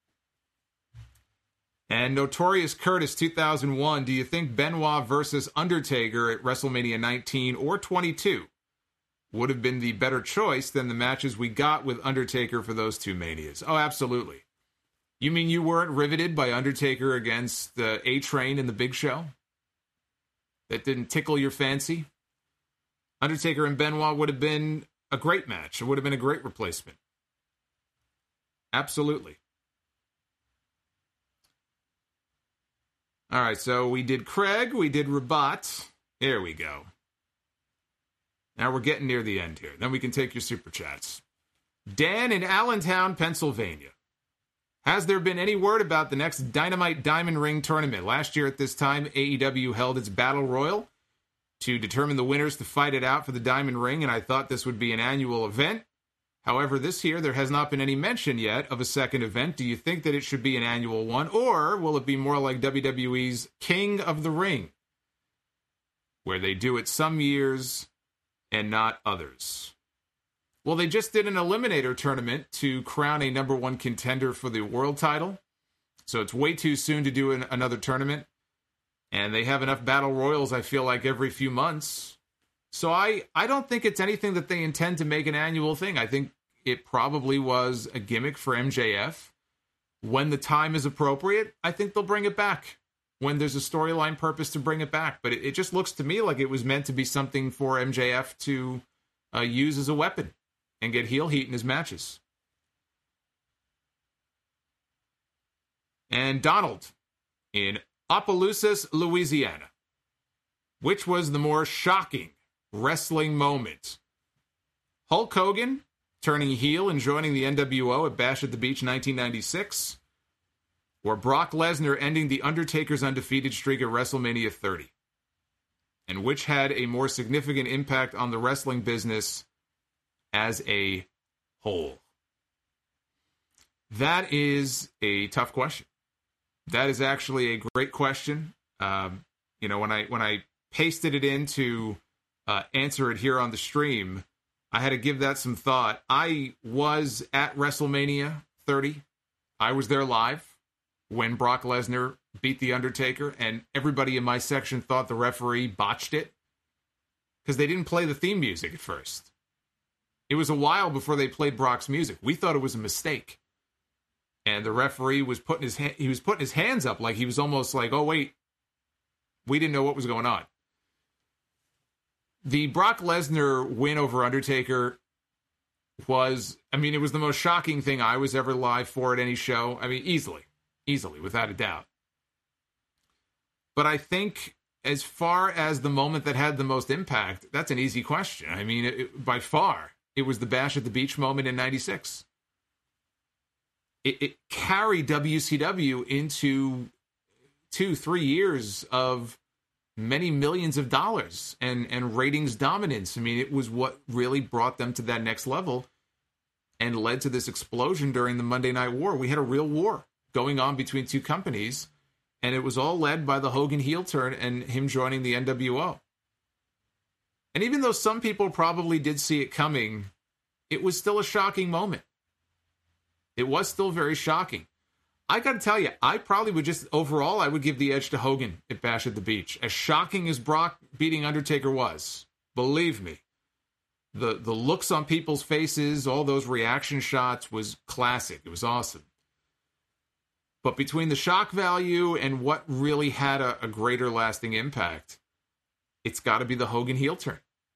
And Notorious Curtis 2001, do you think Benoit versus Undertaker at WrestleMania 19 or 22 would have been the better choice than the matches we got with Undertaker for those two Manias? Oh, absolutely. You mean you weren't riveted by Undertaker against the A-Train in the Big Show? That didn't tickle your fancy? Undertaker and Benoit would have been a great match. It would have been a great replacement. Absolutely. All right, so we did Craig, we did Rabat. Here we go. Now we're getting near the end here. Then we can take your super chats. Dan in Allentown, Pennsylvania. Has there been any word about the next Dynamite Diamond Ring tournament? Last year at this time, AEW held its Battle Royal to determine the winners to fight it out for the Diamond Ring, and I thought this would be an annual event. However, this year there has not been any mention yet of a second event. Do you think that it should be an annual one, or will it be more like WWE's King of the Ring, where they do it some years and not others? Well, they just did an eliminator tournament to crown a number one contender for the world title, so it's way too soon to do another tournament, and they have enough battle royals, I feel like, every few months. So I don't think it's anything that they intend to make an annual thing. I think it probably was a gimmick for MJF. When the time is appropriate, I think they'll bring it back. When there's a storyline purpose to bring it back. But it just looks to me like it was meant to be something for MJF to use as a weapon and get heel heat in his matches. And Donald in Opelousas, Louisiana. Which was the more shocking wrestling moment? Hulk Hogan turning heel and joining the NWO at Bash at the Beach 1996? Or Brock Lesnar ending The Undertaker's undefeated streak at WrestleMania 30? And which had a more significant impact on the wrestling business as a whole? That is a tough question. That is actually a great question. When I pasted it in to answer it here on the stream, I had to give that some thought. I was at WrestleMania 30. I was there live when Brock Lesnar beat The Undertaker, and everybody in my section thought the referee botched it because they didn't play the theme music at first. It was a while before they played Brock's music. We thought it was a mistake. And the referee was putting his hands up like he was almost like, oh, wait, we didn't know what was going on. The Brock Lesnar win over Undertaker it was the most shocking thing I was ever live for at any show. I mean, easily, without a doubt. But I think as far as the moment that had the most impact, that's an easy question. I mean, by far, it was the Bash at the Beach moment in 96. It carried WCW into 2-3 years of many millions of dollars and ratings dominance. I mean, it was what really brought them to that next level and led to this explosion during the Monday Night War. We had a real war going on between two companies, and it was all led by the Hogan heel turn and him joining the NWO. And even though some people probably did see it coming, it was still a shocking moment. It was still very shocking. I got to tell you, I probably would I would give the edge to Hogan at Bash at the Beach. As shocking as Brock beating Undertaker was, believe me, the looks on people's faces, all those reaction shots was classic. It was awesome. But between the shock value and what really had a greater lasting impact, it's got to be the Hogan heel turn.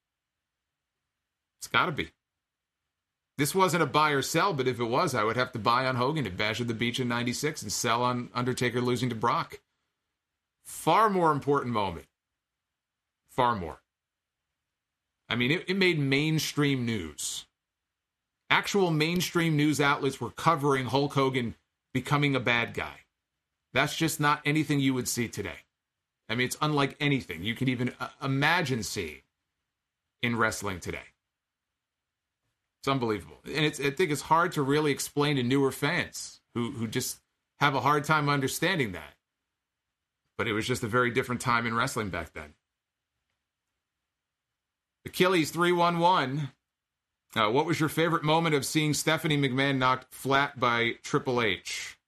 It's got to be. This wasn't a buy or sell, but if it was, I would have to buy on Hogan at Bash at the Beach in 96 and sell on Undertaker losing to Brock. Far more important moment. Far more. I mean, it made mainstream news. Actual mainstream news outlets were covering Hulk Hogan becoming a bad guy. That's just not anything you would see today. I mean, it's unlike anything you can even imagine seeing in wrestling today. It's unbelievable. And I think it's hard to really explain to newer fans who just have a hard time understanding that. But it was just a very different time in wrestling back then. Achilles 311. What was your favorite moment of seeing Stephanie McMahon knocked flat by Triple H?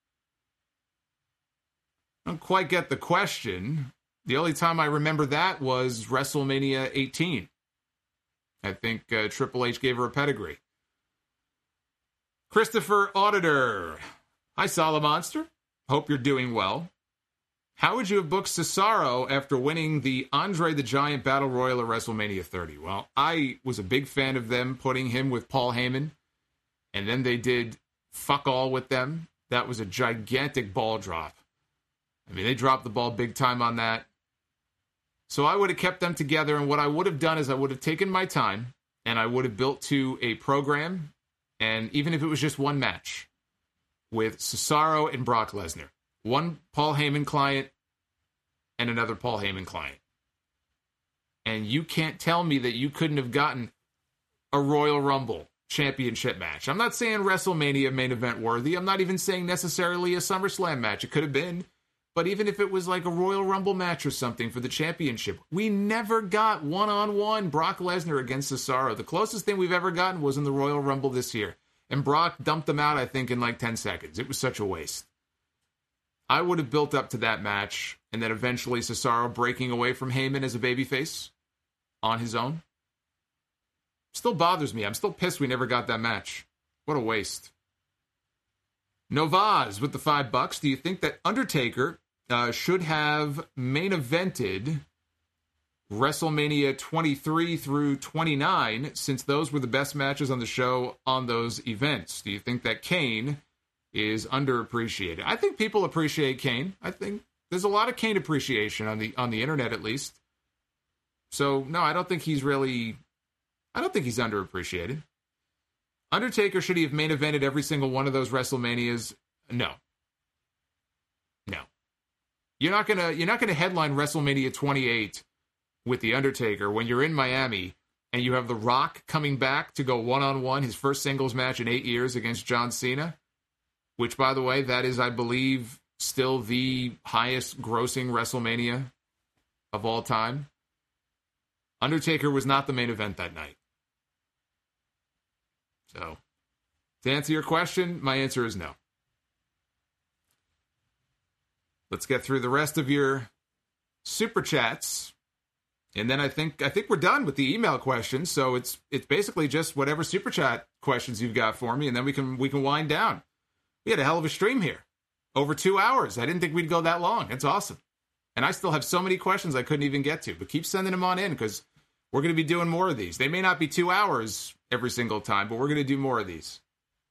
I don't quite get the question. The only time I remember that was WrestleMania 18. I think Triple H gave her a pedigree. Christopher Auditor. Hi, Solomonster. Hope you're doing well. How would you have booked Cesaro after winning the Andre the Giant Battle Royal at WrestleMania 30? Well, I was a big fan of them putting him with Paul Heyman, and then they did fuck all with them. That was a gigantic ball drop. I mean, they dropped the ball big time on that. So I would have kept them together, and what I would have done is I would have taken my time, and I would have built to a program, and even if it was just one match, with Cesaro and Brock Lesnar. One Paul Heyman client and another Paul Heyman client. And you can't tell me that you couldn't have gotten a Royal Rumble championship match. I'm not saying WrestleMania main event worthy. I'm not even saying necessarily a SummerSlam match. It could have been. But even if it was like a Royal Rumble match or something for the championship, we never got one-on-one Brock Lesnar against Cesaro. The closest thing we've ever gotten was in the Royal Rumble this year. And Brock dumped him out, I think, in like 10 seconds. It was such a waste. I would have built up to that match, and then eventually Cesaro breaking away from Heyman as a babyface on his own. Still bothers me. I'm still pissed we never got that match. What a waste. Novaz with the $5. Do you think that Undertaker should have main evented WrestleMania 23 through 29, since those were the best matches on the show on those events? Do you think that Kane is underappreciated? I think people appreciate Kane. I think there's a lot of Kane appreciation on the internet, at least. So, no, I don't think he's underappreciated. Undertaker, should he have main evented every single one of those WrestleManias? No. No. You're not gonna headline WrestleMania 28 with The Undertaker when you're in Miami and you have The Rock coming back to go one-on-one, his first singles match in 8 years against John Cena, which, by the way, that is, I believe, still the highest grossing WrestleMania of all time. Undertaker was not the main event that night. So, to answer your question, my answer is no. Let's get through the rest of your super chats, and then I think we're done with the email questions. So it's basically just whatever super chat questions you've got for me, and then we can wind down. We had a hell of a stream here, over 2 hours. I didn't think we'd go that long. It's awesome, and I still have so many questions I couldn't even get to. But keep sending them on in because we're going to be doing more of these. They may not be 2 hours every single time, but we're going to do more of these.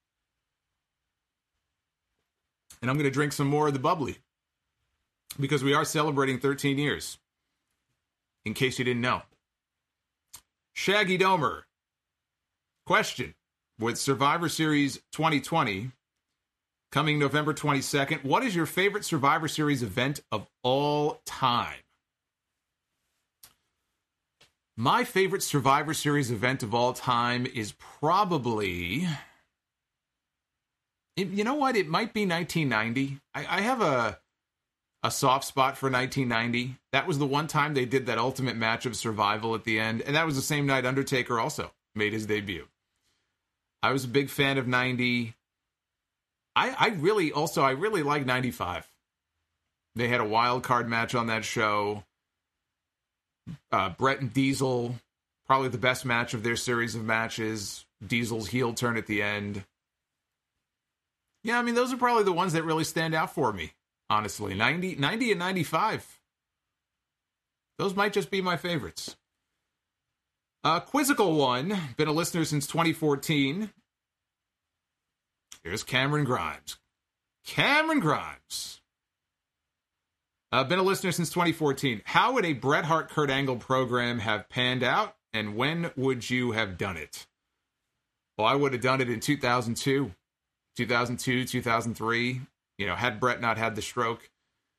And I'm going to drink some more of the bubbly because we are celebrating 13 years, in case you didn't know. Shaggy Domer. Question. With Survivor Series 2020 coming November 22nd, what is your favorite Survivor Series event of all time? My favorite Survivor Series event of all time is probably... You know what? It might be 1990. I have a soft spot for 1990. That was the one time they did that ultimate match of survival at the end. And that was the same night Undertaker also made his debut. I was a big fan of 90. I really like 95. They had a wild card match on that show. Brett and Diesel, probably the best match of their series of matches. Diesel's heel turn at the end. Yeah, I mean, those are probably the ones that really stand out for me, honestly. 90 and 95. Those might just be my favorites. Quizzical one, been a listener since 2014. Here's Cameron Grimes. Cameron Grimes. Been a listener since 2014. How would a Bret Hart Kurt Angle program have panned out, and when would you have done it? Well, I would have done it in 2002. 2002, 2003, had Bret not had the stroke.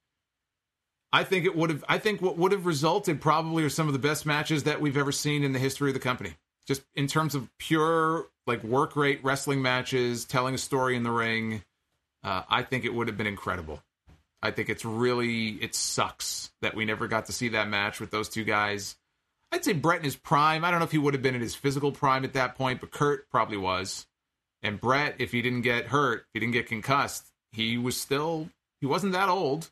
I think what would have resulted probably are some of the best matches that we've ever seen in the history of the company. Just in terms of pure, work rate wrestling matches, telling a story in the ring, I think it would have been incredible. I think it sucks that we never got to see that match with those two guys. I'd say Bret in his prime. I don't know if he would have been in his physical prime at that point, but Kurt probably was. And Bret, if he didn't get hurt, if he didn't get concussed, he wasn't that old.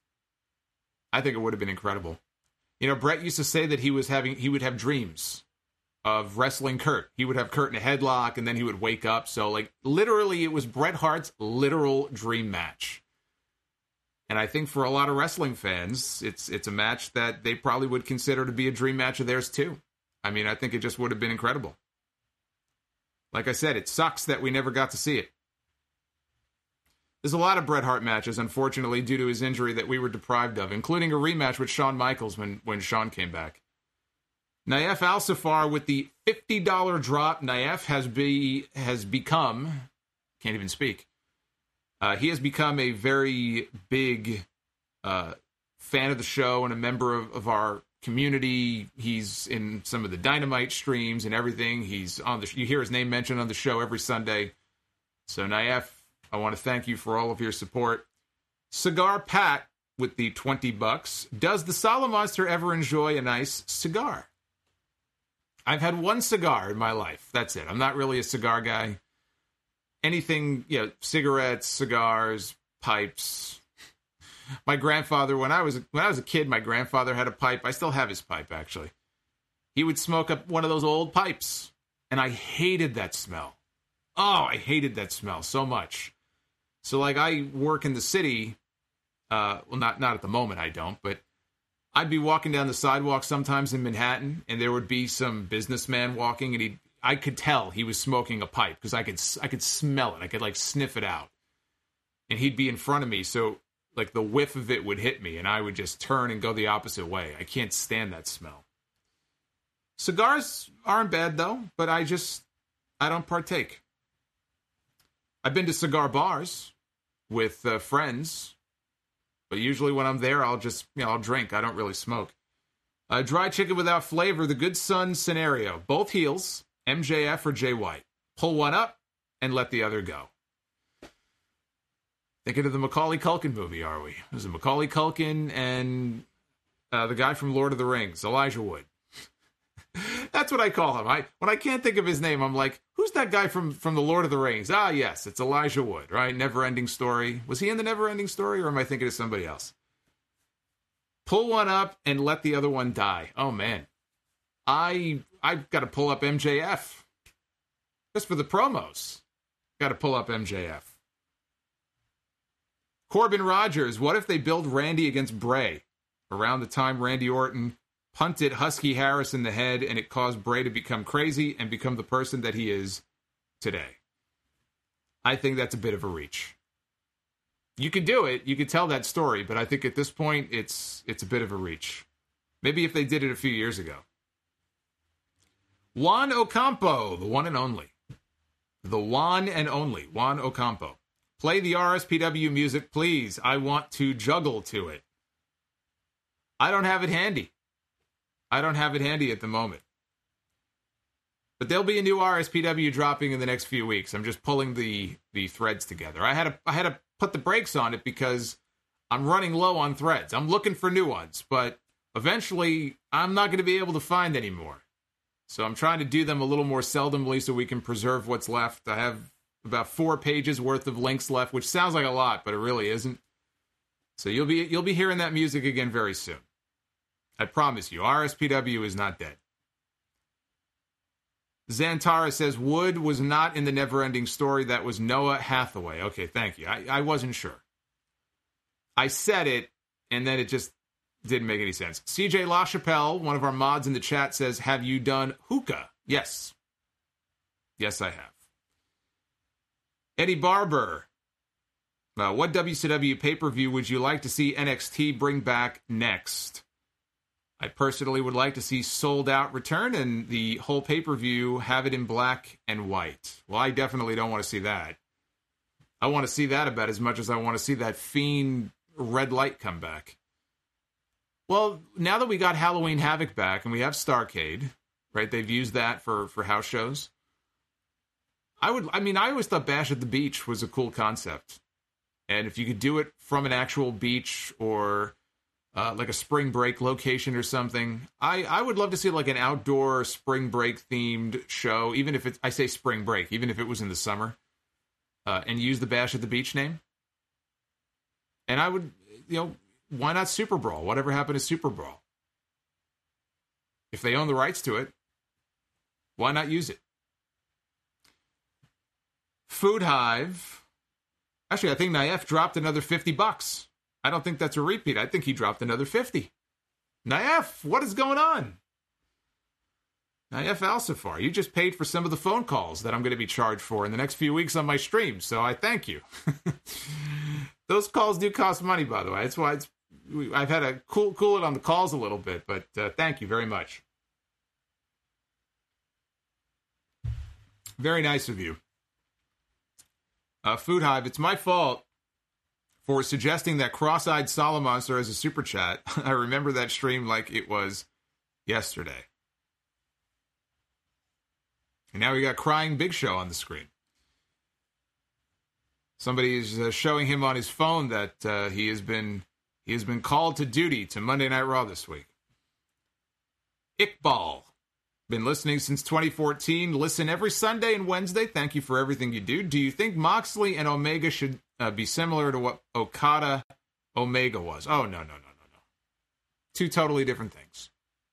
I think it would have been incredible. Bret used to say that he would have dreams of wrestling Kurt. He would have Kurt in a headlock, and then he would wake up. So, literally, it was Bret Hart's literal dream match. And I think for a lot of wrestling fans, it's a match that they probably would consider to be a dream match of theirs, too. I mean, I think it just would have been incredible. Like I said, it sucks that we never got to see it. There's a lot of Bret Hart matches, unfortunately, due to his injury that we were deprived of, including a rematch with Shawn Michaels when Shawn came back. Naif Al-Safar with the $50 drop. Naif has become, can't even speak, he has become a very big fan of the show and a member of our community. He's in some of the Dynamite streams and everything. You hear his name mentioned on the show every Sunday. So Naif, I want to thank you for all of your support. Cigar Pat with the $20. Does the Solomonster ever enjoy a nice cigar? I've had one cigar in my life. That's it. I'm not really a cigar guy. Anything, cigarettes, cigars, pipes. My grandfather, when I was a kid, my grandfather had a pipe. I still have his pipe, actually. He would smoke up one of those old pipes, and I hated that smell. Oh, I hated that smell so much. So, I work in the city. Not at the moment, I don't, but I'd be walking down the sidewalk sometimes in Manhattan, and there would be some businessman walking, and I could tell he was smoking a pipe because I could smell it. I could sniff it out, and he'd be in front of me, so the whiff of it would hit me, and I would just turn and go the opposite way. I can't stand that smell. Cigars aren't bad, though, but I don't partake. I've been to cigar bars with friends, but usually when I'm there, I'll just, I'll drink. I don't really smoke. Dry chicken without flavor, the good son scenario. Both heels, MJF or Jay White. Pull one up and let the other go. Thinking of the Macaulay Culkin movie, are we? There's a Macaulay Culkin and the guy from Lord of the Rings, Elijah Wood. That's what I call him. When I can't think of his name, I'm like, who's that guy from the Lord of the Rings? Ah, yes, it's Elijah Wood, right? Never-Ending Story. Was he in the Never-Ending Story, or am I thinking of somebody else? Pull one up and let the other one die. Oh, man. I've got to pull up MJF. Just for the promos. Got to pull up MJF. Corbin Rogers, what if they build Randy against Bray? Around the time Randy Orton punted Husky Harris in the head, and it caused Bray to become crazy and become the person that he is today. I think that's a bit of a reach. You could do it. You could tell that story, but I think at this point, it's a bit of a reach. Maybe if they did it a few years ago. Juan Ocampo, the one and only. The one and only, Juan Ocampo. Play the RSPW music, please. I want to juggle to it. I don't have it handy. I don't have it handy at the moment. But there'll be a new RSPW dropping in the next few weeks. I'm just pulling the threads together. I had to put the brakes on it because I'm running low on threads. I'm looking for new ones, but eventually I'm not going to be able to find any more. So I'm trying to do them a little more seldomly so we can preserve what's left. I have about 4 pages worth of links left, which sounds like a lot, but it really isn't. So you'll be hearing that music again very soon. I promise you, RSPW is not dead. Zantara says, Wood was not in the Never-Ending Story. That was Noah Hathaway. Okay, thank you. I wasn't sure. I said it, and then it just didn't make any sense. CJ LaChapelle, one of our mods in the chat, says, have you done hookah? Yes. Yes, I have. Eddie Barber. What WCW pay-per-view would you like to see NXT bring back next? I personally would like to see Sold Out return and the whole pay-per-view have it in black and white. Well, I definitely don't want to see that. I want to see that about as much as I want to see that Fiend red light come back. Well, now that we got Halloween Havoc back and we have Starrcade, right? They've used that for house shows. I always thought Bash at the Beach was a cool concept. And if you could do it from an actual beach or like a spring break location or something, I would love to see like an outdoor spring break themed show, even if I say spring break, even if it was in the summer, and use the Bash at the Beach name. And I would, why not Super Brawl? Whatever happened to Super Brawl? If they own the rights to it, why not use it? Food Hive. Actually, I think Naif dropped another $50. I don't think that's a repeat. I think he dropped another 50. Naif, what is going on? Naif Al-Safar, you just paid for some of the phone calls that I'm going to be charged for in the next few weeks on my stream, so I thank you. Those calls do cost money, by the way. That's why I've had to cool it on the calls a little bit, but thank you very much. Very nice of you. Food Hive, it's my fault for suggesting that cross-eyed Solomonster as a super chat. I remember that stream like it was yesterday. And now we got Crying Big Show on the screen. Somebody is showing him on his phone that he has been called to duty to Monday Night Raw this week. Iqbal. Been listening since 2014. Listen every Sunday and Wednesday. Thank you for everything you do. Do you think Moxley and Omega should be similar to what Okada Omega was? Oh, no. Two totally different things.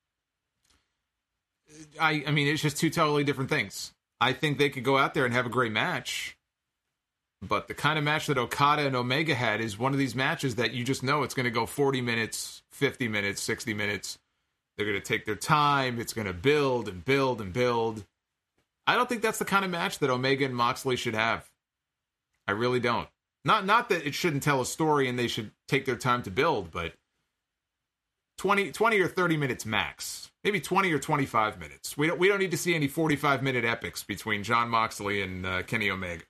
I mean, it's just two totally different things. I think they could go out there and have a great match. But the kind of match that Okada and Omega had is one of these matches that you just know it's going to go 40 minutes, 50 minutes, 60 minutes. They're going to take their time. It's going to build and build and build. I don't think that's the kind of match that Omega and Moxley should have. I really don't. Not that it shouldn't tell a story and they should take their time to build, but 20 or 30 minutes max. Maybe 20 or 25 minutes. We don't need to see any 45-minute epics between Jon Moxley and Kenny Omega.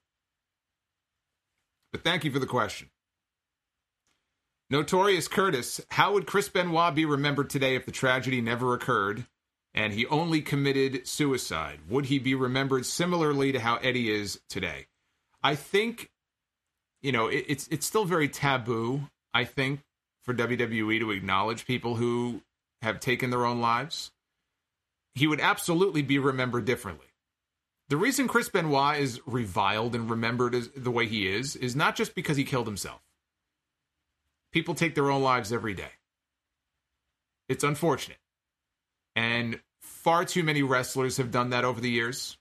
But thank you for the question. Notorious Curtis, how would Chris Benoit be remembered today if the tragedy never occurred and he only committed suicide? Would he be remembered similarly to how Eddie is today? I think, it's still very taboo, I think, for WWE to acknowledge people who have taken their own lives. He would absolutely be remembered differently. The reason Chris Benoit is reviled and remembered as the way he is not just because he killed himself. People take their own lives every day. It's unfortunate. And far too many wrestlers have done that over the years.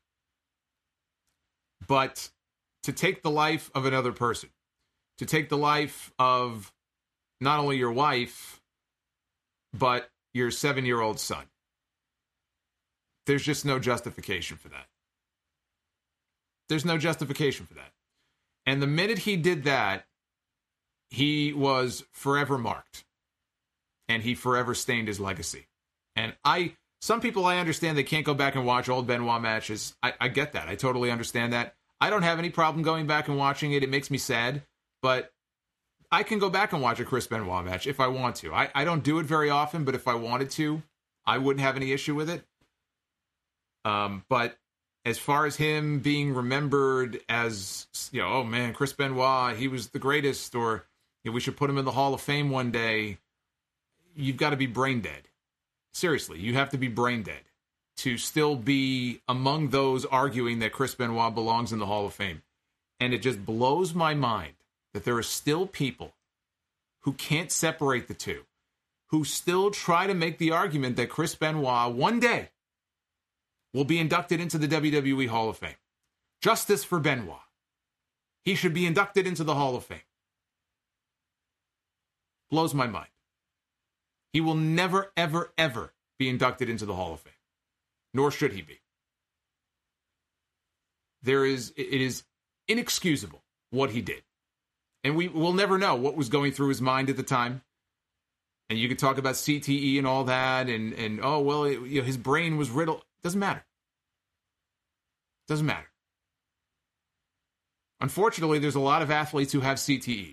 But to take the life of another person, to take the life of not only your wife, but your 7-year-old son, there's just no justification for that. There's no justification for that. And the minute he did that, he was forever marked. And he forever stained his legacy. And some people, I understand they can't go back and watch old Benoit matches. I get that. I totally understand that. I don't have any problem going back and watching it. It makes me sad. But I can go back and watch a Chris Benoit match if I want to. I don't do it very often, but if I wanted to, I wouldn't have any issue with it. But as far as him being remembered as, oh man, Chris Benoit, he was the greatest, or we should put him in the Hall of Fame one day, you've got to be brain dead. Seriously, you have to be brain dead to still be among those arguing that Chris Benoit belongs in the Hall of Fame. And it just blows my mind that there are still people who can't separate the two, who still try to make the argument that Chris Benoit one day will be inducted into the WWE Hall of Fame. Justice for Benoit. He should be inducted into the Hall of Fame. Blows my mind. He will never, ever, ever be inducted into the Hall of Fame. Nor should he be. It is inexcusable what he did. And we will never know what was going through his mind at the time. And you could talk about CTE and all that, and his brain was riddled. Doesn't matter. Doesn't matter. Unfortunately, there's a lot of athletes who have CTE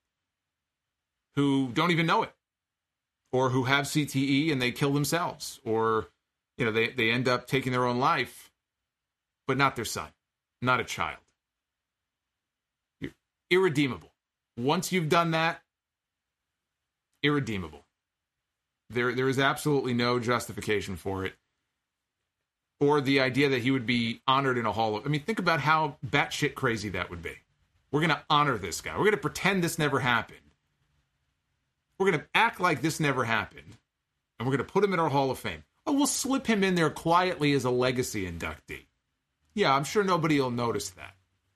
who don't even know it, or who have CTE and they kill themselves, or they end up taking their own life, but not their son, not a child. You're irredeemable. Once you've done that, irredeemable. There is absolutely no justification for it. Or the idea that he would be honored in a hall of... think about how batshit crazy that would be. We're going to honor this guy. We're going to pretend this never happened. We're going to act like this never happened. And we're going to put him in our Hall of Fame. Oh, we'll slip him in there quietly as a legacy inductee. Yeah, I'm sure nobody will notice that.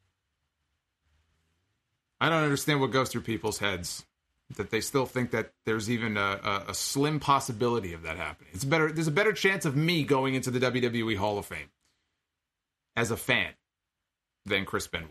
I don't understand what goes through people's heads, that they still think that there's even a slim possibility of that happening. There's a better chance of me going into the WWE Hall of Fame as a fan than Chris Benoit.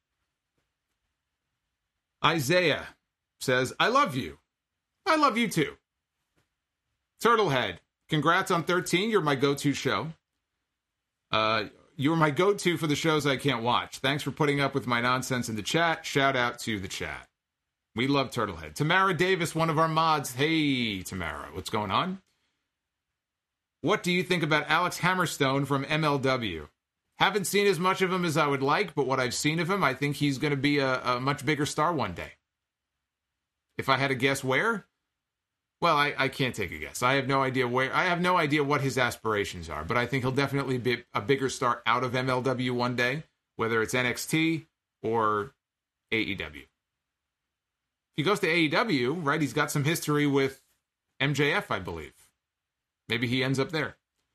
Isaiah says, I love you. I love you too. Turtlehead, congrats on 13. You're my go-to show. You're my go-to for the shows I can't watch. Thanks for putting up with my nonsense in the chat. Shout out to the chat. We love Turtlehead. Tamara Davis, one of our mods. Hey, Tamara, what's going on? What do you think about Alex Hammerstone from MLW? Haven't seen as much of him as I would like, but what I've seen of him, I think he's going to be a much bigger star one day. If I had to guess where? Well, I can't take a guess. I have no idea where. I have no idea what his aspirations are, but I think he'll definitely be a bigger star out of MLW one day, whether it's NXT or AEW. If he goes to AEW, right, he's got some history with MJF, I believe. Maybe he ends up there.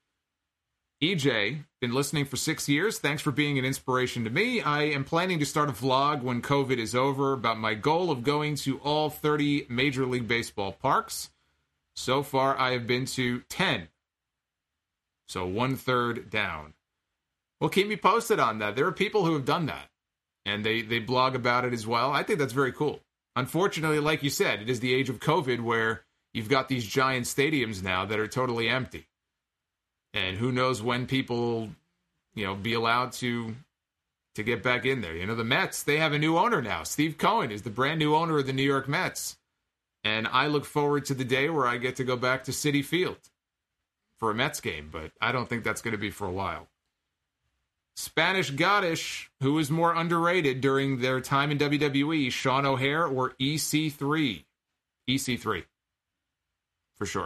EJ, been listening for 6 years. Thanks for being an inspiration to me. I am planning to start a vlog when COVID is over about my goal of going to all 30 Major League Baseball parks. So far, I have been to 10. So 1/3 down. Well, keep me posted on that. There are people who have done that, and they blog about it as well. I think that's very cool. Unfortunately, like you said, it is the age of COVID where you've got these giant stadiums now that are totally empty. And who knows when people, be allowed to get back in there. The Mets, they have a new owner now. Steve Cohen is the brand new owner of the New York Mets. And I look forward to the day where I get to go back to Citi Field for a Mets game, but I don't think that's going to be for a while. Spanish Goddess, who is more underrated during their time in WWE, Sean O'Haire or EC3? EC3, for sure.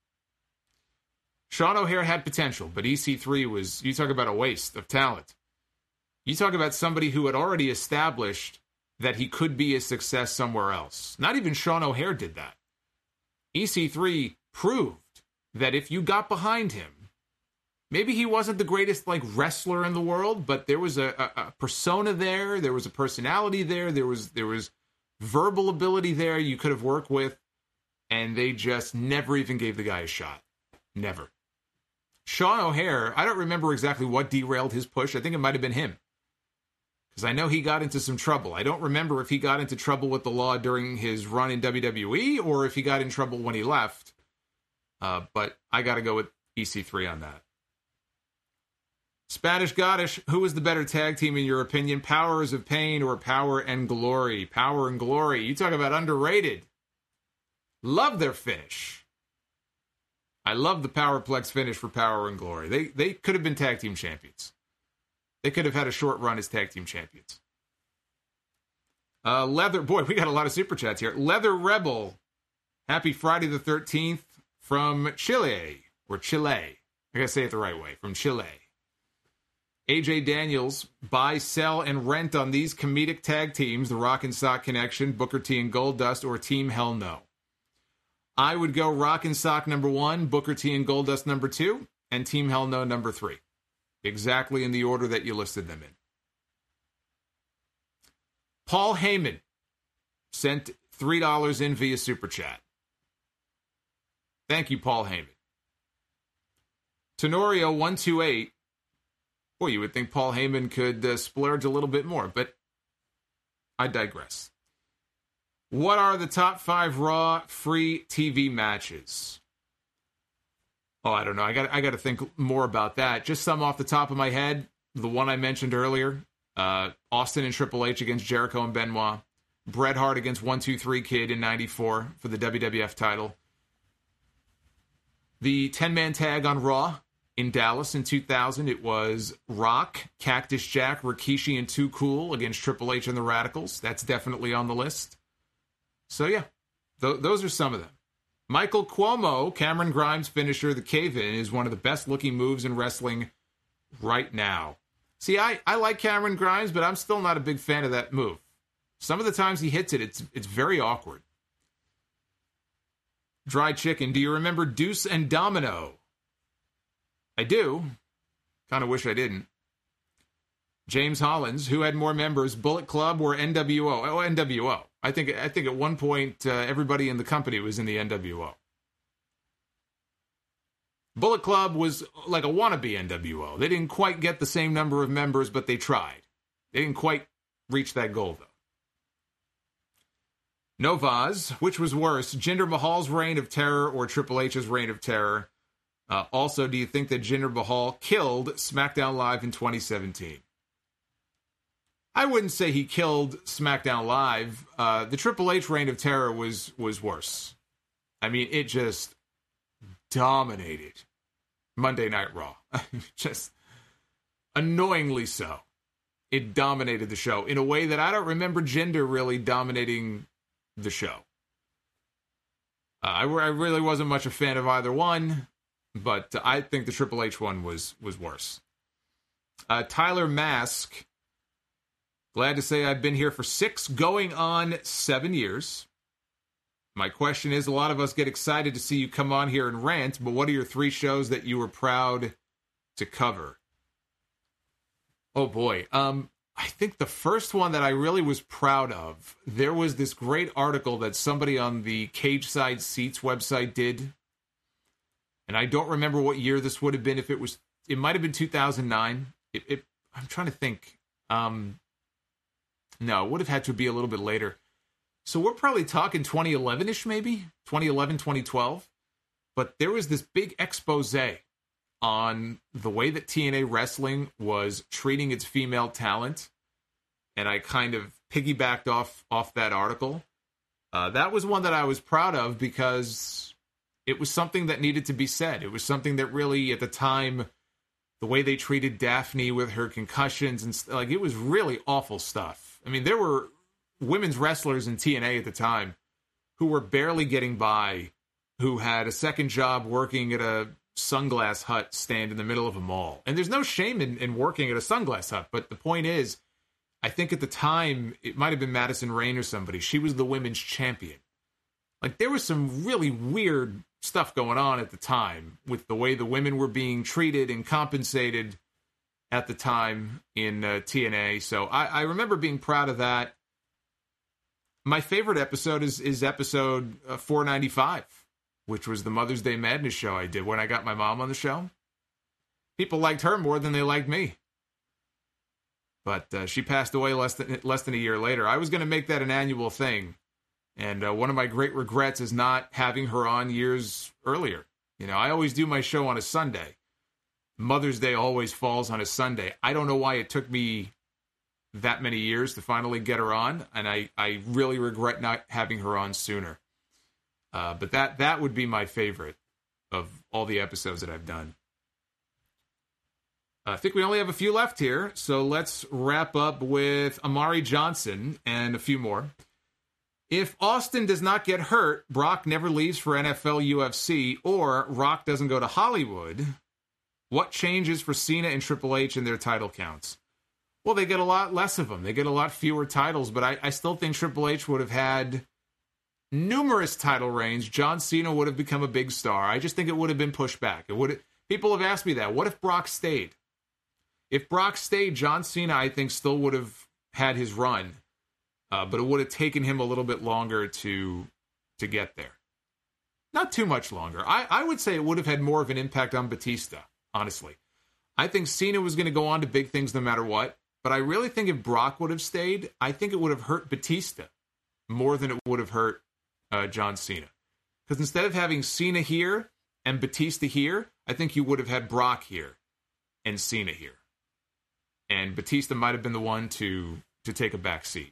Sean O'Haire had potential, but EC3 was, you talk about a waste of talent. You talk about somebody who had already established that he could be a success somewhere else. Not even Sean O'Haire did that. EC3 proved that if you got behind him, maybe he wasn't the greatest wrestler in the world, but there was a persona there, there was a personality there, there was verbal ability there you could have worked with, and they just never even gave the guy a shot. Never. Sean O'Haire, I don't remember exactly what derailed his push. I think it might have been him. Because I know he got into some trouble. I don't remember if he got into trouble with the law during his run in WWE or if he got in trouble when he left. But I got to go with EC3 on that. Spanish Goddess, who is the better tag team in your opinion? Powers of Pain or Power and Glory? Power and Glory. You talk about underrated. Love their finish. I love the Powerplex finish for Power and Glory. They could have been tag team champions. They could have had a short run as tag team champions. Leather, boy, we got a lot of super chats here. Leather Rebel, happy Friday the 13th from Chile, or Chile. I gotta say it the right way, from Chile. AJ Daniels, buy, sell, and rent on these comedic tag teams, the Rock and Sock Connection, Booker T and Goldust, or Team Hell No. I would go Rock and Sock number 1, Booker T and Goldust number 2, and Team Hell No number 3. Exactly in the order that you listed them in. Paul Heyman sent $3 in via Super Chat. Thank you, Paul Heyman. Tenorio128. Boy, you would think Paul Heyman could splurge a little bit more, but I digress. What are the top 5 Raw free TV matches? Oh, I don't know. I got to think more about that. Just some off the top of my head. The one I mentioned earlier, Austin and Triple H against Jericho and Benoit. Bret Hart against 1-2-3 Kid in 94 for the WWF title. The 10-man tag on Raw in Dallas in 2000, it was Rock, Cactus Jack, Rikishi, and Too Cool against Triple H and the Radicals. That's definitely on the list. So yeah, those are some of them. Michael Cuomo, Cameron Grimes' finisher, the Cave-In, is one of the best-looking moves in wrestling right now. See, I like Cameron Grimes, but I'm still not a big fan of that move. Some of the times he hits it, it's very awkward. Dry Chicken, do you remember Deuce and Domino? I do. Kind of wish I didn't. James Hollins, who had more members, Bullet Club or NWO? Oh, NWO. I think at one point everybody in the company was in the NWO. Bullet Club was like a wannabe NWO. They didn't quite get the same number of members, but they tried. They didn't quite reach that goal, though. Novaz, which was worse, Jinder Mahal's reign of terror or Triple H's reign of terror? Also, do you think that Jinder Mahal killed SmackDown Live in 2017? I wouldn't say he killed SmackDown Live. The Triple H reign of terror was worse. I mean, it just dominated Monday Night Raw. Just annoyingly so. It dominated the show in a way that I don't remember Jinder really dominating the show. I really wasn't much a fan of either one, but I think the Triple H one was worse. Tyler Mask, glad to say I've been here for 6, going on 7 years. My question is, a lot of us get excited to see you come on here and rant, but what are your 3 shows that you were proud to cover? Oh boy. I think the first one that I really was proud of, there was this great article that somebody on the Cage Side Seats website did. And I don't remember what year this would have been. It might have been 2009. I'm trying to think. No, it would have had to be a little bit later. So we're probably talking 2011-ish, maybe 2011, 2012. But there was this big expose on the way that TNA Wrestling was treating its female talent. And I kind of piggybacked off that article. That was one that I was proud of because it was something that needed to be said. It was something that really, at the time, the way they treated Daphne with her concussions, and it was really awful stuff. I mean, there were women's wrestlers in TNA at the time who were barely getting by, who had a second job working at a Sunglass Hut stand in the middle of a mall. And there's no shame in working at a Sunglass Hut, but the point is, I think at the time, it might have been Madison Rayne or somebody, she was the women's champion. Like, there was some really weird stuff going on at the time with the way the women were being treated and compensated at the time in TNA. So I remember being proud of that. My favorite episode is episode 495, which was the Mother's Day Madness show I did when I got my mom on the show. People liked her more than they liked me. But she passed away less than a year later. I was going to make that an annual thing. And one of my great regrets is not having her on years earlier. You know, I always do my show on a Sunday. Mother's Day always falls on a Sunday. I don't know why it took me that many years to finally get her on. And I really regret not having her on sooner. But that would be my favorite of all the episodes that I've done. I think we only have a few left here, so let's wrap up with Amari Johnson and a few more. If Austin does not get hurt, Brock never leaves for NFL UFC, or Rock doesn't go to Hollywood, what changes for Cena and Triple H in their title counts? Well, they get a lot less of them. They get a lot fewer titles, but I still think Triple H would have had numerous title reigns. John Cena would have become a big star. I just think it would have been pushed back. People have asked me that. What if Brock stayed? If Brock stayed, John Cena, I think, still would have had his run. But it would have taken him a little bit longer to get there. Not too much longer. I would say it would have had more of an impact on Batista, honestly. I think Cena was going to go on to big things no matter what. But I really think if Brock would have stayed, I think it would have hurt Batista more than it would have hurt John Cena. Because instead of having Cena here and Batista here, I think you would have had Brock here and Cena here. And Batista might have been the one to take a back seat.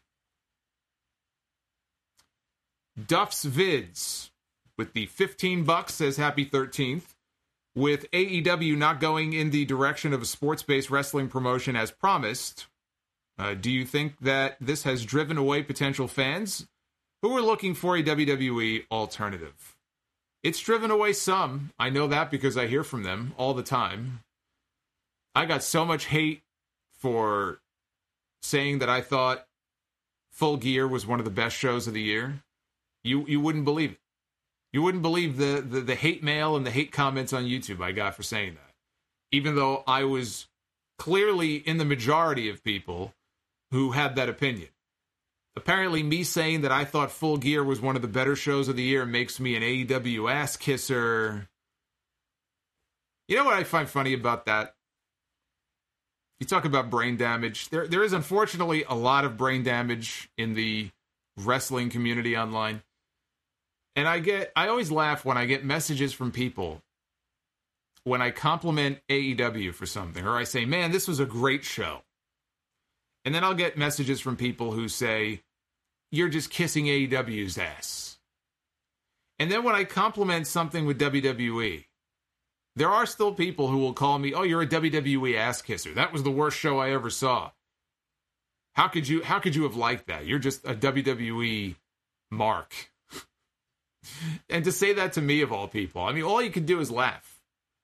Duff's Vids with the $15 says happy 13th. With AEW not going in the direction of a sports-based wrestling promotion as promised, do you think that this has driven away potential fans who are looking for a WWE alternative? It's driven away some. I know that because I hear from them all the time. I got so much hate for saying that I thought Full Gear was one of the best shows of the year. You wouldn't believe it. You wouldn't believe the hate mail and the hate comments on YouTube I got for saying that. Even though I was clearly in the majority of people who had that opinion. Apparently me saying that I thought Full Gear was one of the better shows of the year makes me an AEW ass kisser. You know what I find funny about that? You talk about brain damage. There is unfortunately a lot of brain damage in the wrestling community online. And I always laugh when I get messages from people when I compliment AEW for something, or I say, man, this was a great show. And then I'll get messages from people who say, you're just kissing AEW's ass. And then when I compliment something with WWE, there are still people who will call me, oh, you're a WWE ass kisser. That was the worst show I ever saw. How could you have liked that? You're just a WWE mark. And to say that to me, of all people, I mean, all you can do is laugh.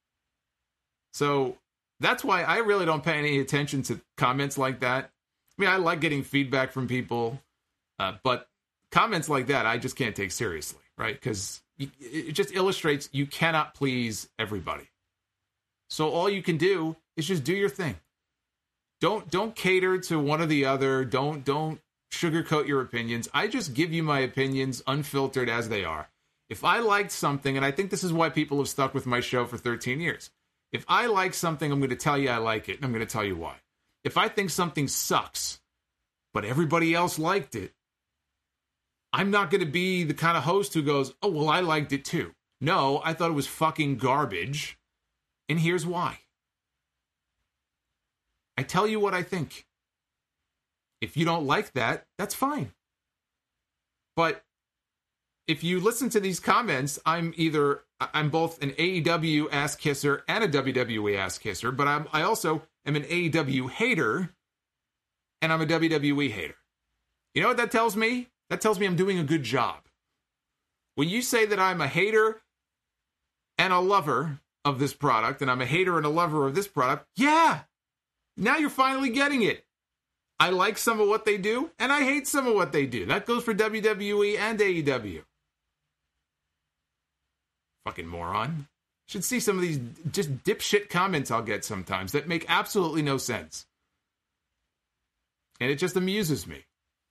So that's why I really don't pay any attention to comments like that. I mean, I like getting feedback from people, but comments like that, I just can't take seriously, right? Because it just illustrates you cannot please everybody. So all you can do is just do your thing. Don't cater to one or the other. Don't sugarcoat your opinions. I just give you my opinions unfiltered as they are. If I liked something, and I think this is why people have stuck with my show for 13 years. If I like something, I'm going to tell you I like it, and I'm going to tell you why. If I think something sucks, but everybody else liked it, I'm not going to be the kind of host who goes, oh, well, I liked it too. No, I thought it was fucking garbage, and here's why. I tell you what I think. If you don't like that, that's fine. But if you listen to these comments, I'm both an AEW ass kisser and a WWE ass kisser, but I also am an AEW hater, and I'm a WWE hater. You know what that tells me? That tells me I'm doing a good job. When you say that I'm a hater and a lover of this product, and I'm a hater and a lover of this product, yeah, now you're finally getting it. I like some of what they do, and I hate some of what they do. That goes for WWE and AEW. Fucking moron. Should see some of these just dipshit comments I'll get sometimes that make absolutely no sense. And it just amuses me.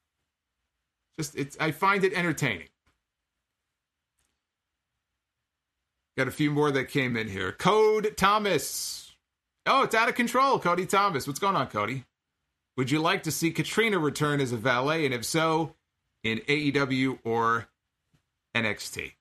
I find it entertaining. Got a few more that came in here. Code Thomas. Oh, it's out of control, Cody Thomas. What's going on, Cody? Would you like to see Katrina return as a valet? And if so, in AEW or NXT?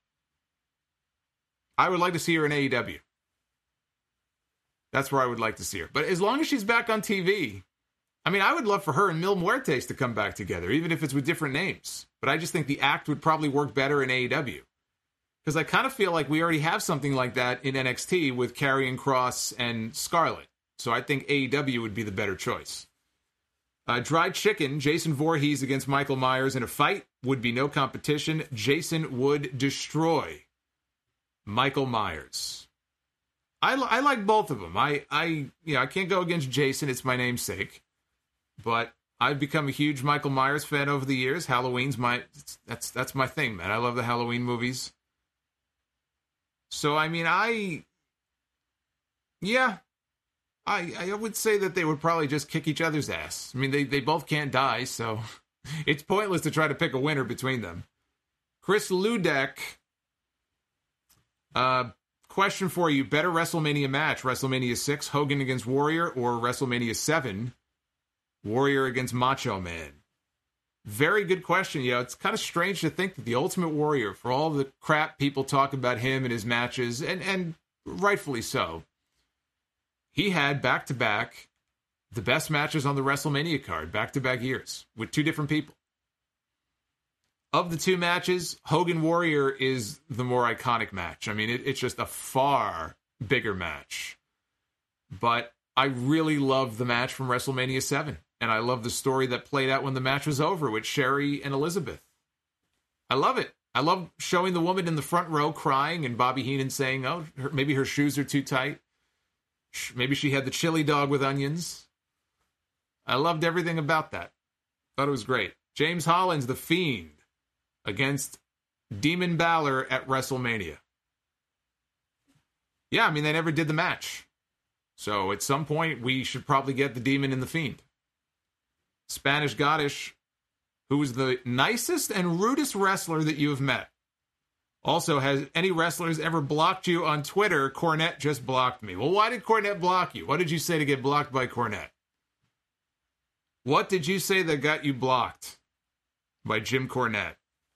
I would like to see her in AEW. That's where I would like to see her. But as long as she's back on TV, I mean, I would love for her and Mil Muertes to come back together, even if it's with different names. But I just think the act would probably work better in AEW. Because I kind of feel like we already have something like that in NXT with Karrion Kross and Scarlett. So I think AEW would be the better choice. Dried Chicken, Jason Voorhees against Michael Myers in a fight would be no competition. Jason would destroy Michael Myers. I like both of them. I can't go against Jason. It's my namesake. But I've become a huge Michael Myers fan over the years. Halloween's that's my thing, man. I love the Halloween movies. So, I mean, I would say that they would probably just kick each other's ass. I mean, they both can't die, so it's pointless to try to pick a winner between them. Chris Ludek, question for you. Better WrestleMania match, WrestleMania 6, Hogan against Warrior, or WrestleMania 7, Warrior against Macho Man? Very good question. You know, it's kind of strange to think that the Ultimate Warrior, for all the crap people talk about him and his matches, and rightfully so, he had back-to-back the best matches on the WrestleMania card, back-to-back years, with two different people. Of the two matches, Hogan Warrior is the more iconic match. I mean, it's just a far bigger match. But I really love the match from WrestleMania 7. And I love the story that played out when the match was over with Sherry and Elizabeth. I love it. I love showing the woman in the front row crying and Bobby Heenan saying, oh, maybe her shoes are too tight. Maybe she had the chili dog with onions. I loved everything about that. Thought it was great. James Hollins, The Fiend, against Demon Balor at WrestleMania. Yeah, I mean, they never did the match. So at some point, we should probably get the Demon and the Fiend. Spanish Goddess, who is the nicest and rudest wrestler that you have met. Also, has any wrestlers ever blocked you on Twitter? Cornette just blocked me. Well, why did Cornette block you? What did you say to get blocked by Cornette? What did you say that got you blocked by Jim Cornette?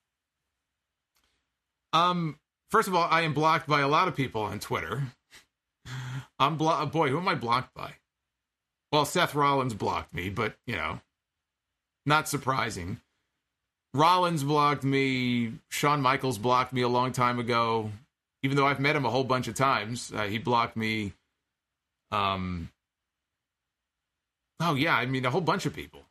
First of all, I am blocked by a lot of people on Twitter. Boy, who am I blocked by? Well, Seth Rollins blocked me, but, you know, not surprising. Rollins blocked me. Shawn Michaels blocked me a long time ago. Even though I've met him a whole bunch of times, he blocked me. Oh, yeah, I mean, a whole bunch of people.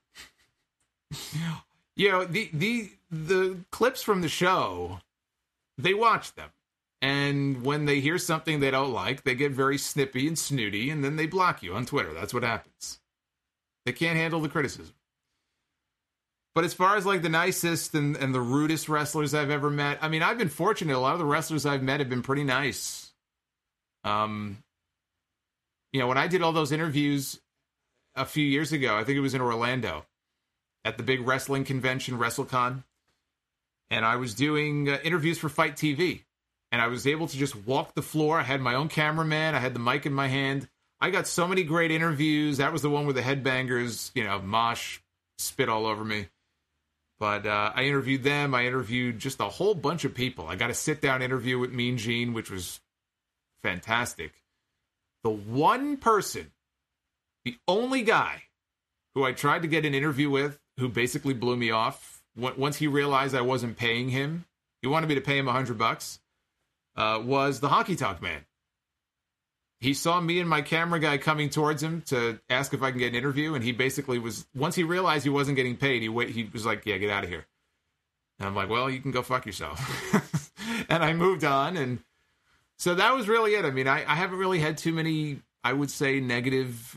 You know, the clips from the show, they watch them. And when they hear something they don't like, they get very snippy and snooty, and then they block you on Twitter. That's what happens. They can't handle the criticism. But as far as like the nicest and the rudest wrestlers I've ever met, I mean, I've been fortunate. A lot of the wrestlers I've met have been pretty nice. You know, when I did all those interviews a few years ago, I think it was in Orlando at the big wrestling convention, WrestleCon, and I was doing interviews for Fight TV, and I was able to just walk the floor. I had my own cameraman. I had the mic in my hand. I got so many great interviews. That was the one with the headbangers, you know, Mosh spit all over me. But I interviewed them. I interviewed just a whole bunch of people. I got a sit-down interview with Mean Gene, which was fantastic. The one person, the only guy who I tried to get an interview with, who basically blew me off, once he realized I wasn't paying him, he wanted me to pay him $100, was the Honky Tonk Man. He saw me and my camera guy coming towards him to ask if I can get an interview, and he basically was, once he realized he wasn't getting paid, he was like, yeah, get out of here. And I'm like, well, you can go fuck yourself. And I moved on, and so that was really it. I mean, I haven't really had too many, I would say, negative,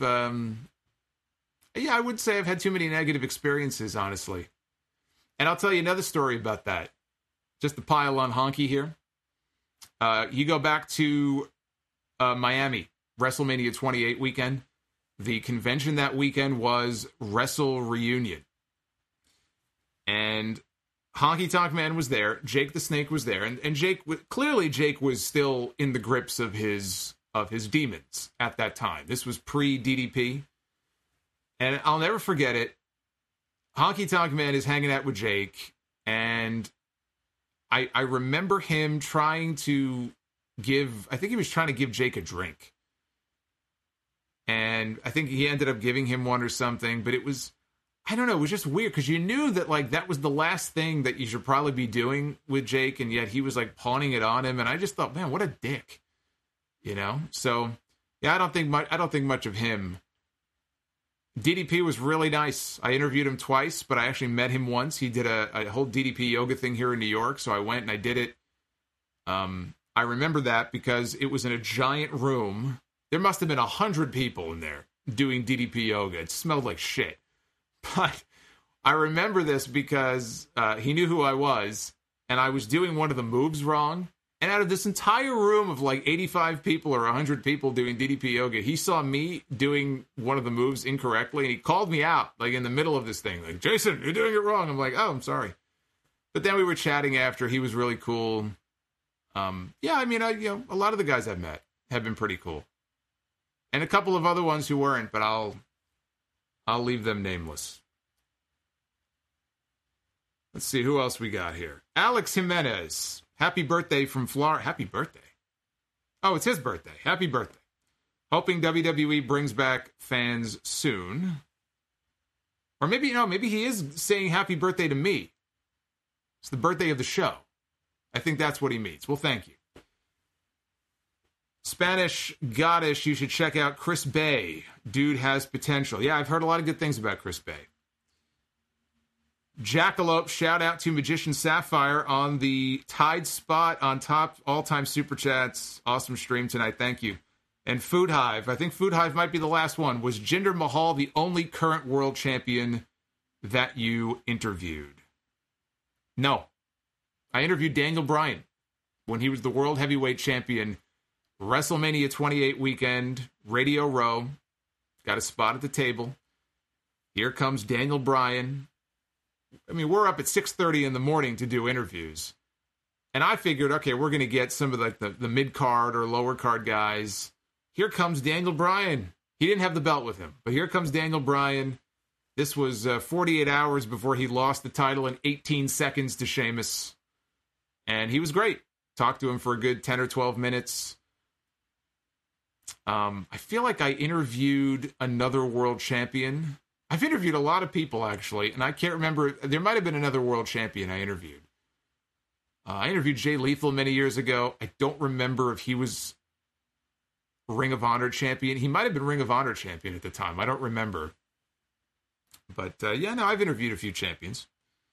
I would say I've had too many negative experiences, honestly. And I'll tell you another story about that. Just to pile on Honky here. You go back to Miami, WrestleMania 28 weekend. The convention that weekend was Wrestle Reunion. And Honky Tonk Man was there. Jake the Snake was there. And Jake was still in the grips of his demons at that time. This was pre-DDP. And I'll never forget it. Honky Tonk Man is hanging out with Jake. And I remember him trying to I think he was trying to give Jake a drink. And I think he ended up giving him one or something. But it was, I don't know, it was just weird. Because you knew that, like, that was the last thing that you should probably be doing with Jake. And yet he was, like, pawning it on him. And I just thought, man, what a dick. You know? So, yeah, I don't think much of him. DDP was really nice. I interviewed him twice, but I actually met him once. He did a whole DDP yoga thing here in New York, so I went and I did it. I remember that because it was in a giant room. There must have been 100 people in there doing DDP yoga. It smelled like shit. But I remember this because he knew who I was, and I was doing one of the moves wrong. And out of this entire room of like 85 people or 100 people doing DDP yoga, he saw me doing one of the moves incorrectly, and he called me out, like, in the middle of this thing. Like, Jason, you're doing it wrong. I'm like, oh, I'm sorry. But then we were chatting after. He was really cool. Yeah, I mean, a lot of the guys I've met have been pretty cool. And a couple of other ones who weren't, but I'll leave them nameless. Let's see who else we got here. Alex Jimenez. Happy birthday from Florida. Happy birthday. Oh, it's his birthday. Happy birthday. Hoping WWE brings back fans soon. Or maybe he is saying happy birthday to me. It's the birthday of the show. I think that's what he means. Well, thank you. Spanish Goddess, you should check out Chris Bay. Dude has potential. Yeah, I've heard a lot of good things about Chris Bay. Jackalope, shout out to Magician Sapphire on the tied spot on top all-time super chats. Awesome stream tonight. Thank you. And Food Hive, I think Food Hive might be the last one. Was Jinder Mahal the only current world champion that you interviewed? No. I interviewed Daniel Bryan when he was the world heavyweight champion. WrestleMania 28 weekend, Radio Row. Got a spot at the table. Here comes Daniel Bryan. I mean, we're up at 6:30 in the morning to do interviews. And I figured, okay, we're going to get some of like the mid-card or lower-card guys. Here comes Daniel Bryan. He didn't have the belt with him, but here comes Daniel Bryan. This was 48 hours before he lost the title in 18 seconds to Sheamus. And he was great. Talked to him for a good 10 or 12 minutes. I feel like I interviewed another world champion. I've interviewed a lot of people, actually, and I can't remember. There might have been another world champion I interviewed. I interviewed Jay Lethal many years ago. I don't remember if he was Ring of Honor champion. He might have been Ring of Honor champion at the time. I don't remember. But, I've interviewed a few champions.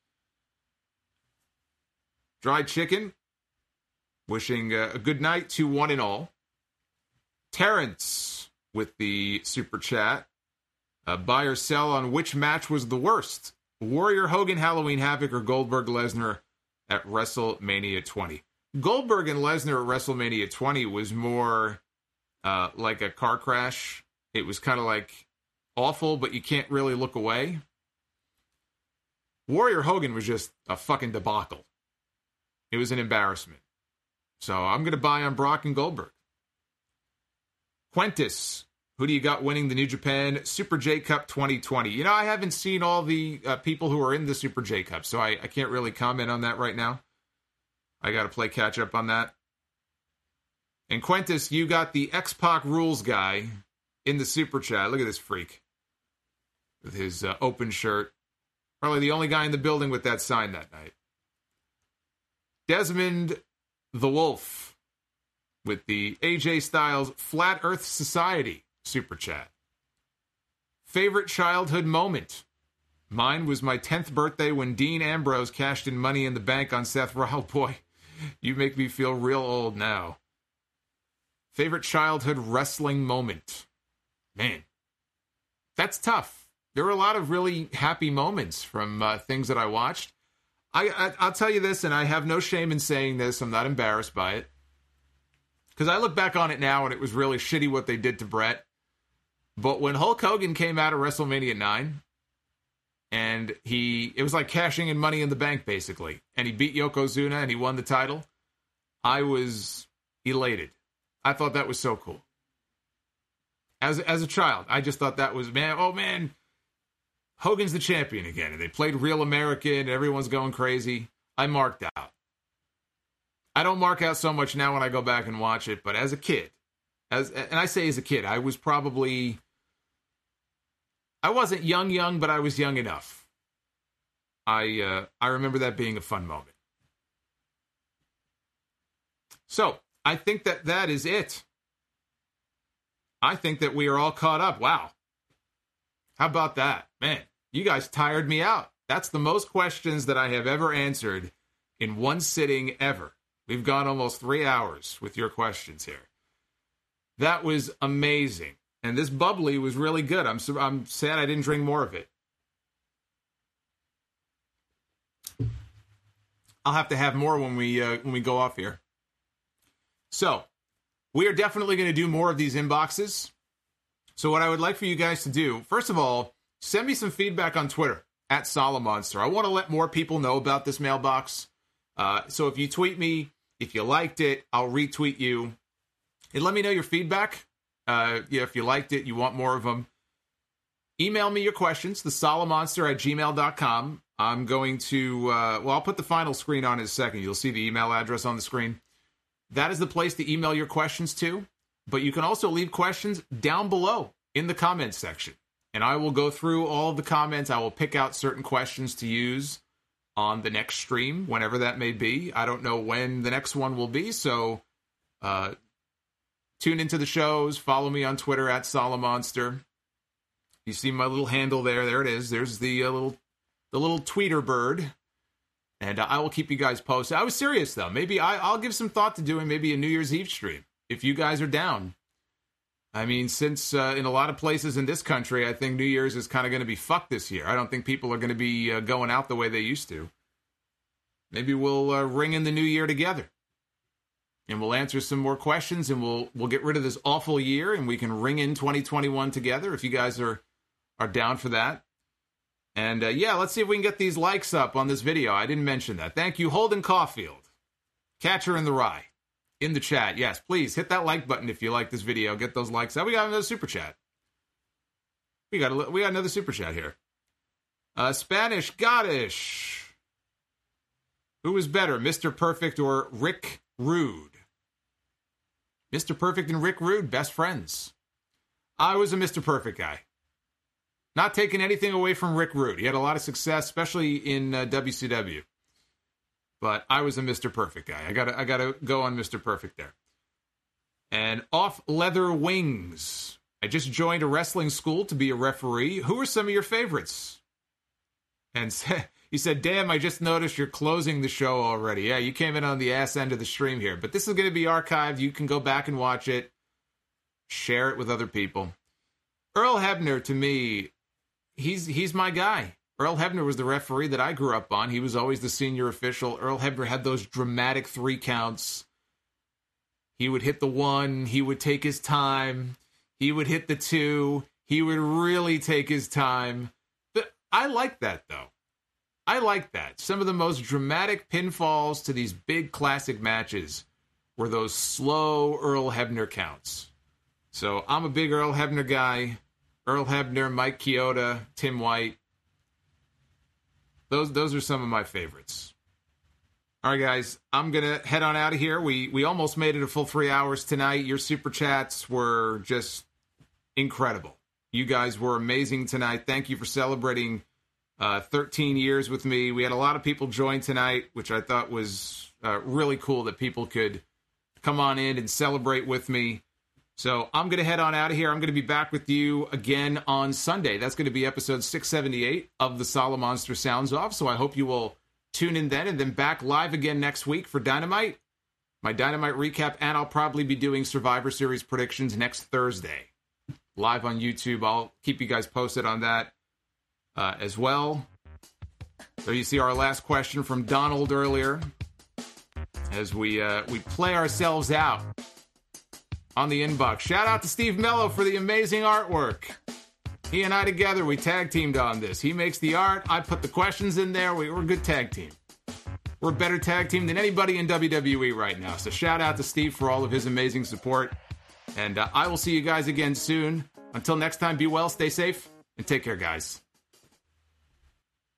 Dried Chicken, wishing a good night to one and all. Terrence with the super chat. Buy or sell on which match was the worst? Warrior Hogan, Halloween Havoc, or Goldberg Lesnar at WrestleMania 20? Goldberg and Lesnar at WrestleMania 20 was more like a car crash. It was kind of like awful, but you can't really look away. Warrior Hogan was just a fucking debacle. It was an embarrassment. So I'm going to buy on Brock and Goldberg. Quentis, Who do you got winning the New Japan Super J Cup 2020? You know, I haven't seen all the people who are in the Super J Cup, so I can't really comment on that right now. I got to play catch up on that. And Quintus, you got the X-Pac rules guy in the Super Chat. Look at this freak with his open shirt. Probably the only guy in the building with that sign that night. Desmond the Wolf with the AJ Styles Flat Earth Society Super Chat. Favorite childhood moment? Mine was my 10th birthday when Dean Ambrose cashed in Money in the Bank on Seth Rollins. Boy, you make me feel real old now. Favorite childhood wrestling moment? Man, that's tough. There were a lot of really happy moments from things that I watched. I'll tell you this, and I have no shame in saying this. I'm not embarrassed by it. Because I look back on it now, and it was really shitty what they did to Brett. But when Hulk Hogan came out of WrestleMania 9, and it was like cashing in Money in the Bank, basically, and he beat Yokozuna, and he won the title, I was elated. I thought that was so cool. As a child, I just thought that was, man, Hogan's the champion again. And they played Real American, everyone's going crazy. I marked out. I don't mark out so much now when I go back and watch it, but as a kid, and I say as a kid, I was probably, I wasn't young, but I was young enough. I remember that being a fun moment. So, I think that is it. I think that we are all caught up. Wow. How about that? Man, you guys tired me out. That's the most questions that I have ever answered in one sitting ever. We've gone almost 3 hours with your questions here. That was amazing. And this bubbly was really good. I'm sad I didn't drink more of it. I'll have to have more when we go off here. So, we are definitely going to do more of these inboxes. So what I would like for you guys to do, first of all, send me some feedback on Twitter, @Solomonster. I want to let more people know about this mailbox. So if you tweet me, if you liked it, I'll retweet you. And let me know your feedback. If you liked it, you want more of them. Email me your questions, thesolomonster@gmail.com. I'm going to, I'll put the final screen on in a second. You'll see the email address on the screen. That is the place to email your questions to. But you can also leave questions down below in the comments section. And I will go through all of the comments. I will pick out certain questions to use on the next stream, whenever that may be. I don't know when the next one will be, so tune into the shows. Follow me on Twitter @Solomonster. You see my little handle there. There it is. There's the little tweeter bird. And I will keep you guys posted. I was serious, though. Maybe I'll give some thought to doing maybe a New Year's Eve stream, if you guys are down. I mean, since in a lot of places in this country, I think New Year's is kind of going to be fucked this year. I don't think people are going to be going out the way they used to. Maybe we'll ring in the new year together. And we'll answer some more questions, and we'll get rid of this awful year, and we can ring in 2021 together, if you guys are down for that. And let's see if we can get these likes up on this video. I didn't mention that. Thank you, Holden Caulfield. Catcher in the Rye. In the chat. Yes, please hit that like button if you like this video. Get those likes up. We got another super chat. We got another super chat here. Spanish Goddish. Who is better, Mr. Perfect or Rick Rude? Mr. Perfect and Rick Rude, best friends. I was a Mr. Perfect guy. Not taking anything away from Rick Rude. He had a lot of success, especially in WCW. But I was a Mr. Perfect guy. I gotta go on Mr. Perfect there. And Off Leather Wings. I just joined a wrestling school to be a referee. Who are some of your favorites? And he said, damn, I just noticed you're closing the show already. Yeah, you came in on the ass end of the stream here. But this is going to be archived. You can go back and watch it. Share it with other people. Earl Hebner, to me, he's my guy. Earl Hebner was the referee that I grew up on. He was always the senior official. Earl Hebner had those dramatic 3 counts. He would hit the 1. He would take his time. He would hit the 2. He would really take his time. But I like that, though. I like that. Some of the most dramatic pinfalls to these big classic matches were those slow Earl Hebner counts. So I'm a big Earl Hebner guy. Earl Hebner, Mike Chioda, Tim White. Those are some of my favorites. All right, guys, I'm going to head on out of here. We almost made it a full 3 hours tonight. Your super chats were just incredible. You guys were amazing tonight. Thank you for celebrating 13 years with me. We had a lot of people join tonight, which I thought was really cool that people could come on in and celebrate with me. So I'm going to head on out of here. I'm going to be back with you again on Sunday. That's going to be episode 678 of the Solomonster Sounds Off. So I hope you will tune in then, and then back live again next week for Dynamite, my Dynamite recap, and I'll probably be doing Survivor Series predictions next Thursday, live on YouTube. I'll keep you guys posted on that as well. So you see our last question from Donald earlier, as we play ourselves out on the inbox. Shout out to Steve Mello for the amazing artwork. He and I together, we tag teamed on this. He makes the art. I put the questions in there. We're a good tag team. We're a better tag team than anybody in WWE right now. So shout out to Steve for all of his amazing support. And I will see you guys again soon. Until next time, be well, stay safe, and take care, guys.